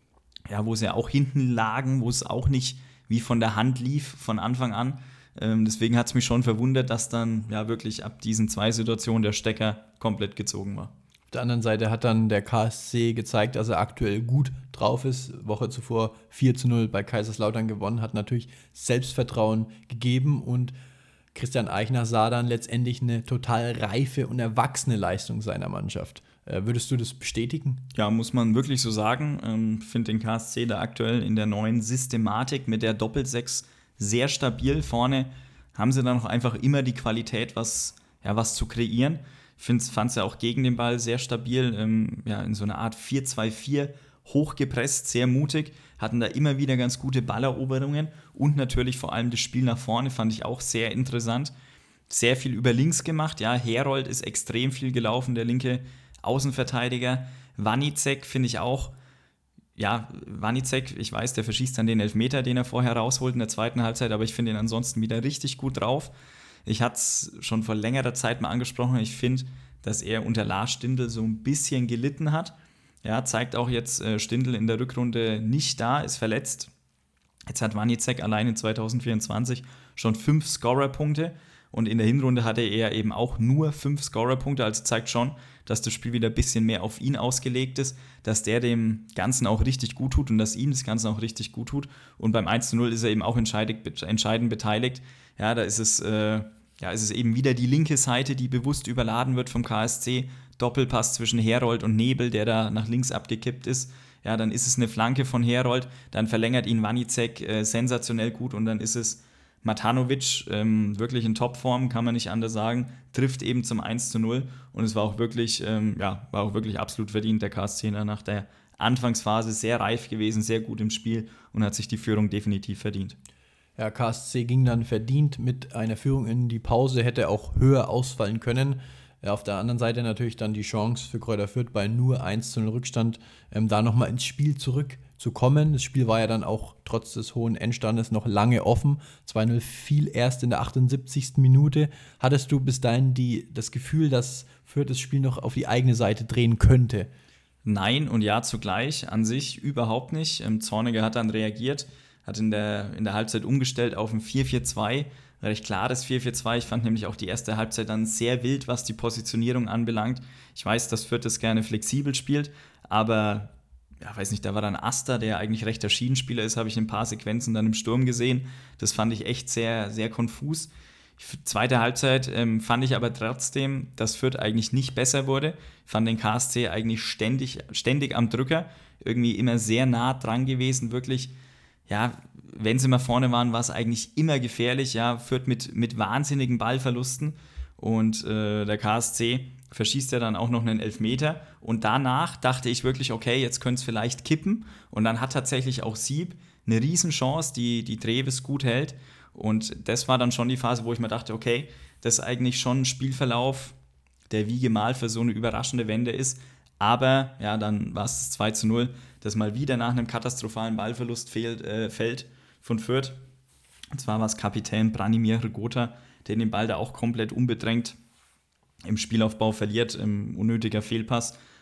ja, wo sie ja auch hinten lagen, wo es auch nicht wie von der Hand lief von Anfang an. Ähm, deswegen hat es mich schon verwundert, dass dann ja wirklich ab diesen zwei Situationen der Stecker komplett gezogen war. Auf der anderen Seite hat dann der K S C gezeigt, dass er aktuell gut drauf ist. Woche zuvor vier zu null bei Kaiserslautern gewonnen, hat natürlich Selbstvertrauen gegeben und Christian Eichner sah dann letztendlich eine total reife und erwachsene Leistung seiner Mannschaft. Äh, würdest du das bestätigen? Ja, muss man wirklich so sagen. Ich ähm, finde den K S C da aktuell in der neuen Systematik mit der Doppelsechs sehr stabil. Vorne haben sie dann auch einfach immer die Qualität, was, ja, was zu kreieren. Ich fand es ja auch gegen den Ball sehr stabil, ähm, ja, in so einer Art vier zwei vier, hochgepresst, sehr mutig, hatten da immer wieder ganz gute Balleroberungen und natürlich vor allem das Spiel nach vorne fand ich auch sehr interessant. Sehr viel über links gemacht, ja, Herold ist extrem viel gelaufen, der linke Außenverteidiger. Wanicek finde ich auch, ja, Wanicek, ich weiß, der verschießt dann den Elfmeter, den er vorher rausholt in der zweiten Halbzeit, aber ich finde ihn ansonsten wieder richtig gut drauf. Ich hatte es schon vor längerer Zeit mal angesprochen, ich finde, dass er unter Lars Stindl so ein bisschen gelitten hat. Ja, zeigt auch jetzt äh, Stindl in der Rückrunde nicht da, ist verletzt. Jetzt hat Wanicek allein in zwanzig vierundzwanzig schon fünf Scorerpunkte und in der Hinrunde hatte er eben auch nur fünf Scorerpunkte, also zeigt schon, dass das Spiel wieder ein bisschen mehr auf ihn ausgelegt ist, dass der dem Ganzen auch richtig gut tut und dass ihm das Ganze auch richtig gut tut. Und beim eins zu null ist er eben auch entscheidend, entscheidend beteiligt. Ja, da ist es, äh, ja, ist es eben wieder die linke Seite, die bewusst überladen wird vom K S C. Doppelpass zwischen Herold und Nebel, der da nach links abgekippt ist. Ja, dann ist es eine Flanke von Herold, dann verlängert ihn Wanicek äh, sensationell gut und dann ist es Matanovic, ähm, wirklich in Topform, kann man nicht anders sagen, trifft eben zum eins zu null und es war auch wirklich, ähm, ja, war auch wirklich absolut verdient, der K S C nach der Anfangsphase sehr reif gewesen, sehr gut im Spiel und hat sich die Führung definitiv verdient. Ja, K S C ging dann verdient mit einer Führung in die Pause, hätte auch höher ausfallen können. Ja, auf der anderen Seite natürlich dann die Chance für Greuther Fürth bei nur eins zu null Rückstand, ähm, da nochmal ins Spiel zurückzukommen. Das Spiel war ja dann auch trotz des hohen Endstandes noch lange offen. zwei null fiel erst in der achtundsiebzigsten Minute. Hattest du bis dahin die, das Gefühl, dass Fürth das Spiel noch auf die eigene Seite drehen könnte? Nein und ja zugleich, an sich überhaupt nicht. Ähm, Zorniger hat dann reagiert, hat in der, in der Halbzeit umgestellt auf ein vier vier zwei, recht klares vier vier zwei. Ich fand nämlich auch die erste Halbzeit dann sehr wild, was die Positionierung anbelangt. Ich weiß, dass Fürth das gerne flexibel spielt, aber ja, weiß nicht, da war dann Aster, der eigentlich rechter Schienenspieler ist, habe ich in ein paar Sequenzen dann im Sturm gesehen. Das fand ich echt sehr, sehr konfus. Zweite Halbzeit ähm, fand ich aber trotzdem, dass Fürth eigentlich nicht besser wurde. Ich fand den K S C eigentlich ständig, ständig am Drücker, irgendwie immer sehr nah dran gewesen, wirklich. Ja, wenn sie mal vorne waren, war es eigentlich immer gefährlich, ja, Fürth mit, mit wahnsinnigen Ballverlusten und äh, der K S C verschießt ja dann auch noch einen Elfmeter und danach dachte ich wirklich, okay, jetzt könnte es vielleicht kippen und dann hat tatsächlich auch Sieb eine Riesenchance, die, die Treves gut hält und das war dann schon die Phase, wo ich mir dachte, okay, das ist eigentlich schon ein Spielverlauf, der wie gemalt für so eine überraschende Wende ist. Aber ja, dann war es zwei zu null, das mal wieder nach einem katastrophalen Ballverlust fehlt, äh, fällt von Fürth. Und zwar war es Kapitän Branimir Hrgota, der den Ball da auch komplett unbedrängt im Spielaufbau verliert, im unnötiger Fehlpass.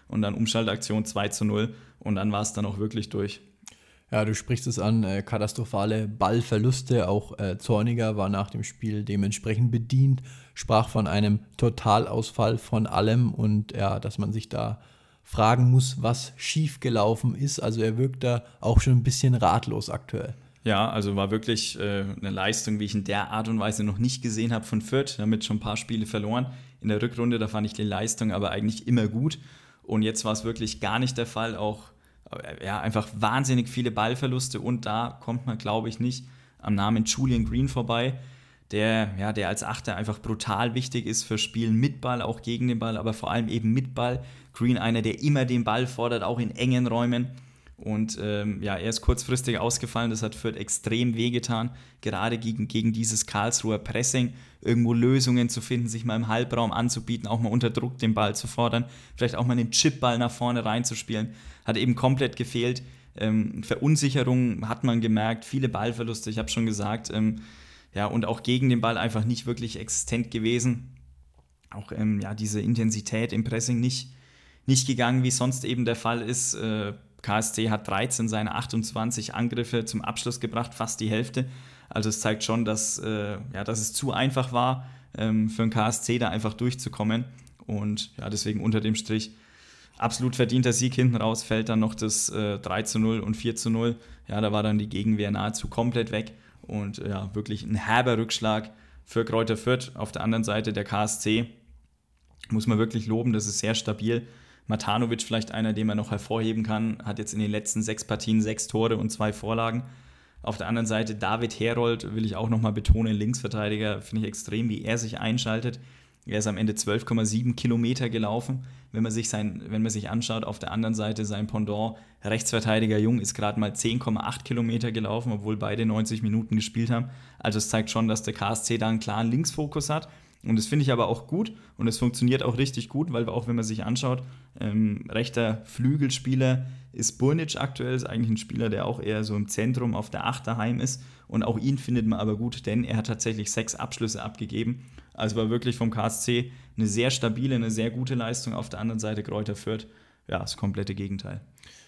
und dann Umschaltaktion zwei zu null und dann war es dann auch wirklich durch. Ja, du sprichst es an, äh, katastrophale Ballverluste, auch äh, Zorniger war nach dem Spiel dementsprechend bedient, sprach von einem Totalausfall von allem und ja, dass man sich da fragen muss, was schiefgelaufen ist, also er wirkt da auch schon ein bisschen ratlos aktuell. Ja, also war wirklich äh, eine Leistung, wie ich in der Art und Weise noch nicht gesehen habe von Fürth, damit schon ein paar Spiele verloren. In der Rückrunde, da fand ich die Leistung aber eigentlich immer gut und jetzt war es wirklich gar nicht der Fall, auch ja, einfach wahnsinnig viele Ballverluste und da kommt man, glaube ich, nicht am Namen Julian Green vorbei, der, ja, der als Achter einfach brutal wichtig ist für Spielen mit Ball, auch gegen den Ball, aber vor allem eben mit Ball. Green einer, der immer den Ball fordert, auch in engen Räumen. Und ähm, ja, er ist kurzfristig ausgefallen, das hat Fürth extrem wehgetan, gerade gegen, gegen dieses Karlsruher Pressing, irgendwo Lösungen zu finden, sich mal im Halbraum anzubieten, auch mal unter Druck den Ball zu fordern, vielleicht auch mal einen Chipball nach vorne reinzuspielen, hat eben komplett gefehlt. Ähm, Verunsicherung hat man gemerkt, viele Ballverluste, ich habe schon gesagt, ähm, ja, und auch gegen den Ball einfach nicht wirklich existent gewesen. Auch ähm, ja, diese Intensität im Pressing nicht, nicht gegangen, wie sonst eben der Fall ist. Äh, K S C hat dreizehn seiner achtundzwanzig Angriffe zum Abschluss gebracht, fast die Hälfte. Also es zeigt schon, dass, äh, ja, dass es zu einfach war, ähm, für den K S C da einfach durchzukommen. Und ja, deswegen unter dem Strich absolut verdienter Sieg. Hinten raus fällt dann noch das äh, drei zu null und vier zu null. Ja, da war dann die Gegenwehr nahezu komplett weg. Und ja, wirklich ein herber Rückschlag für Greuther Fürth. Auf der anderen Seite der K S C muss man wirklich loben, das ist sehr stabil. Matanovic vielleicht einer, den man noch hervorheben kann, hat jetzt in den letzten sechs Partien sechs Tore und zwei Vorlagen. Auf der anderen Seite David Herold, will ich auch nochmal betonen, Linksverteidiger, finde ich extrem, wie er sich einschaltet. Er ist am Ende zwölf Komma sieben Kilometer gelaufen. Wenn man sich sein, wenn man sich anschaut, auf der anderen Seite sein Pendant, Rechtsverteidiger Jung, ist gerade mal zehn Komma acht Kilometer gelaufen, obwohl beide neunzig Minuten gespielt haben. Also es zeigt schon, dass der K S C da einen klaren Linksfokus hat. Und das finde ich aber auch gut und es funktioniert auch richtig gut, weil auch wenn man sich anschaut, ähm, rechter Flügelspieler ist Burnic aktuell, ist eigentlich ein Spieler, der auch eher so im Zentrum auf der Acht daheim ist und auch ihn findet man aber gut, denn er hat tatsächlich sechs Abschlüsse abgegeben, also war wirklich vom K S C eine sehr stabile, eine sehr gute Leistung. Auf der anderen Seite Greuther Fürth, ja, das komplette Gegenteil.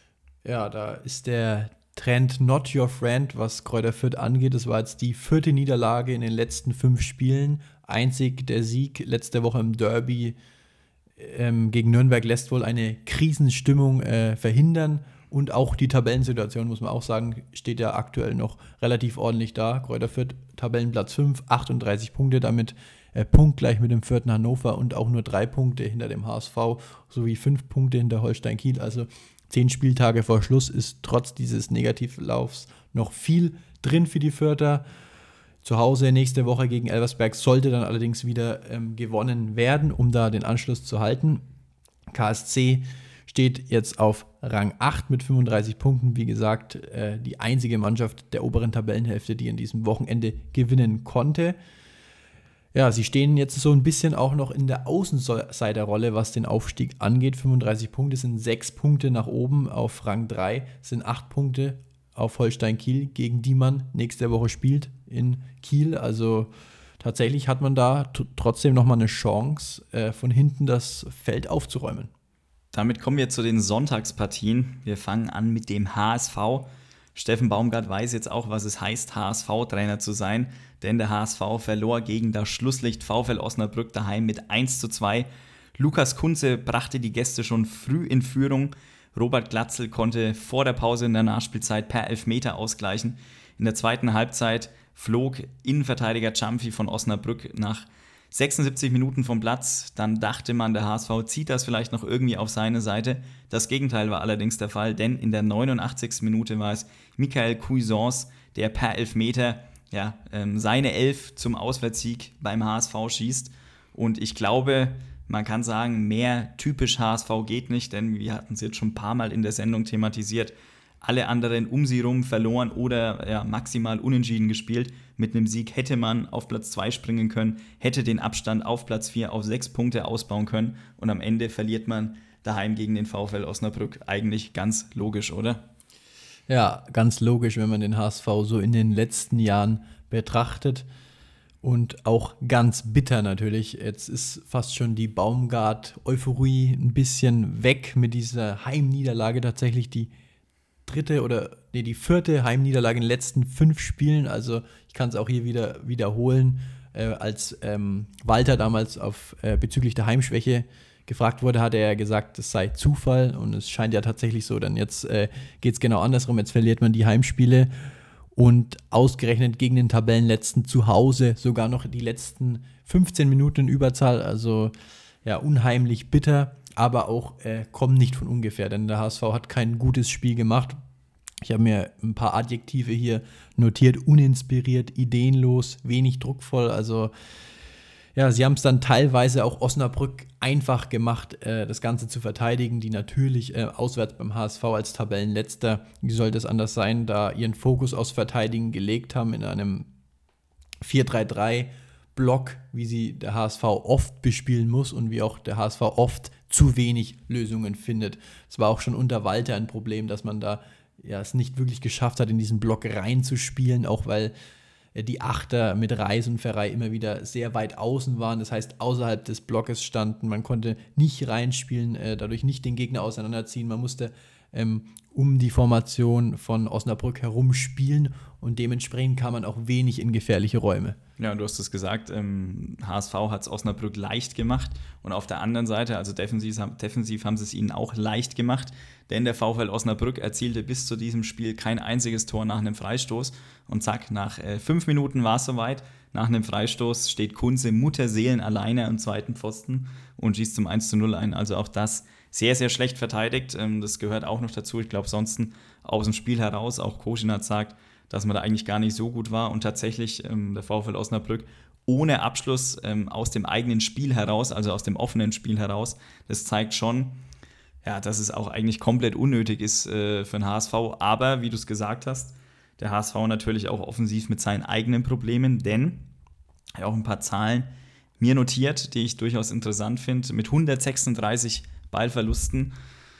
Ja, da ist der Trend not your friend, was Greuther Fürth angeht. Das war jetzt die vierte Niederlage in den letzten fünf Spielen. Einzig der Sieg letzte Woche im Derby ähm, gegen Nürnberg lässt wohl eine Krisenstimmung äh, verhindern. Und auch die Tabellensituation, muss man auch sagen, steht ja aktuell noch relativ ordentlich da. Greuther Fürth, Tabellenplatz fünf, achtunddreißig Punkte, damit äh, punktgleich mit dem vierten Hannover und auch nur drei Punkte hinter dem H S V sowie fünf Punkte hinter Holstein Kiel. Also zehn Spieltage vor Schluss ist trotz dieses Negativlaufs noch viel drin für die Fürther. Zu Hause nächste Woche gegen Elversberg sollte dann allerdings wieder ähm, gewonnen werden, um da den Anschluss zu halten. K S C steht jetzt auf Rang acht mit fünfunddreißig Punkten. Wie gesagt, äh, die einzige Mannschaft der oberen Tabellenhälfte, die an diesem Wochenende gewinnen konnte. Ja, sie stehen jetzt so ein bisschen auch noch in der Außenseiterrolle, was den Aufstieg angeht. fünfunddreißig Punkte sind sechs Punkte nach oben auf Rang drei, sind acht Punkte auf Holstein Kiel, gegen die man nächste Woche spielt in Kiel. Also tatsächlich hat man da t- trotzdem nochmal eine Chance, äh, von hinten das Feld aufzuräumen. Damit kommen wir zu den Sonntagspartien. Wir fangen an mit dem H S V. Steffen Baumgart weiß jetzt auch, was es heißt, H S V-Trainer zu sein, denn der H S V verlor gegen das Schlusslicht VfL Osnabrück daheim mit eins zu zwei. Lukas Kunze brachte die Gäste schon früh in Führung. Robert Glatzel konnte vor der Pause in der Nachspielzeit per Elfmeter ausgleichen. In der zweiten Halbzeit flog Innenverteidiger Ciampi von Osnabrück nach sechsundsiebzig Minuten vom Platz. Dann dachte man, der H S V zieht das vielleicht noch irgendwie auf seine Seite. Das Gegenteil war allerdings der Fall, denn in der neunundachtzigsten Minute war es Michael Cuisance, der per Elfmeter ja, ähm, seine Elf zum Auswärtssieg beim H S V schießt. Und ich glaube, man kann sagen, mehr typisch H S V geht nicht, denn wir hatten es jetzt schon ein paar Mal in der Sendung thematisiert. Alle anderen um sie rum verloren oder ja, maximal unentschieden gespielt. Mit einem Sieg hätte man auf Platz zwei springen können, hätte den Abstand auf Platz vier auf sechs Punkte ausbauen können und am Ende verliert man daheim gegen den VfL Osnabrück. Eigentlich ganz logisch, oder? Ja, ganz logisch, wenn man den H S V so in den letzten Jahren betrachtet. Und auch ganz bitter natürlich. Jetzt ist fast schon die Baumgart-Euphorie ein bisschen weg mit dieser Heimniederlage. Tatsächlich die dritte oder nee, die vierte Heimniederlage in den letzten fünf Spielen. Also ich kann es auch hier wieder wiederholen. Äh, als ähm, Walter damals auf, äh, bezüglich der Heimschwäche gefragt wurde, hat er gesagt, das sei Zufall. Und es scheint ja tatsächlich so. Denn jetzt äh, geht es genau andersrum. Jetzt verliert man die Heimspiele. Und ausgerechnet gegen den Tabellenletzten zu Hause sogar noch die letzten fünfzehn Minuten in Überzahl. Also ja, unheimlich bitter, aber auch äh, kommt nicht von ungefähr, denn der H S V hat kein gutes Spiel gemacht. Ich habe mir ein paar Adjektive hier notiert: uninspiriert, ideenlos, wenig druckvoll. Also ja, sie haben es dann teilweise auch Osnabrück einfach gemacht, äh, das Ganze zu verteidigen, die natürlich äh, auswärts beim H S V als Tabellenletzter, wie sollte es anders sein, da ihren Fokus aufs Verteidigen gelegt haben in einem vier drei drei Block, wie sie der H S V oft bespielen muss und wie auch der H S V oft zu wenig Lösungen findet. Es war auch schon unter Walter ein Problem, dass man da ja es nicht wirklich geschafft hat, in diesen Block reinzuspielen, auch weil die Achter mit Reis und Ferrei immer wieder sehr weit außen waren, das heißt außerhalb des Blockes standen, man konnte nicht reinspielen, äh, dadurch nicht den Gegner auseinanderziehen, man musste ähm, um die Formation von Osnabrück herum spielen und dementsprechend kam man auch wenig in gefährliche Räume. Ja, du hast es gesagt, ähm, H S V hat es Osnabrück leicht gemacht und auf der anderen Seite, also defensiv, defensiv haben sie es ihnen auch leicht gemacht, denn der VfL Osnabrück erzielte bis zu diesem Spiel kein einziges Tor nach einem Freistoß und zack, nach äh, fünf Minuten war es soweit. Nach einem Freistoß steht Kunze Mutterseelen alleine am zweiten Pfosten und schießt zum eins zu null ein. Also auch das sehr, sehr schlecht verteidigt. Ähm, das gehört auch noch dazu. Ich glaube, sonst aus dem Spiel heraus, auch Koschinat sagt, dass man da eigentlich gar nicht so gut war und tatsächlich ähm, der VfL Osnabrück ohne Abschluss ähm, aus dem eigenen Spiel heraus, also aus dem offenen Spiel heraus, das zeigt schon, ja, dass es auch eigentlich komplett unnötig ist äh, für den H S V. Aber, wie du es gesagt hast, der H S V natürlich auch offensiv mit seinen eigenen Problemen, denn ich habe auch ein paar Zahlen mir notiert, die ich durchaus interessant finde. Mit hundertsechsunddreißig Ballverlusten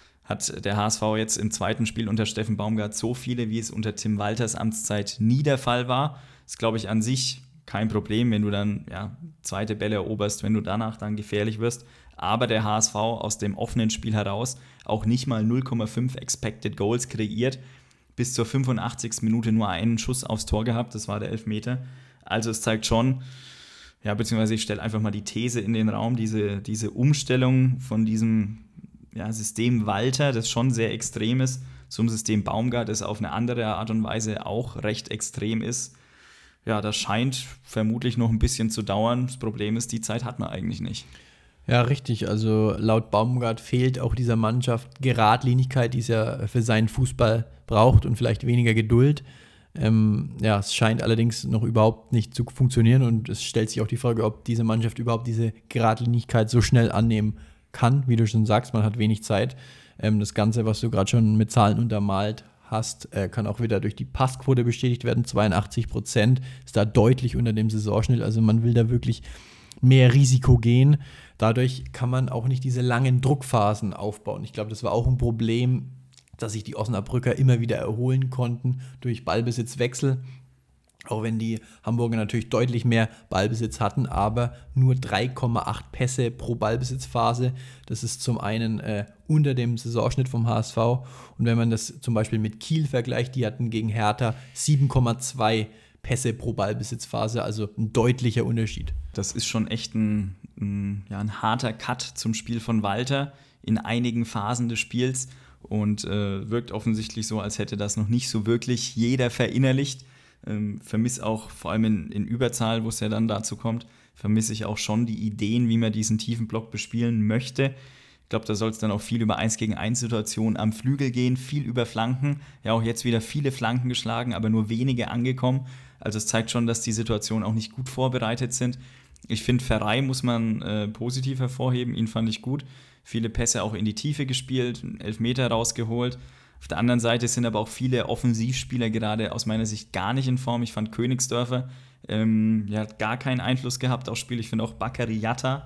hat der H S V jetzt im zweiten Spiel unter Steffen Baumgart so viele, wie es unter Tim Walters Amtszeit nie der Fall war. Das ist, glaube ich, an sich kein Problem, wenn du dann ja, zweite Bälle eroberst, wenn du danach dann gefährlich wirst. Aber der H S V aus dem offenen Spiel heraus auch nicht mal null Komma fünf Expected Goals kreiert. Bis zur fünfundachtzigsten Minute nur einen Schuss aufs Tor gehabt, das war der Elfmeter. Also es zeigt schon, ja, beziehungsweise ich stelle einfach mal die These in den Raum, diese, diese Umstellung von diesem ja, System Walter, das schon sehr extrem ist, zum System Baumgart, das auf eine andere Art und Weise auch recht extrem ist. Ja, das scheint vermutlich noch ein bisschen zu dauern. Das Problem ist, die Zeit hat man eigentlich nicht. Ja, richtig. Also laut Baumgart fehlt auch dieser Mannschaft Geradlinigkeit, die es ja für seinen Fußball braucht und vielleicht weniger Geduld. Ähm, ja, es scheint allerdings noch überhaupt nicht zu funktionieren und es stellt sich auch die Frage, ob diese Mannschaft überhaupt diese Geradlinigkeit so schnell annehmen kann. Wie du schon sagst, man hat wenig Zeit. Ähm, das Ganze, was du gerade schon mit Zahlen untermalt hast, äh, kann auch wieder durch die Passquote bestätigt werden. zweiundachtzig Prozent ist da deutlich unter dem Saisonschnitt. Also man will da wirklich mehr Risiko gehen. Dadurch kann man auch nicht diese langen Druckphasen aufbauen. Ich glaube, das war auch ein Problem, dass sich die Osnabrücker immer wieder erholen konnten durch Ballbesitzwechsel. Auch wenn die Hamburger natürlich deutlich mehr Ballbesitz hatten, aber nur drei Komma acht Pässe pro Ballbesitzphase. Das ist zum einen äh, unter dem Saisonschnitt vom H S V. Und wenn man das zum Beispiel mit Kiel vergleicht, die hatten gegen Hertha sieben Komma zwei Pässe pro Ballbesitzphase, also ein deutlicher Unterschied. Das ist schon echt ein, ein, ja, ein harter Cut zum Spiel von Walter in einigen Phasen des Spiels und äh, wirkt offensichtlich so, als hätte das noch nicht so wirklich jeder verinnerlicht. Ähm, vermisse auch, vor allem in, in Überzahl, wo es ja dann dazu kommt, vermisse ich auch schon die Ideen, wie man diesen tiefen Block bespielen möchte. Ich glaube, da soll es dann auch viel über eins gegen eins Situationen am Flügel gehen, viel über Flanken. Ja, auch jetzt wieder viele Flanken geschlagen, aber nur wenige angekommen. Also es zeigt schon, dass die Situationen auch nicht gut vorbereitet sind. Ich finde, Ferrei muss man äh, positiv hervorheben, ihn fand ich gut. Viele Pässe auch in die Tiefe gespielt, Elfmeter rausgeholt. Auf der anderen Seite sind aber auch viele Offensivspieler gerade aus meiner Sicht gar nicht in Form. Ich fand Königsdörfer, ähm, ja, hat gar keinen Einfluss gehabt aufs Spiel. Ich finde auch Bakary Yatta,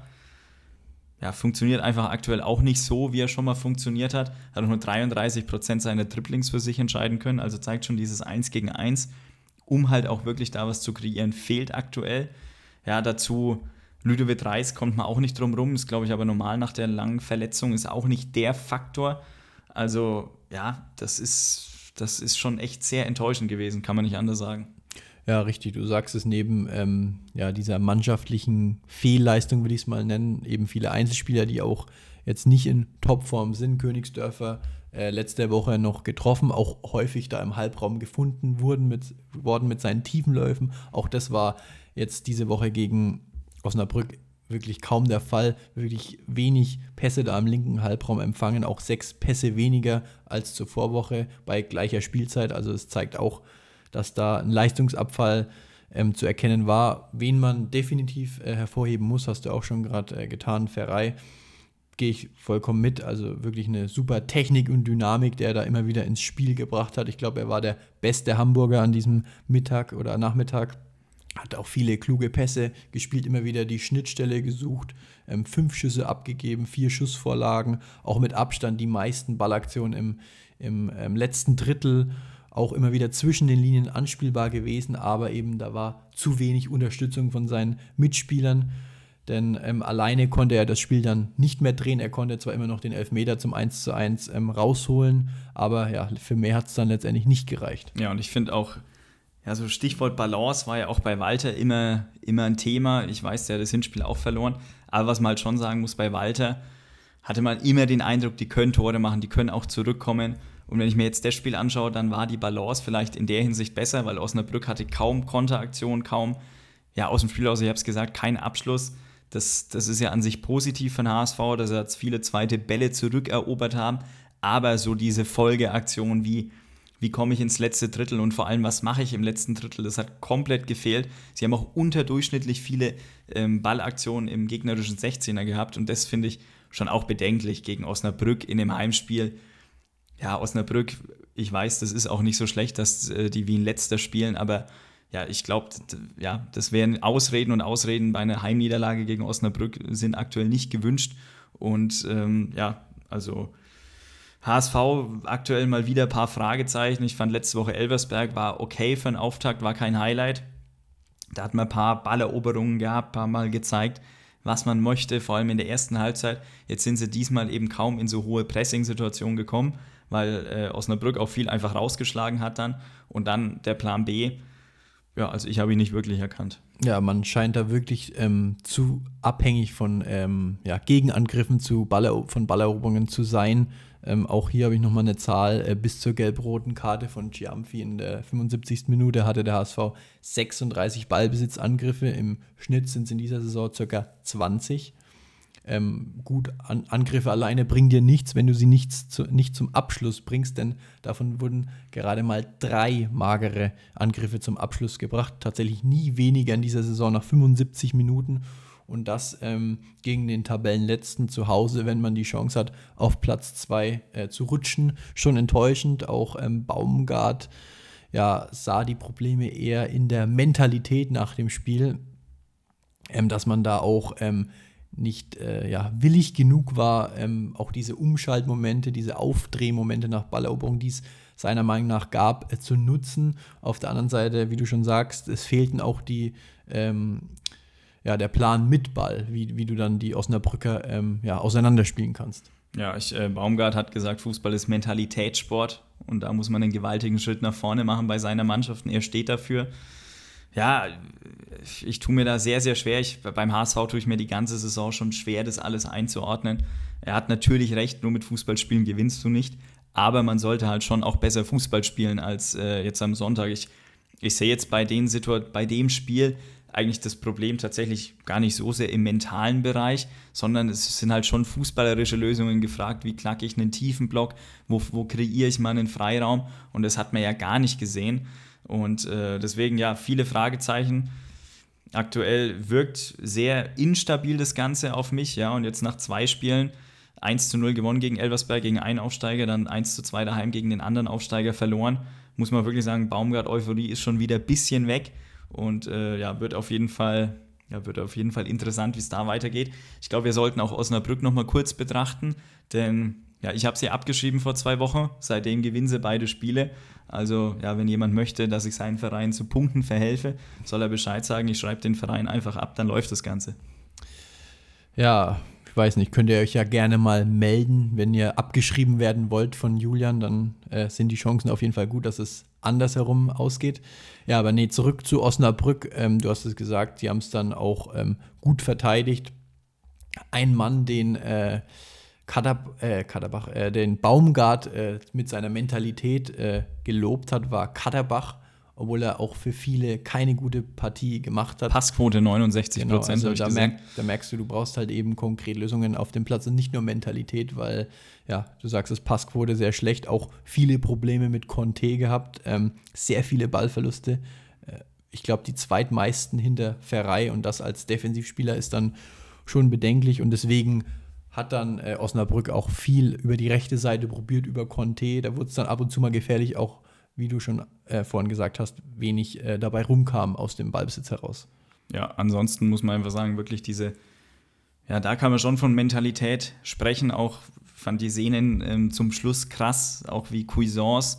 ja, funktioniert einfach aktuell auch nicht so, wie er schon mal funktioniert hat. Hat auch nur dreiunddreißig Prozent seiner Dribblings für sich entscheiden können. Also zeigt schon, dieses eins gegen eins, um halt auch wirklich da was zu kreieren, fehlt aktuell. Ja, dazu Ludovic Reis kommt man auch nicht drum rum, ist, glaube ich, aber normal nach der langen Verletzung, ist auch nicht der Faktor. Also, ja, das ist, das ist schon echt sehr enttäuschend gewesen, kann man nicht anders sagen. Ja, richtig, du sagst es, neben ähm, ja, dieser mannschaftlichen Fehlleistung, würde ich es mal nennen, eben viele Einzelspieler, die auch jetzt nicht in Topform sind. Königsdörfer äh, letzte Woche noch getroffen, auch häufig da im Halbraum gefunden wurden mit, worden mit seinen Tiefenläufen. Auch das war jetzt diese Woche gegen Osnabrück wirklich kaum der Fall. Wirklich wenig Pässe da im linken Halbraum empfangen, auch sechs Pässe weniger als zur Vorwoche bei gleicher Spielzeit. Also es zeigt auch, dass da ein Leistungsabfall ähm, zu erkennen war. Wen man definitiv äh, hervorheben muss, hast du auch schon gerade äh, getan, Ferrei, gehe ich vollkommen mit. Also wirklich eine super Technik und Dynamik, der da immer wieder ins Spiel gebracht hat. Ich glaube, er war der beste Hamburger an diesem Mittag oder Nachmittag. Hat auch viele kluge Pässe gespielt, immer wieder die Schnittstelle gesucht, ähm, fünf Schüsse abgegeben, vier Schussvorlagen, auch mit Abstand die meisten Ballaktionen im, im ähm, letzten Drittel, auch immer wieder zwischen den Linien anspielbar gewesen, aber eben da war zu wenig Unterstützung von seinen Mitspielern, denn ähm, alleine konnte er das Spiel dann nicht mehr drehen. Er konnte zwar immer noch den Elfmeter zum eins zu eins ähm, rausholen, aber ja, für mehr hat es dann letztendlich nicht gereicht. Ja, und ich finde auch, ja, so Stichwort Balance war ja auch bei Walter immer, immer ein Thema. Ich weiß, der hat das Hinspiel auch verloren, aber was man halt schon sagen muss, bei Walter hatte man immer den Eindruck, die können Tore machen, die können auch zurückkommen. Und wenn ich mir jetzt das Spiel anschaue, dann war die Balance vielleicht in der Hinsicht besser, weil Osnabrück hatte kaum Konteraktion, kaum, ja, aus dem Spiel aus, ich habe es gesagt, kein Abschluss. Das, das ist ja an sich positiv von H S V, dass er jetzt viele zweite Bälle zurückerobert haben, aber so diese Folgeaktion wie, wie komme ich ins letzte Drittel und vor allem, was mache ich im letzten Drittel, das hat komplett gefehlt. Sie haben auch unterdurchschnittlich viele ähm, Ballaktionen im gegnerischen sechzehner gehabt und das finde ich schon auch bedenklich gegen Osnabrück in dem Heimspiel. Ja, Osnabrück, ich weiß, das ist auch nicht so schlecht, dass äh, die wie ein Letzter spielen, aber ja, ich glaube, d- ja, das wären Ausreden und Ausreden bei einer Heimniederlage gegen Osnabrück sind aktuell nicht gewünscht und ähm, ja, also H S V aktuell mal wieder ein paar Fragezeichen. Ich fand letzte Woche Elversberg war okay für einen Auftakt, war kein Highlight. Da hat man ein paar Balleroberungen gehabt, ein paar Mal gezeigt, was man möchte, vor allem in der ersten Halbzeit. Jetzt sind sie diesmal eben kaum in so hohe Pressing-Situationen gekommen, weil äh, Osnabrück auch viel einfach rausgeschlagen hat dann. Und dann der Plan B, ja, also ich habe ihn nicht wirklich erkannt. Ja, man scheint da wirklich ähm, zu abhängig von ähm, ja, Gegenangriffen zu Baller, von Balleroberungen zu sein. Ähm, auch hier habe ich nochmal eine Zahl. Äh, bis zur gelb-roten Karte von Giamfi in der fünfundsiebzigsten Minute hatte der H S V sechsunddreißig Ballbesitzangriffe. Im Schnitt sind es in dieser Saison ca. zwanzig. Ähm, gut, an, Angriffe alleine bringen dir nichts, wenn du sie nicht, zu, nicht zum Abschluss bringst, denn davon wurden gerade mal drei magere Angriffe zum Abschluss gebracht. Tatsächlich nie weniger in dieser Saison nach fünfundsiebzig Minuten und das ähm, gegen den Tabellenletzten zu Hause, wenn man die Chance hat, auf Platz zwei äh, zu rutschen. Schon enttäuschend, auch ähm, Baumgart ja, sah die Probleme eher in der Mentalität nach dem Spiel, ähm, dass man da auch ähm, nicht äh, ja, willig genug war, ähm, auch diese Umschaltmomente, diese Aufdrehmomente nach Balleroberung, die es seiner Meinung nach gab, äh, zu nutzen. Auf der anderen Seite, wie du schon sagst, es fehlten auch die, ähm, ja, der Plan mit Ball, wie, wie du dann die Osnabrücker ähm, ja, auseinanderspielen kannst. Ja, ich, äh, Baumgart hat gesagt, Fußball ist Mentalitätssport und da muss man einen gewaltigen Schritt nach vorne machen bei seiner Mannschaft und er steht dafür. Ja, ich, ich tue mir da sehr, sehr schwer. Ich, beim H S V tue ich mir die ganze Saison schon schwer, das alles einzuordnen. Er hat natürlich recht, nur mit Fußballspielen gewinnst du nicht, aber man sollte halt schon auch besser Fußball spielen als äh, jetzt am Sonntag. Ich, ich sehe jetzt bei, den Situ- bei dem Spiel eigentlich das Problem tatsächlich gar nicht so sehr im mentalen Bereich, sondern es sind halt schon fußballerische Lösungen gefragt, wie knacke ich einen tiefen Block, wo, wo kreiere ich mal einen Freiraum und das hat man ja gar nicht gesehen. Und äh, deswegen ja, viele Fragezeichen. Aktuell wirkt sehr instabil das Ganze auf mich, ja, und jetzt nach zwei Spielen eins zu null gewonnen gegen Elversberg, gegen einen Aufsteiger, dann eins zu zwei daheim gegen den anderen Aufsteiger verloren. Muss man wirklich sagen, Baumgart-Euphorie ist schon wieder ein bisschen weg und äh, ja, wird auf jeden Fall, ja, wird auf jeden Fall interessant, wie es da weitergeht. Ich glaube, wir sollten auch Osnabrück noch mal kurz betrachten, denn ja, ich habe sie abgeschrieben vor zwei Wochen, seitdem gewinnen sie beide Spiele. Also ja, wenn jemand möchte, dass ich seinen Verein zu Punkten verhelfe, soll er Bescheid sagen, ich schreibe den Verein einfach ab, dann läuft das Ganze. Ja, ich weiß nicht, könnt ihr euch ja gerne mal melden, wenn ihr abgeschrieben werden wollt von Julian, dann äh, sind die Chancen auf jeden Fall gut, dass es andersherum ausgeht. Ja, aber nee, zurück zu Osnabrück. Ähm, du hast es gesagt, die haben es dann auch ähm, gut verteidigt. Ein Mann, den äh, Kader, äh, Kaderbach, äh, den Baumgart äh, mit seiner Mentalität äh, gelobt hat, war Kaderbach, obwohl er auch für viele keine gute Partie gemacht hat. Passquote neunundsechzig Prozent. Genau, also da, merk, da merkst du, du brauchst halt eben konkret Lösungen auf dem Platz und nicht nur Mentalität, weil, ja, du sagst, es Passquote sehr schlecht, auch viele Probleme mit Conte gehabt, ähm, sehr viele Ballverluste. Äh, ich glaube, die zweitmeisten hinter Ferrei und das als Defensivspieler ist dann schon bedenklich und deswegen hat dann äh, Osnabrück auch viel über die rechte Seite probiert, über Conte. Da wurde es dann ab und zu mal gefährlich, auch wie du schon äh, vorhin gesagt hast, wenig äh, dabei rumkam aus dem Ballbesitz heraus. Ja, ansonsten muss man einfach sagen, wirklich diese, ja, da kann man schon von Mentalität sprechen, auch fand die Szenen ähm, zum Schluss krass, auch wie Cuisance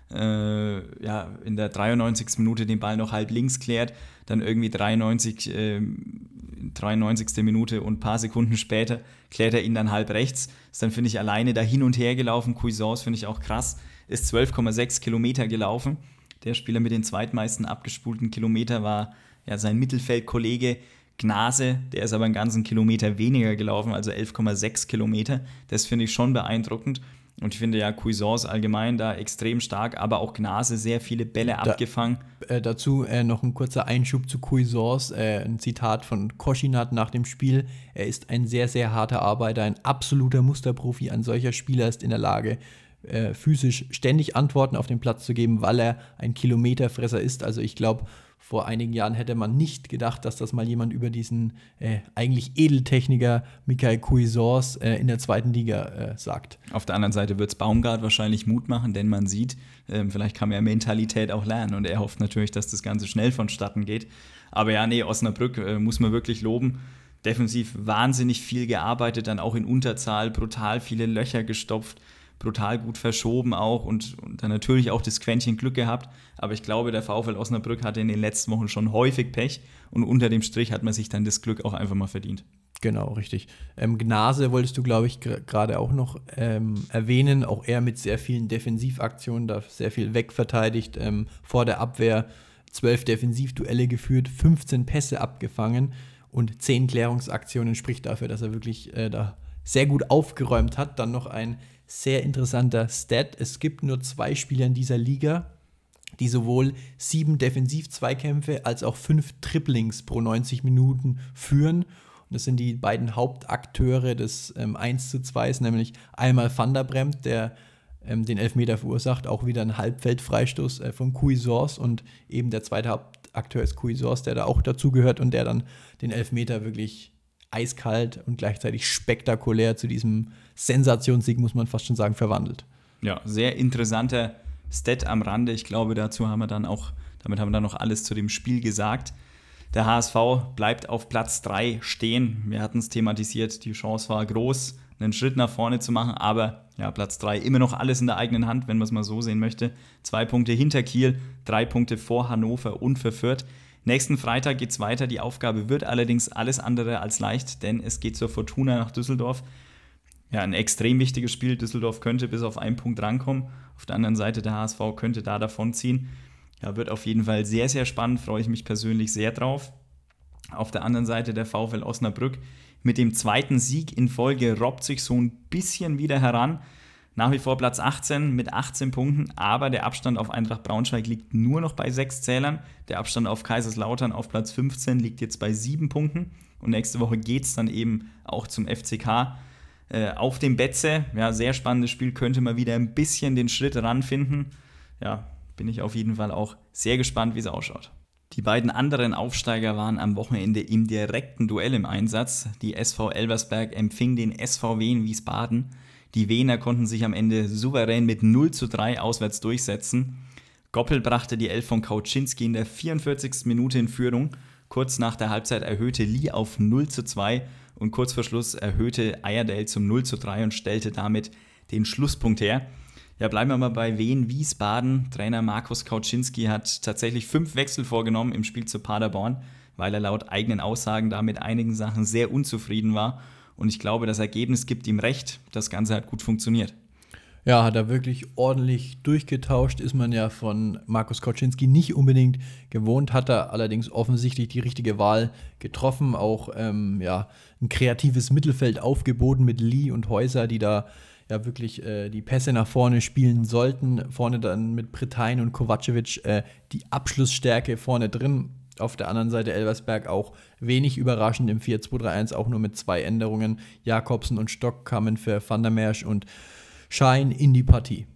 äh, ja, in der dreiundneunzigsten Minute den Ball noch halb links klärt, dann irgendwie dreiundneunzig, äh, dreiundneunzigste Minute und ein paar Sekunden später klärt er ihn dann halb rechts. Ist dann, finde ich, alleine da hin und her gelaufen. Cuisance finde ich auch krass, ist zwölf Komma sechs Kilometer gelaufen. Der Spieler mit den zweitmeisten abgespulten Kilometer war ja sein Mittelfeldkollege Gnase, der ist aber einen ganzen Kilometer weniger gelaufen, also elf Komma sechs Kilometer. Das finde ich schon beeindruckend. Und ich finde ja Cuisance allgemein da extrem stark, aber auch Gnase sehr viele Bälle da, abgefangen. Äh, dazu äh, noch ein kurzer Einschub zu Cuisance, äh, ein Zitat von Koschinat nach dem Spiel. Er ist ein sehr, sehr harter Arbeiter, ein absoluter Musterprofi. Ein solcher Spieler ist in der Lage, äh, physisch ständig Antworten auf den Platz zu geben, weil er ein Kilometerfresser ist. Also ich glaube, vor einigen Jahren hätte man nicht gedacht, dass das mal jemand über diesen äh, eigentlich Edeltechniker Michael Cuisance äh, in der zweiten Liga äh, sagt. Auf der anderen Seite wird es Baumgart wahrscheinlich Mut machen, denn man sieht, äh, vielleicht kann man ja Mentalität auch lernen und er hofft natürlich, dass das Ganze schnell vonstatten geht. Aber ja, nee, Osnabrück äh, muss man wirklich loben. Defensiv wahnsinnig viel gearbeitet, dann auch in Unterzahl, brutal viele Löcher gestopft, brutal gut verschoben auch und, und dann natürlich auch das Quäntchen Glück gehabt. Aber ich glaube, der VfL Osnabrück hatte in den letzten Wochen schon häufig Pech und unter dem Strich hat man sich dann das Glück auch einfach mal verdient. Genau, richtig. Ähm, Gnase wolltest du, glaube ich, gerade auch noch ähm, erwähnen. Auch er mit sehr vielen Defensivaktionen, da sehr viel wegverteidigt. Ähm, vor der Abwehr zwölf Defensivduelle geführt, fünfzehn Pässe abgefangen und zehn Klärungsaktionen. Spricht dafür, dass er wirklich äh, da sehr gut aufgeräumt hat. Dann noch ein sehr interessanter Stat. Es gibt nur zwei Spieler in dieser Liga, die sowohl sieben Defensiv-Zweikämpfe als auch fünf Triplings pro neunzig Minuten führen. Und das sind die beiden Hauptakteure des ähm, eins zu zwei, nämlich einmal Van der Bremt, der ähm, den Elfmeter verursacht, auch wieder ein Halbfeldfreistoß äh, von Cuisance und eben der zweite Hauptakteur ist Cuisance, der da auch dazugehört und der dann den Elfmeter wirklich eiskalt und gleichzeitig spektakulär zu diesem Sensationssieg, muss man fast schon sagen, verwandelt. Ja, sehr interessanter Stat am Rande. Ich glaube, dazu haben wir dann auch, damit haben wir dann noch alles zu dem Spiel gesagt. Der H S V bleibt auf Platz drei stehen. Wir hatten es thematisiert, die Chance war groß, einen Schritt nach vorne zu machen, aber ja, Platz drei, immer noch alles in der eigenen Hand, wenn man es mal so sehen möchte. Zwei Punkte hinter Kiel, drei Punkte vor Hannover und für Fürth. Nächsten Freitag geht es weiter. Die Aufgabe wird allerdings alles andere als leicht, denn es geht zur Fortuna nach Düsseldorf. Ja, ein extrem wichtiges Spiel. Düsseldorf könnte bis auf einen Punkt rankommen. Auf der anderen Seite der H S V könnte da davonziehen. Ja, wird auf jeden Fall sehr, sehr spannend. Freue ich mich persönlich sehr drauf. Auf der anderen Seite der VfL Osnabrück mit dem zweiten Sieg in Folge robbt sich so ein bisschen wieder heran. Nach wie vor Platz achtzehn mit achtzehn Punkten, aber der Abstand auf Eintracht Braunschweig liegt nur noch bei sechs Zählern. Der Abstand auf Kaiserslautern auf Platz fünfzehn liegt jetzt bei sieben Punkten. Und nächste Woche geht es dann eben auch zum F C K. Äh, auf dem Betze, ja, sehr spannendes Spiel, könnte man wieder ein bisschen den Schritt ranfinden. Ja, bin ich auf jeden Fall auch sehr gespannt, wie es ausschaut. Die beiden anderen Aufsteiger waren am Wochenende im direkten Duell im Einsatz. Die S V Elversberg empfing den S V W in Wiesbaden. Die Wiener konnten sich am Ende souverän mit null zu drei auswärts durchsetzen. Goppel brachte die Elf von Kauczynski in der vierundvierzigsten Minute in Führung. Kurz nach der Halbzeit erhöhte Lee auf null zu zwei und kurz vor Schluss erhöhte Ayerdale zum null zu drei und stellte damit den Schlusspunkt her. Ja, bleiben wir mal bei Wien Wiesbaden. Trainer Markus Kauczynski hat tatsächlich fünf Wechsel vorgenommen im Spiel zu Paderborn, weil er laut eigenen Aussagen da mit einigen Sachen sehr unzufrieden war. Und ich glaube, das Ergebnis gibt ihm recht. Das Ganze hat gut funktioniert. Ja, hat er wirklich ordentlich durchgetauscht, ist man ja von Markus Kauczynski nicht unbedingt gewohnt, hat er allerdings offensichtlich die richtige Wahl getroffen, auch ähm, ja, ein kreatives Mittelfeld aufgeboten mit Lee und Häuser, die da ja wirklich äh, die Pässe nach vorne spielen sollten, vorne dann mit Pretain und Kovacevic äh, die Abschlussstärke vorne drin. Auf der anderen Seite Elversberg auch wenig überraschend im vier zwei drei eins, auch nur mit zwei Änderungen. Jakobsen und Stock kamen für Van der Merch und Schein in die Partie.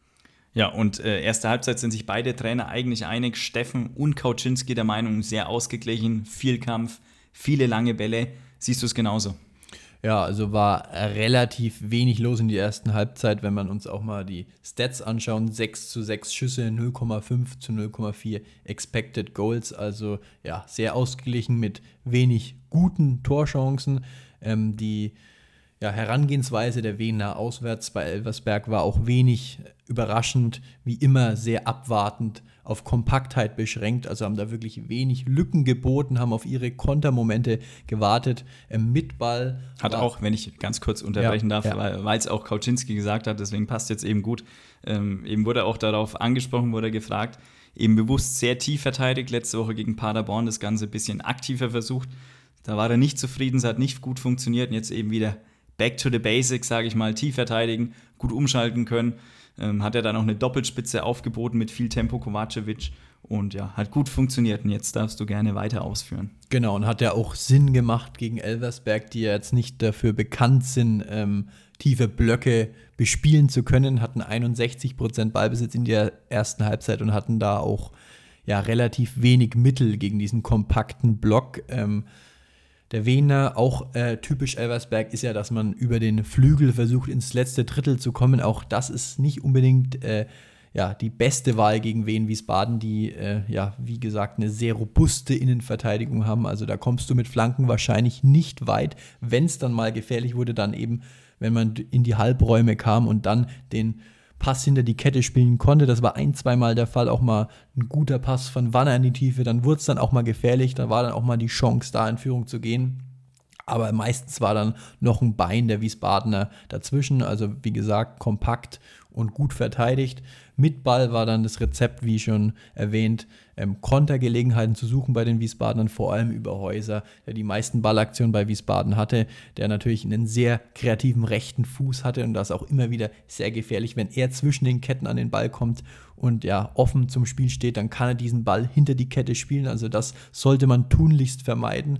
Ja, und äh, erste Halbzeit sind sich beide Trainer eigentlich einig. Steffen und Kauczynski der Meinung, sehr ausgeglichen, viel Kampf, viele lange Bälle. Siehst du es genauso? Ja, also war relativ wenig los in der ersten Halbzeit, wenn man uns auch mal die Stats anschauen. sechs zu sechs Schüsse, null Komma fünf zu null Komma vier Expected Goals. Also ja, sehr ausgeglichen mit wenig guten Torchancen. Ähm, die Ja, Herangehensweise der Wiener auswärts bei Elversberg war auch wenig überraschend, wie immer sehr abwartend, auf Kompaktheit beschränkt, also haben da wirklich wenig Lücken geboten, haben auf ihre Kontermomente gewartet. Ähm, mit Ball Hat war, auch, wenn ich ganz kurz unterbrechen ja, darf, ja. weil es auch Kauczynski gesagt hat, deswegen passt jetzt eben gut, ähm, eben wurde auch darauf angesprochen, wurde gefragt, eben bewusst sehr tief verteidigt, letzte Woche gegen Paderborn das Ganze ein bisschen aktiver versucht, da war er nicht zufrieden, es hat nicht gut funktioniert und jetzt eben wieder back to the basics, sage ich mal, tief verteidigen, gut umschalten können. Ähm, hat er dann auch eine Doppelspitze aufgeboten mit viel Tempo, Kovacevic. Und ja, hat gut funktioniert. Und jetzt darfst du gerne weiter ausführen. Genau, und hat ja auch Sinn gemacht gegen Elversberg, die ja jetzt nicht dafür bekannt sind, ähm, tiefe Blöcke bespielen zu können. Hatten einundsechzig Prozent Ballbesitz in der ersten Halbzeit und hatten da auch ja, relativ wenig Mittel gegen diesen kompakten Block. Ähm, Der Wiener, auch äh, typisch Elversberg, ist ja, dass man über den Flügel versucht, ins letzte Drittel zu kommen. Auch das ist nicht unbedingt äh, ja, die beste Wahl gegen Wien Wiesbaden, die, äh, ja, wie gesagt, eine sehr robuste Innenverteidigung haben. Also da kommst du mit Flanken wahrscheinlich nicht weit. Wenn es dann mal gefährlich wurde, dann eben, wenn man in die Halbräume kam und dann den Pass hinter die Kette spielen konnte. Das war ein-, zweimal der Fall, auch mal ein guter Pass von Wanner in die Tiefe. Dann wurde es dann auch mal gefährlich, da war dann auch mal die Chance, da in Führung zu gehen. Aber meistens war dann noch ein Bein der Wiesbadener dazwischen. Also wie gesagt, kompakt und gut verteidigt. Mit Ball war dann das Rezept, wie schon erwähnt, ähm, Kontergelegenheiten zu suchen bei den Wiesbadenern, vor allem über Häuser, der die meisten Ballaktionen bei Wiesbaden hatte, der natürlich einen sehr kreativen rechten Fuß hatte und das auch immer wieder sehr gefährlich, wenn er zwischen den Ketten an den Ball kommt und ja offen zum Spiel steht, dann kann er diesen Ball hinter die Kette spielen, also das sollte man tunlichst vermeiden.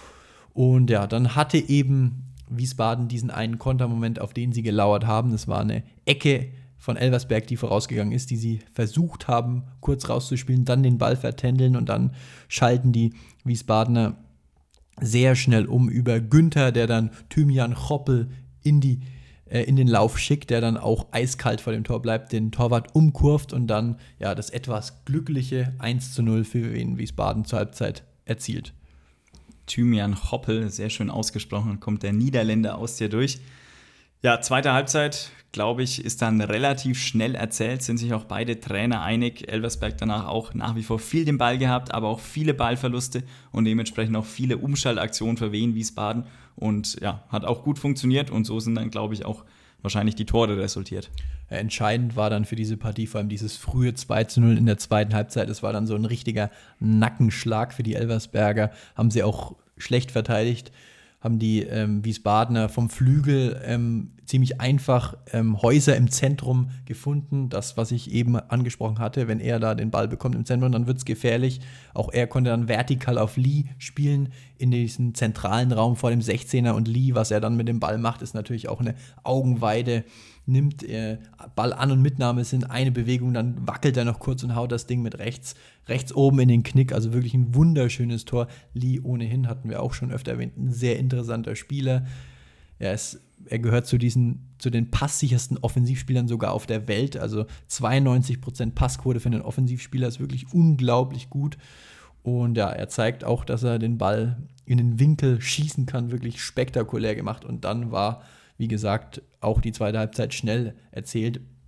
Und ja, dann hatte eben Wiesbaden diesen einen Kontermoment, auf den sie gelauert haben. Das war eine Ecke von Elversberg, die vorausgegangen ist, die sie versucht haben, kurz rauszuspielen, dann den Ball vertändeln und dann schalten die Wiesbadener sehr schnell um über Günther, der dann Thymian Choppel in, die, äh, in den Lauf schickt, der dann auch eiskalt vor dem Tor bleibt, den Torwart umkurvt und dann ja das etwas glückliche eins zu null für Wien Wiesbaden zur Halbzeit erzielt. Thymian Choppel, sehr schön ausgesprochen, kommt der Niederländer aus dir durch. Ja, zweite Halbzeit, glaube ich, ist dann relativ schnell erzählt, sind sich auch beide Trainer einig. Elversberg danach auch nach wie vor viel den Ball gehabt, aber auch viele Ballverluste und dementsprechend auch viele Umschaltaktionen für Wien Wiesbaden. Und ja, hat auch gut funktioniert und so sind dann, glaube ich, auch wahrscheinlich die Tore resultiert. Entscheidend war dann für diese Partie vor allem dieses frühe zwei zu null in der zweiten Halbzeit. Es war dann so ein richtiger Nackenschlag für die Elversberger. Haben sie auch schlecht verteidigt, haben die ähm, Wiesbadener vom Flügel ähm, ziemlich einfach ähm, Häuser im Zentrum gefunden. Das, was ich eben angesprochen hatte, wenn er da den Ball bekommt im Zentrum, dann wird es gefährlich. Auch er konnte dann vertikal auf Lee spielen in diesem zentralen Raum vor dem sechzehner und Lee, was er dann mit dem Ball macht, ist natürlich auch eine Augenweide. Nimmt äh, Ball an und Mitnahme sind eine Bewegung, dann wackelt er noch kurz und haut das Ding mit rechts, rechts oben in den Knick, also wirklich ein wunderschönes Tor. Lee ohnehin, hatten wir auch schon öfter erwähnt, ein sehr interessanter Spieler. Er, ist, er gehört zu diesen, zu den passsichersten Offensivspielern sogar auf der Welt, also zweiundneunzig Prozent Passquote für einen Offensivspieler ist wirklich unglaublich gut. Und ja, er zeigt auch, dass er den Ball in den Winkel schießen kann, wirklich spektakulär gemacht. Und dann war, wie gesagt, auch die zweite Halbzeit schnell erzählt.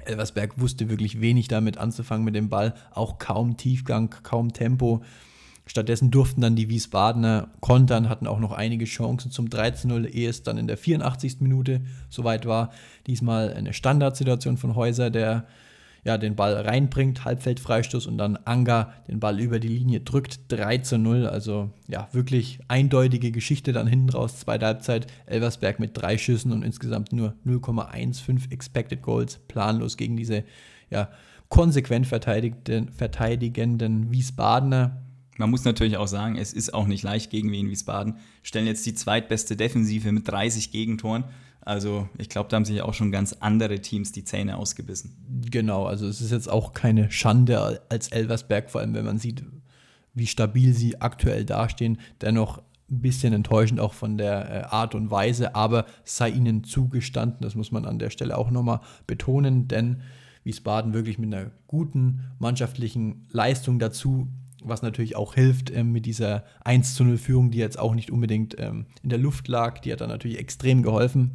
Elversberg wusste wirklich wenig damit anzufangen mit dem Ball, auch kaum Tiefgang, kaum Tempo. Stattdessen durften dann die Wiesbadener kontern, hatten auch noch einige Chancen zum drei zu null, ehe es dann in der vierundachtzigsten Minute soweit war. Diesmal eine Standardsituation von Heuser, der ja, den Ball reinbringt, Halbfeldfreistoß und dann Anga den Ball über die Linie drückt, drei zu null. Also ja, wirklich eindeutige Geschichte dann hinten raus, zweite Halbzeit. Elversberg mit drei Schüssen und insgesamt nur null Komma fünfzehn Expected Goals, planlos gegen diese ja, konsequent verteidigenden, verteidigenden Wiesbadener. Man muss natürlich auch sagen, es ist auch nicht leicht gegen Wien Wiesbaden. Stellen jetzt die zweitbeste Defensive mit dreißig Gegentoren. Also ich glaube, da haben sich auch schon ganz andere Teams die Zähne ausgebissen. Genau, also es ist jetzt auch keine Schande als Elversberg, vor allem wenn man sieht, wie stabil sie aktuell dastehen. Dennoch ein bisschen enttäuschend auch von der Art und Weise, aber sei ihnen zugestanden, das muss man an der Stelle auch nochmal betonen, denn Wiesbaden wirklich mit einer guten mannschaftlichen Leistung dazu, was natürlich auch hilft ähm, mit dieser eins zu null Führung, die jetzt auch nicht unbedingt ähm, in der Luft lag, die hat dann natürlich extrem geholfen.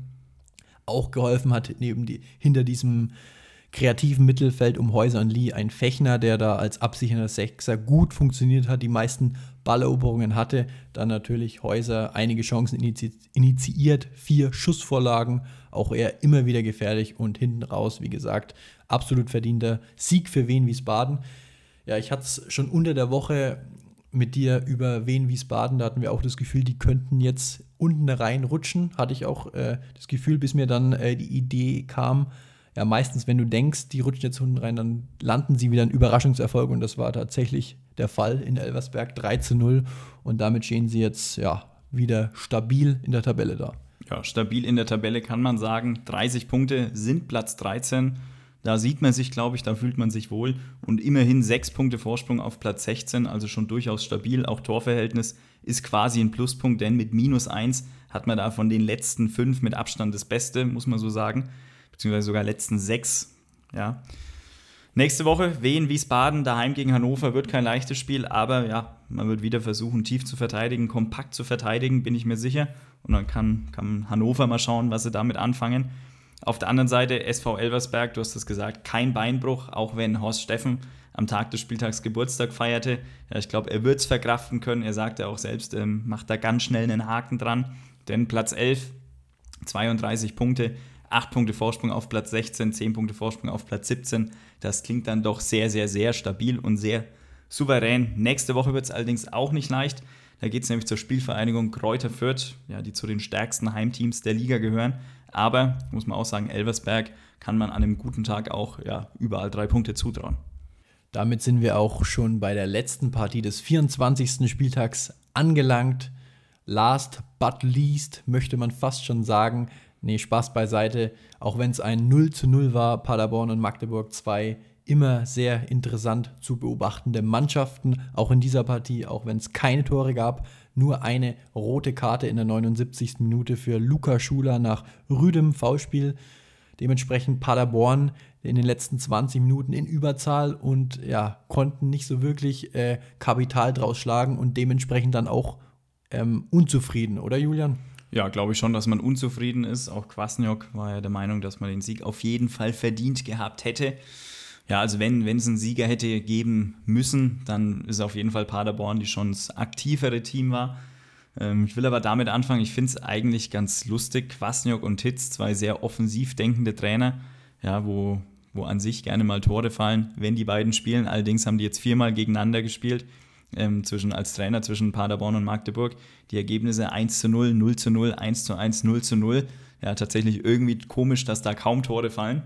Auch geholfen hat neben die, hinter diesem kreativen Mittelfeld um Heuser und Lee ein Fechner, der da als absichernder Sechser gut funktioniert hat, die meisten Balleroberungen hatte. Dann natürlich Heuser einige Chancen inizi- initiiert, vier Schussvorlagen, auch er immer wieder gefährlich und hinten raus, wie gesagt, absolut verdienter Sieg für Wien Wiesbaden. Ja, ich hatte es schon unter der Woche mit dir über Wien Wiesbaden, da hatten wir auch das Gefühl, die könnten jetzt unten reinrutschen. Hatte ich auch äh, das Gefühl, bis mir dann äh, die Idee kam, ja, meistens, wenn du denkst, die rutschen jetzt unten rein, dann landen sie wieder in Überraschungserfolg und das war tatsächlich der Fall in Elversberg, drei zu null und damit stehen sie jetzt ja wieder stabil in der Tabelle da. Ja, stabil in der Tabelle kann man sagen, dreißig Punkte sind Platz dreizehn. Da sieht man sich, glaube ich, da fühlt man sich wohl. Und immerhin sechs Punkte Vorsprung auf Platz sechzehn, also schon durchaus stabil. Auch Torverhältnis ist quasi ein Pluspunkt, denn mit minus eins hat man da von den letzten fünf mit Abstand das Beste, muss man so sagen. Beziehungsweise sogar letzten sechs. Ja. Nächste Woche Wien Wiesbaden, daheim gegen Hannover, wird kein leichtes Spiel, aber ja, man wird wieder versuchen, tief zu verteidigen, kompakt zu verteidigen, bin ich mir sicher. Und dann kann, kann Hannover mal schauen, was sie damit anfangen. Auf der anderen Seite S V Elversberg, du hast es gesagt, kein Beinbruch, auch wenn Horst Steffen am Tag des Spieltags Geburtstag feierte. Ja, ich glaube, er wird es verkraften können. Er sagte auch selbst, ähm, macht da ganz schnell einen Haken dran. Denn Platz elf, zweiunddreißig Punkte, acht Punkte Vorsprung auf Platz sechzehn, zehn Punkte Vorsprung auf Platz siebzehn. Das klingt dann doch sehr, sehr, sehr stabil und sehr souverän. Nächste Woche wird es allerdings auch nicht leicht. Da geht es nämlich zur Spielvereinigung Greuther Fürth, ja, die zu den stärksten Heimteams der Liga gehören. Aber, muss man auch sagen, Elversberg kann man an einem guten Tag auch ja, überall drei Punkte zutrauen. Damit sind wir auch schon bei der letzten Partie des vierundzwanzigsten Spieltags angelangt. Last but least möchte man fast schon sagen. Nee, Spaß beiseite. Auch wenn es ein null zu null war, Paderborn und Magdeburg zwei immer sehr interessant zu beobachtende Mannschaften. Auch in dieser Partie, auch wenn es keine Tore gab, nur eine rote Karte in der neunundsiebzigsten Minute für Luca Schuler nach rüdem Foulspiel. Dementsprechend Paderborn in den letzten zwanzig Minuten in Überzahl und ja, konnten nicht so wirklich äh, Kapital draus schlagen und dementsprechend dann auch ähm, unzufrieden, oder Julian? Ja, glaube ich schon, dass man unzufrieden ist. Auch Kwasniok war ja der Meinung, dass man den Sieg auf jeden Fall verdient gehabt hätte. Ja, also wenn es einen Sieger hätte geben müssen, dann ist auf jeden Fall Paderborn, die schon das aktivere Team war. Ähm, ich will aber damit anfangen, ich finde es eigentlich ganz lustig, Kwasniok und Hitz, zwei sehr offensiv denkende Trainer, ja, wo, wo an sich gerne mal Tore fallen, wenn die beiden spielen. Allerdings haben die jetzt viermal gegeneinander gespielt, ähm, zwischen, als Trainer zwischen Paderborn und Magdeburg. Die Ergebnisse eins zu null, null zu null, eins zu eins, null zu null. Ja, tatsächlich irgendwie komisch, dass da kaum Tore fallen.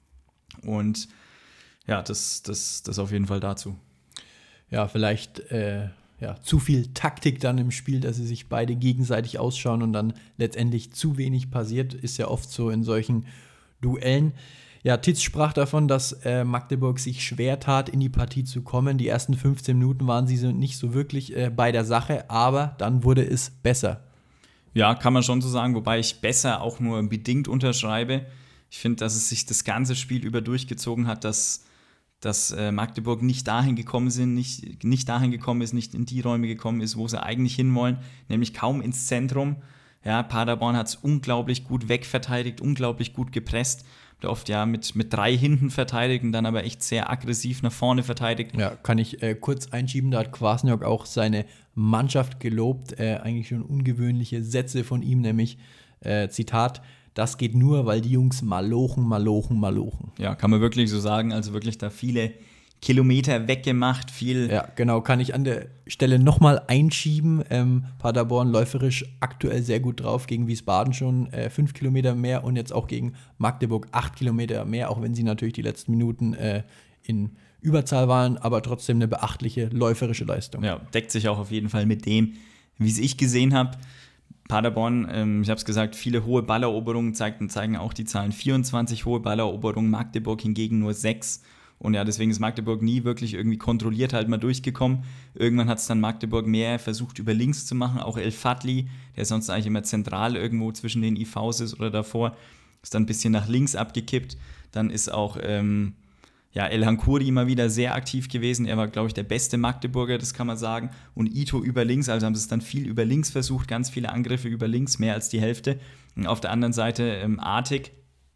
Und ja, das, das, das auf jeden Fall dazu. Ja, vielleicht äh, ja, zu viel Taktik dann im Spiel, dass sie sich beide gegenseitig ausschauen und dann letztendlich zu wenig passiert, ist ja oft so in solchen Duellen. Ja, Titz sprach davon, dass äh, Magdeburg sich schwer tat, in die Partie zu kommen. Die ersten fünfzehn Minuten waren sie so nicht so wirklich äh, bei der Sache, aber dann wurde es besser. Ja, kann man schon so sagen, wobei ich besser auch nur bedingt unterschreibe. Ich finde, dass es sich das ganze Spiel über durchgezogen hat, dass dass äh, Magdeburg nicht dahin gekommen sind, nicht, nicht dahin gekommen ist, nicht in die Räume gekommen ist, wo sie eigentlich hinwollen, nämlich kaum ins Zentrum. Ja, Paderborn hat es unglaublich gut wegverteidigt, unglaublich gut gepresst. der oft ja mit, mit drei hinten verteidigt und dann aber echt sehr aggressiv nach vorne verteidigt. Ja, kann ich äh, kurz einschieben, da hat Kwasniok auch seine Mannschaft gelobt, äh, eigentlich schon ungewöhnliche Sätze von ihm, nämlich äh, Zitat, das geht nur, weil die Jungs malochen, malochen, malochen. Ja, kann man wirklich so sagen, also wirklich da viele Kilometer weggemacht, viel. Ja, genau, kann ich an der Stelle nochmal einschieben. Ähm, Paderborn läuferisch aktuell sehr gut drauf, gegen Wiesbaden schon äh, fünf Kilometer mehr und jetzt auch gegen Magdeburg acht Kilometer mehr, auch wenn sie natürlich die letzten Minuten äh, in Überzahl waren, aber trotzdem eine beachtliche läuferische Leistung. Ja, deckt sich auch auf jeden Fall mit dem, wie es ich gesehen habe. Paderborn, ähm, ich habe es gesagt, viele hohe Balleroberungen zeigten, zeigen auch die Zahlen. vierundzwanzig hohe Balleroberungen, Magdeburg hingegen nur sechs. Und ja, deswegen ist Magdeburg nie wirklich irgendwie kontrolliert halt mal durchgekommen. Irgendwann hat es dann Magdeburg mehr versucht, über links zu machen. Auch El Fadli, der sonst eigentlich immer zentral irgendwo zwischen den I Vs ist oder davor, ist dann ein bisschen nach links abgekippt. Dann ist auch ähm, ja, El Hankouri mal wieder sehr aktiv gewesen. Er war, glaube ich, der beste Magdeburger, das kann man sagen. Und Ito über links, also haben sie es dann viel über links versucht, ganz viele Angriffe über links, mehr als die Hälfte. Und auf der anderen Seite ähm, Artig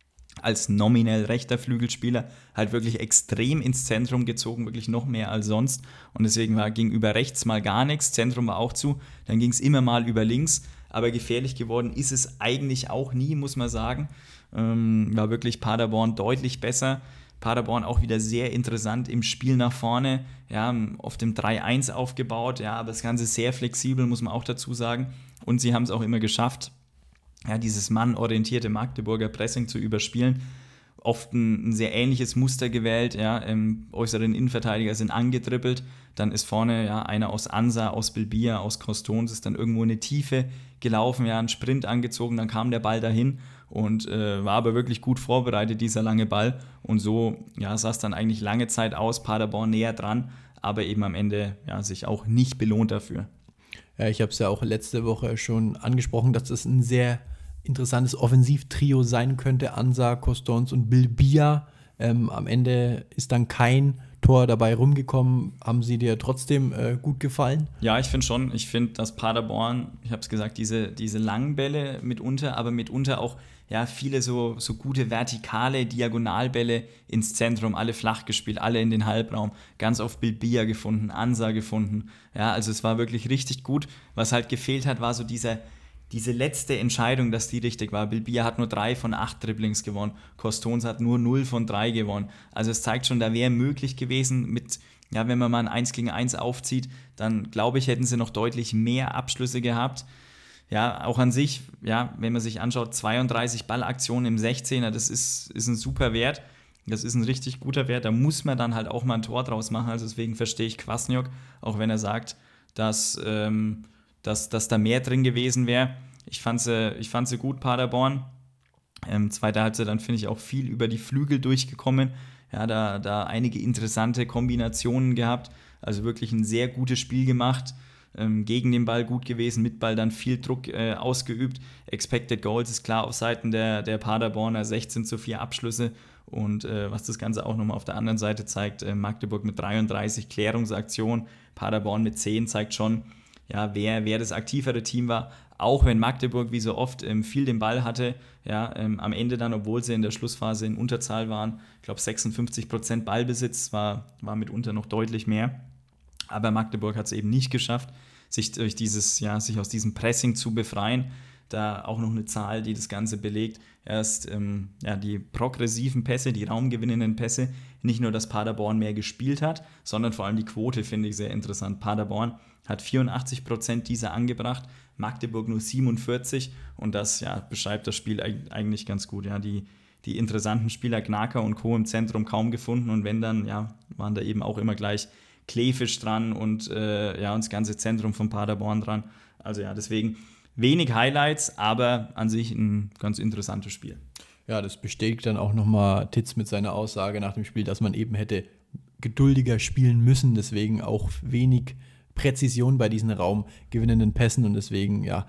als nominell rechter Flügelspieler halt wirklich extrem ins Zentrum gezogen, wirklich noch mehr als sonst. Und deswegen war gegenüber rechts mal gar nichts, Zentrum war auch zu. Dann ging es immer mal über links, aber gefährlich geworden ist es eigentlich auch nie, muss man sagen. Ähm, war wirklich Paderborn deutlich besser. Paderborn auch wieder sehr interessant im Spiel nach vorne, ja, auf dem drei eins aufgebaut, ja, aber das Ganze sehr flexibel, muss man auch dazu sagen. Und sie haben es auch immer geschafft, ja, dieses mannorientierte Magdeburger Pressing zu überspielen. Oft ein, ein sehr ähnliches Muster gewählt, ja, im äußeren Innenverteidiger sind angedribbelt, dann ist vorne ja einer aus Ansa, aus Bilbia, aus Costons, ist dann irgendwo in eine Tiefe gelaufen, ja, einen Sprint angezogen, dann kam der Ball dahin und äh, war aber wirklich gut vorbereitet, dieser lange Ball. Und so ja, sah es dann eigentlich lange Zeit aus, Paderborn näher dran, aber eben am Ende ja, sich auch nicht belohnt dafür. Ja, ich habe es ja auch letzte Woche schon angesprochen, dass das ein sehr interessantes Offensivtrio sein könnte, Ansa, Costons und Bilbia. Ähm, am Ende ist dann kein Tor dabei rumgekommen. Haben sie dir trotzdem äh, gut gefallen? Ja, ich finde schon. Ich finde, dass Paderborn, ich habe es gesagt, diese, diese langen Bälle mitunter, aber mitunter auch ja, viele so, so gute vertikale Diagonalbälle ins Zentrum, alle flach gespielt, alle in den Halbraum, ganz oft Bilbia gefunden, Ansa gefunden. Ja, also es war wirklich richtig gut. Was halt gefehlt hat, war so dieser Diese letzte Entscheidung, dass die richtig war. Bilbia hat nur drei von acht Dribblings gewonnen. Costons hat nur null von drei gewonnen. Also es zeigt schon, da wäre möglich gewesen mit, ja, wenn man mal ein eins gegen eins aufzieht, dann glaube ich, hätten sie noch deutlich mehr Abschlüsse gehabt. Ja, auch an sich, ja, wenn man sich anschaut, zweiunddreißig Ballaktionen im sechzehner, das ist, ist ein super Wert. Das ist ein richtig guter Wert. Da muss man dann halt auch mal ein Tor draus machen. Also deswegen verstehe ich Kwasniok, auch wenn er sagt, dass ähm, Dass, dass da mehr drin gewesen wäre. Ich fand sie ich fand sie gut, Paderborn. Ähm, zweite Halbzeit dann, finde ich, auch viel über die Flügel durchgekommen. Ja, da, da einige interessante Kombinationen gehabt. Also wirklich ein sehr gutes Spiel gemacht. Ähm, gegen den Ball gut gewesen, mit Ball dann viel Druck äh, ausgeübt. Expected Goals ist klar auf Seiten der, der Paderborner, sechzehn zu vier Abschlüsse. Und äh, was das Ganze auch nochmal auf der anderen Seite zeigt, äh, Magdeburg mit dreiunddreißig Klärungsaktionen, Paderborn mit zehn, zeigt schon, ja, wer, wer das aktivere Team war, auch wenn Magdeburg wie so oft ähm, viel den Ball hatte, ja, ähm, am Ende dann, obwohl sie in der Schlussphase in Unterzahl waren, ich glaube sechsundfünfzig Prozent Ballbesitz, war, war mitunter noch deutlich mehr, aber Magdeburg hat es eben nicht geschafft, sich durch dieses, ja, sich aus diesem Pressing zu befreien. Da auch noch eine Zahl, die das Ganze belegt. Erst ähm, ja, die progressiven Pässe, die raumgewinnenden Pässe, nicht nur, dass Paderborn mehr gespielt hat, sondern vor allem die Quote finde ich sehr interessant. Paderborn hat vierundachtzig Prozent dieser angebracht, Magdeburg nur siebenundvierzig und das ja, beschreibt das Spiel eigentlich ganz gut. Ja, die, die interessanten Spieler Gnaker und Co. im Zentrum kaum gefunden und wenn dann, ja, waren da eben auch immer gleich Kleefisch dran und äh, ja, und das ganze Zentrum von Paderborn dran. Also ja, deswegen wenig Highlights, aber an sich ein ganz interessantes Spiel. Ja, das bestätigt dann auch nochmal Titz mit seiner Aussage nach dem Spiel, dass man eben hätte geduldiger spielen müssen, deswegen auch wenig Präzision bei diesen raumgewinnenden Pässen und deswegen, ja,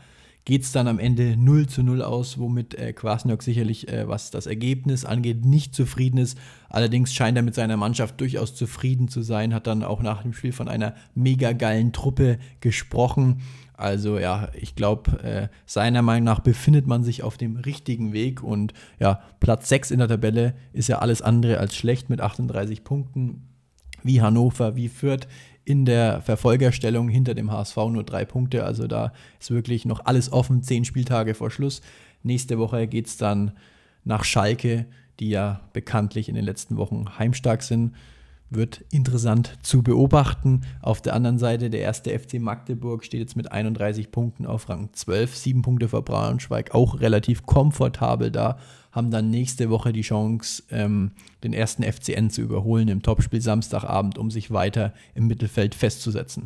geht es dann am Ende null zu null aus, womit äh, Kwasniok sicherlich, äh, was das Ergebnis angeht, nicht zufrieden ist. Allerdings scheint er mit seiner Mannschaft durchaus zufrieden zu sein, hat dann auch nach dem Spiel von einer mega geilen Truppe gesprochen. Also ja, ich glaube, äh, seiner Meinung nach befindet man sich auf dem richtigen Weg und ja, Platz sechs in der Tabelle ist ja alles andere als schlecht mit achtunddreißig Punkten, wie Hannover, wie Fürth in der Verfolgerstellung hinter dem H S V nur drei Punkte, also da ist wirklich noch alles offen, zehn Spieltage vor Schluss. Nächste Woche geht es dann nach Schalke, die ja bekanntlich in den letzten Wochen heimstark sind. Wird interessant zu beobachten. Auf der anderen Seite, der erste F C Magdeburg steht jetzt mit einunddreißig Punkten auf Rang zwölf, sieben Punkte vor Braunschweig, auch relativ komfortabel da, haben dann nächste Woche die Chance, ähm, den ersten F C N zu überholen im Topspiel Samstagabend, um sich weiter im Mittelfeld festzusetzen.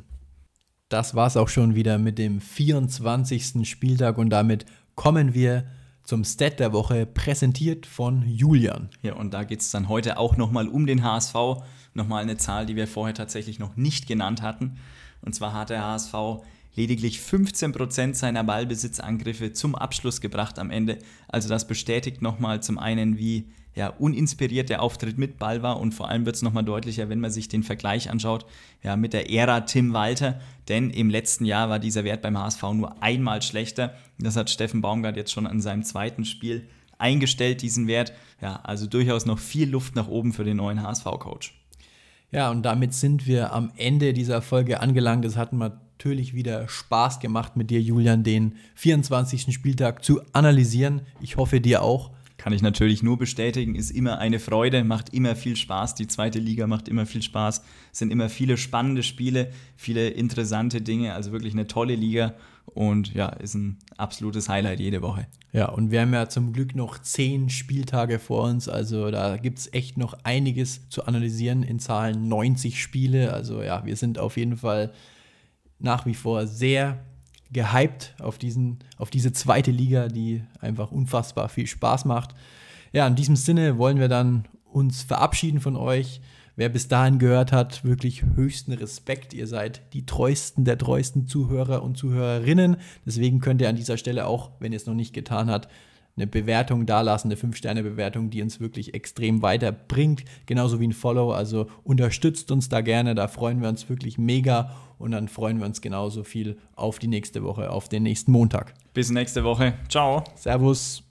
Das war es auch schon wieder mit dem vierundzwanzigsten Spieltag und damit kommen wir zum Stat der Woche, präsentiert von Julian. Ja, und da geht es dann heute auch nochmal um den H S V. Nochmal eine Zahl, die wir vorher tatsächlich noch nicht genannt hatten. Und zwar hat der H S V lediglich fünfzehn Prozent seiner Ballbesitzangriffe zum Abschluss gebracht am Ende. Also das bestätigt nochmal zum einen, wie ja, uninspiriert der Auftritt mit Ball war und vor allem wird es nochmal deutlicher, wenn man sich den Vergleich anschaut, ja, mit der Ära Tim Walter, denn im letzten Jahr war dieser Wert beim H S V nur einmal schlechter. Das hat Steffen Baumgart jetzt schon an seinem zweiten Spiel eingestellt, diesen Wert. Ja, also durchaus noch viel Luft nach oben für den neuen H S V-Coach. Ja, und damit sind wir am Ende dieser Folge angelangt. Es hat natürlich wieder Spaß gemacht, mit dir, Julian, den vierundzwanzigsten Spieltag zu analysieren. Ich hoffe, dir auch. Kann ich natürlich nur bestätigen, ist immer eine Freude, macht immer viel Spaß. Die zweite Liga macht immer viel Spaß. Es sind immer viele spannende Spiele, viele interessante Dinge. Also wirklich eine tolle Liga und ja, ist ein absolutes Highlight jede Woche. Ja, und wir haben ja zum Glück noch zehn Spieltage vor uns. Also da gibt es echt noch einiges zu analysieren in Zahlen neunzig Spiele. Also ja, wir sind auf jeden Fall nach wie vor sehr gehypt auf, diesen, auf diese zweite Liga, die einfach unfassbar viel Spaß macht. Ja, in diesem Sinne wollen wir dann uns verabschieden von euch. Wer bis dahin gehört hat, wirklich höchsten Respekt. Ihr seid die treuesten der treuesten Zuhörer und Zuhörerinnen. Deswegen könnt ihr an dieser Stelle auch, wenn ihr es noch nicht getan habt, eine Bewertung dalassen, eine fünf Sterne Bewertung, die uns wirklich extrem weiterbringt. Genauso wie ein Follow, also unterstützt uns da gerne, da freuen wir uns wirklich mega und dann freuen wir uns genauso viel auf die nächste Woche, auf den nächsten Montag. Bis nächste Woche. Ciao. Servus.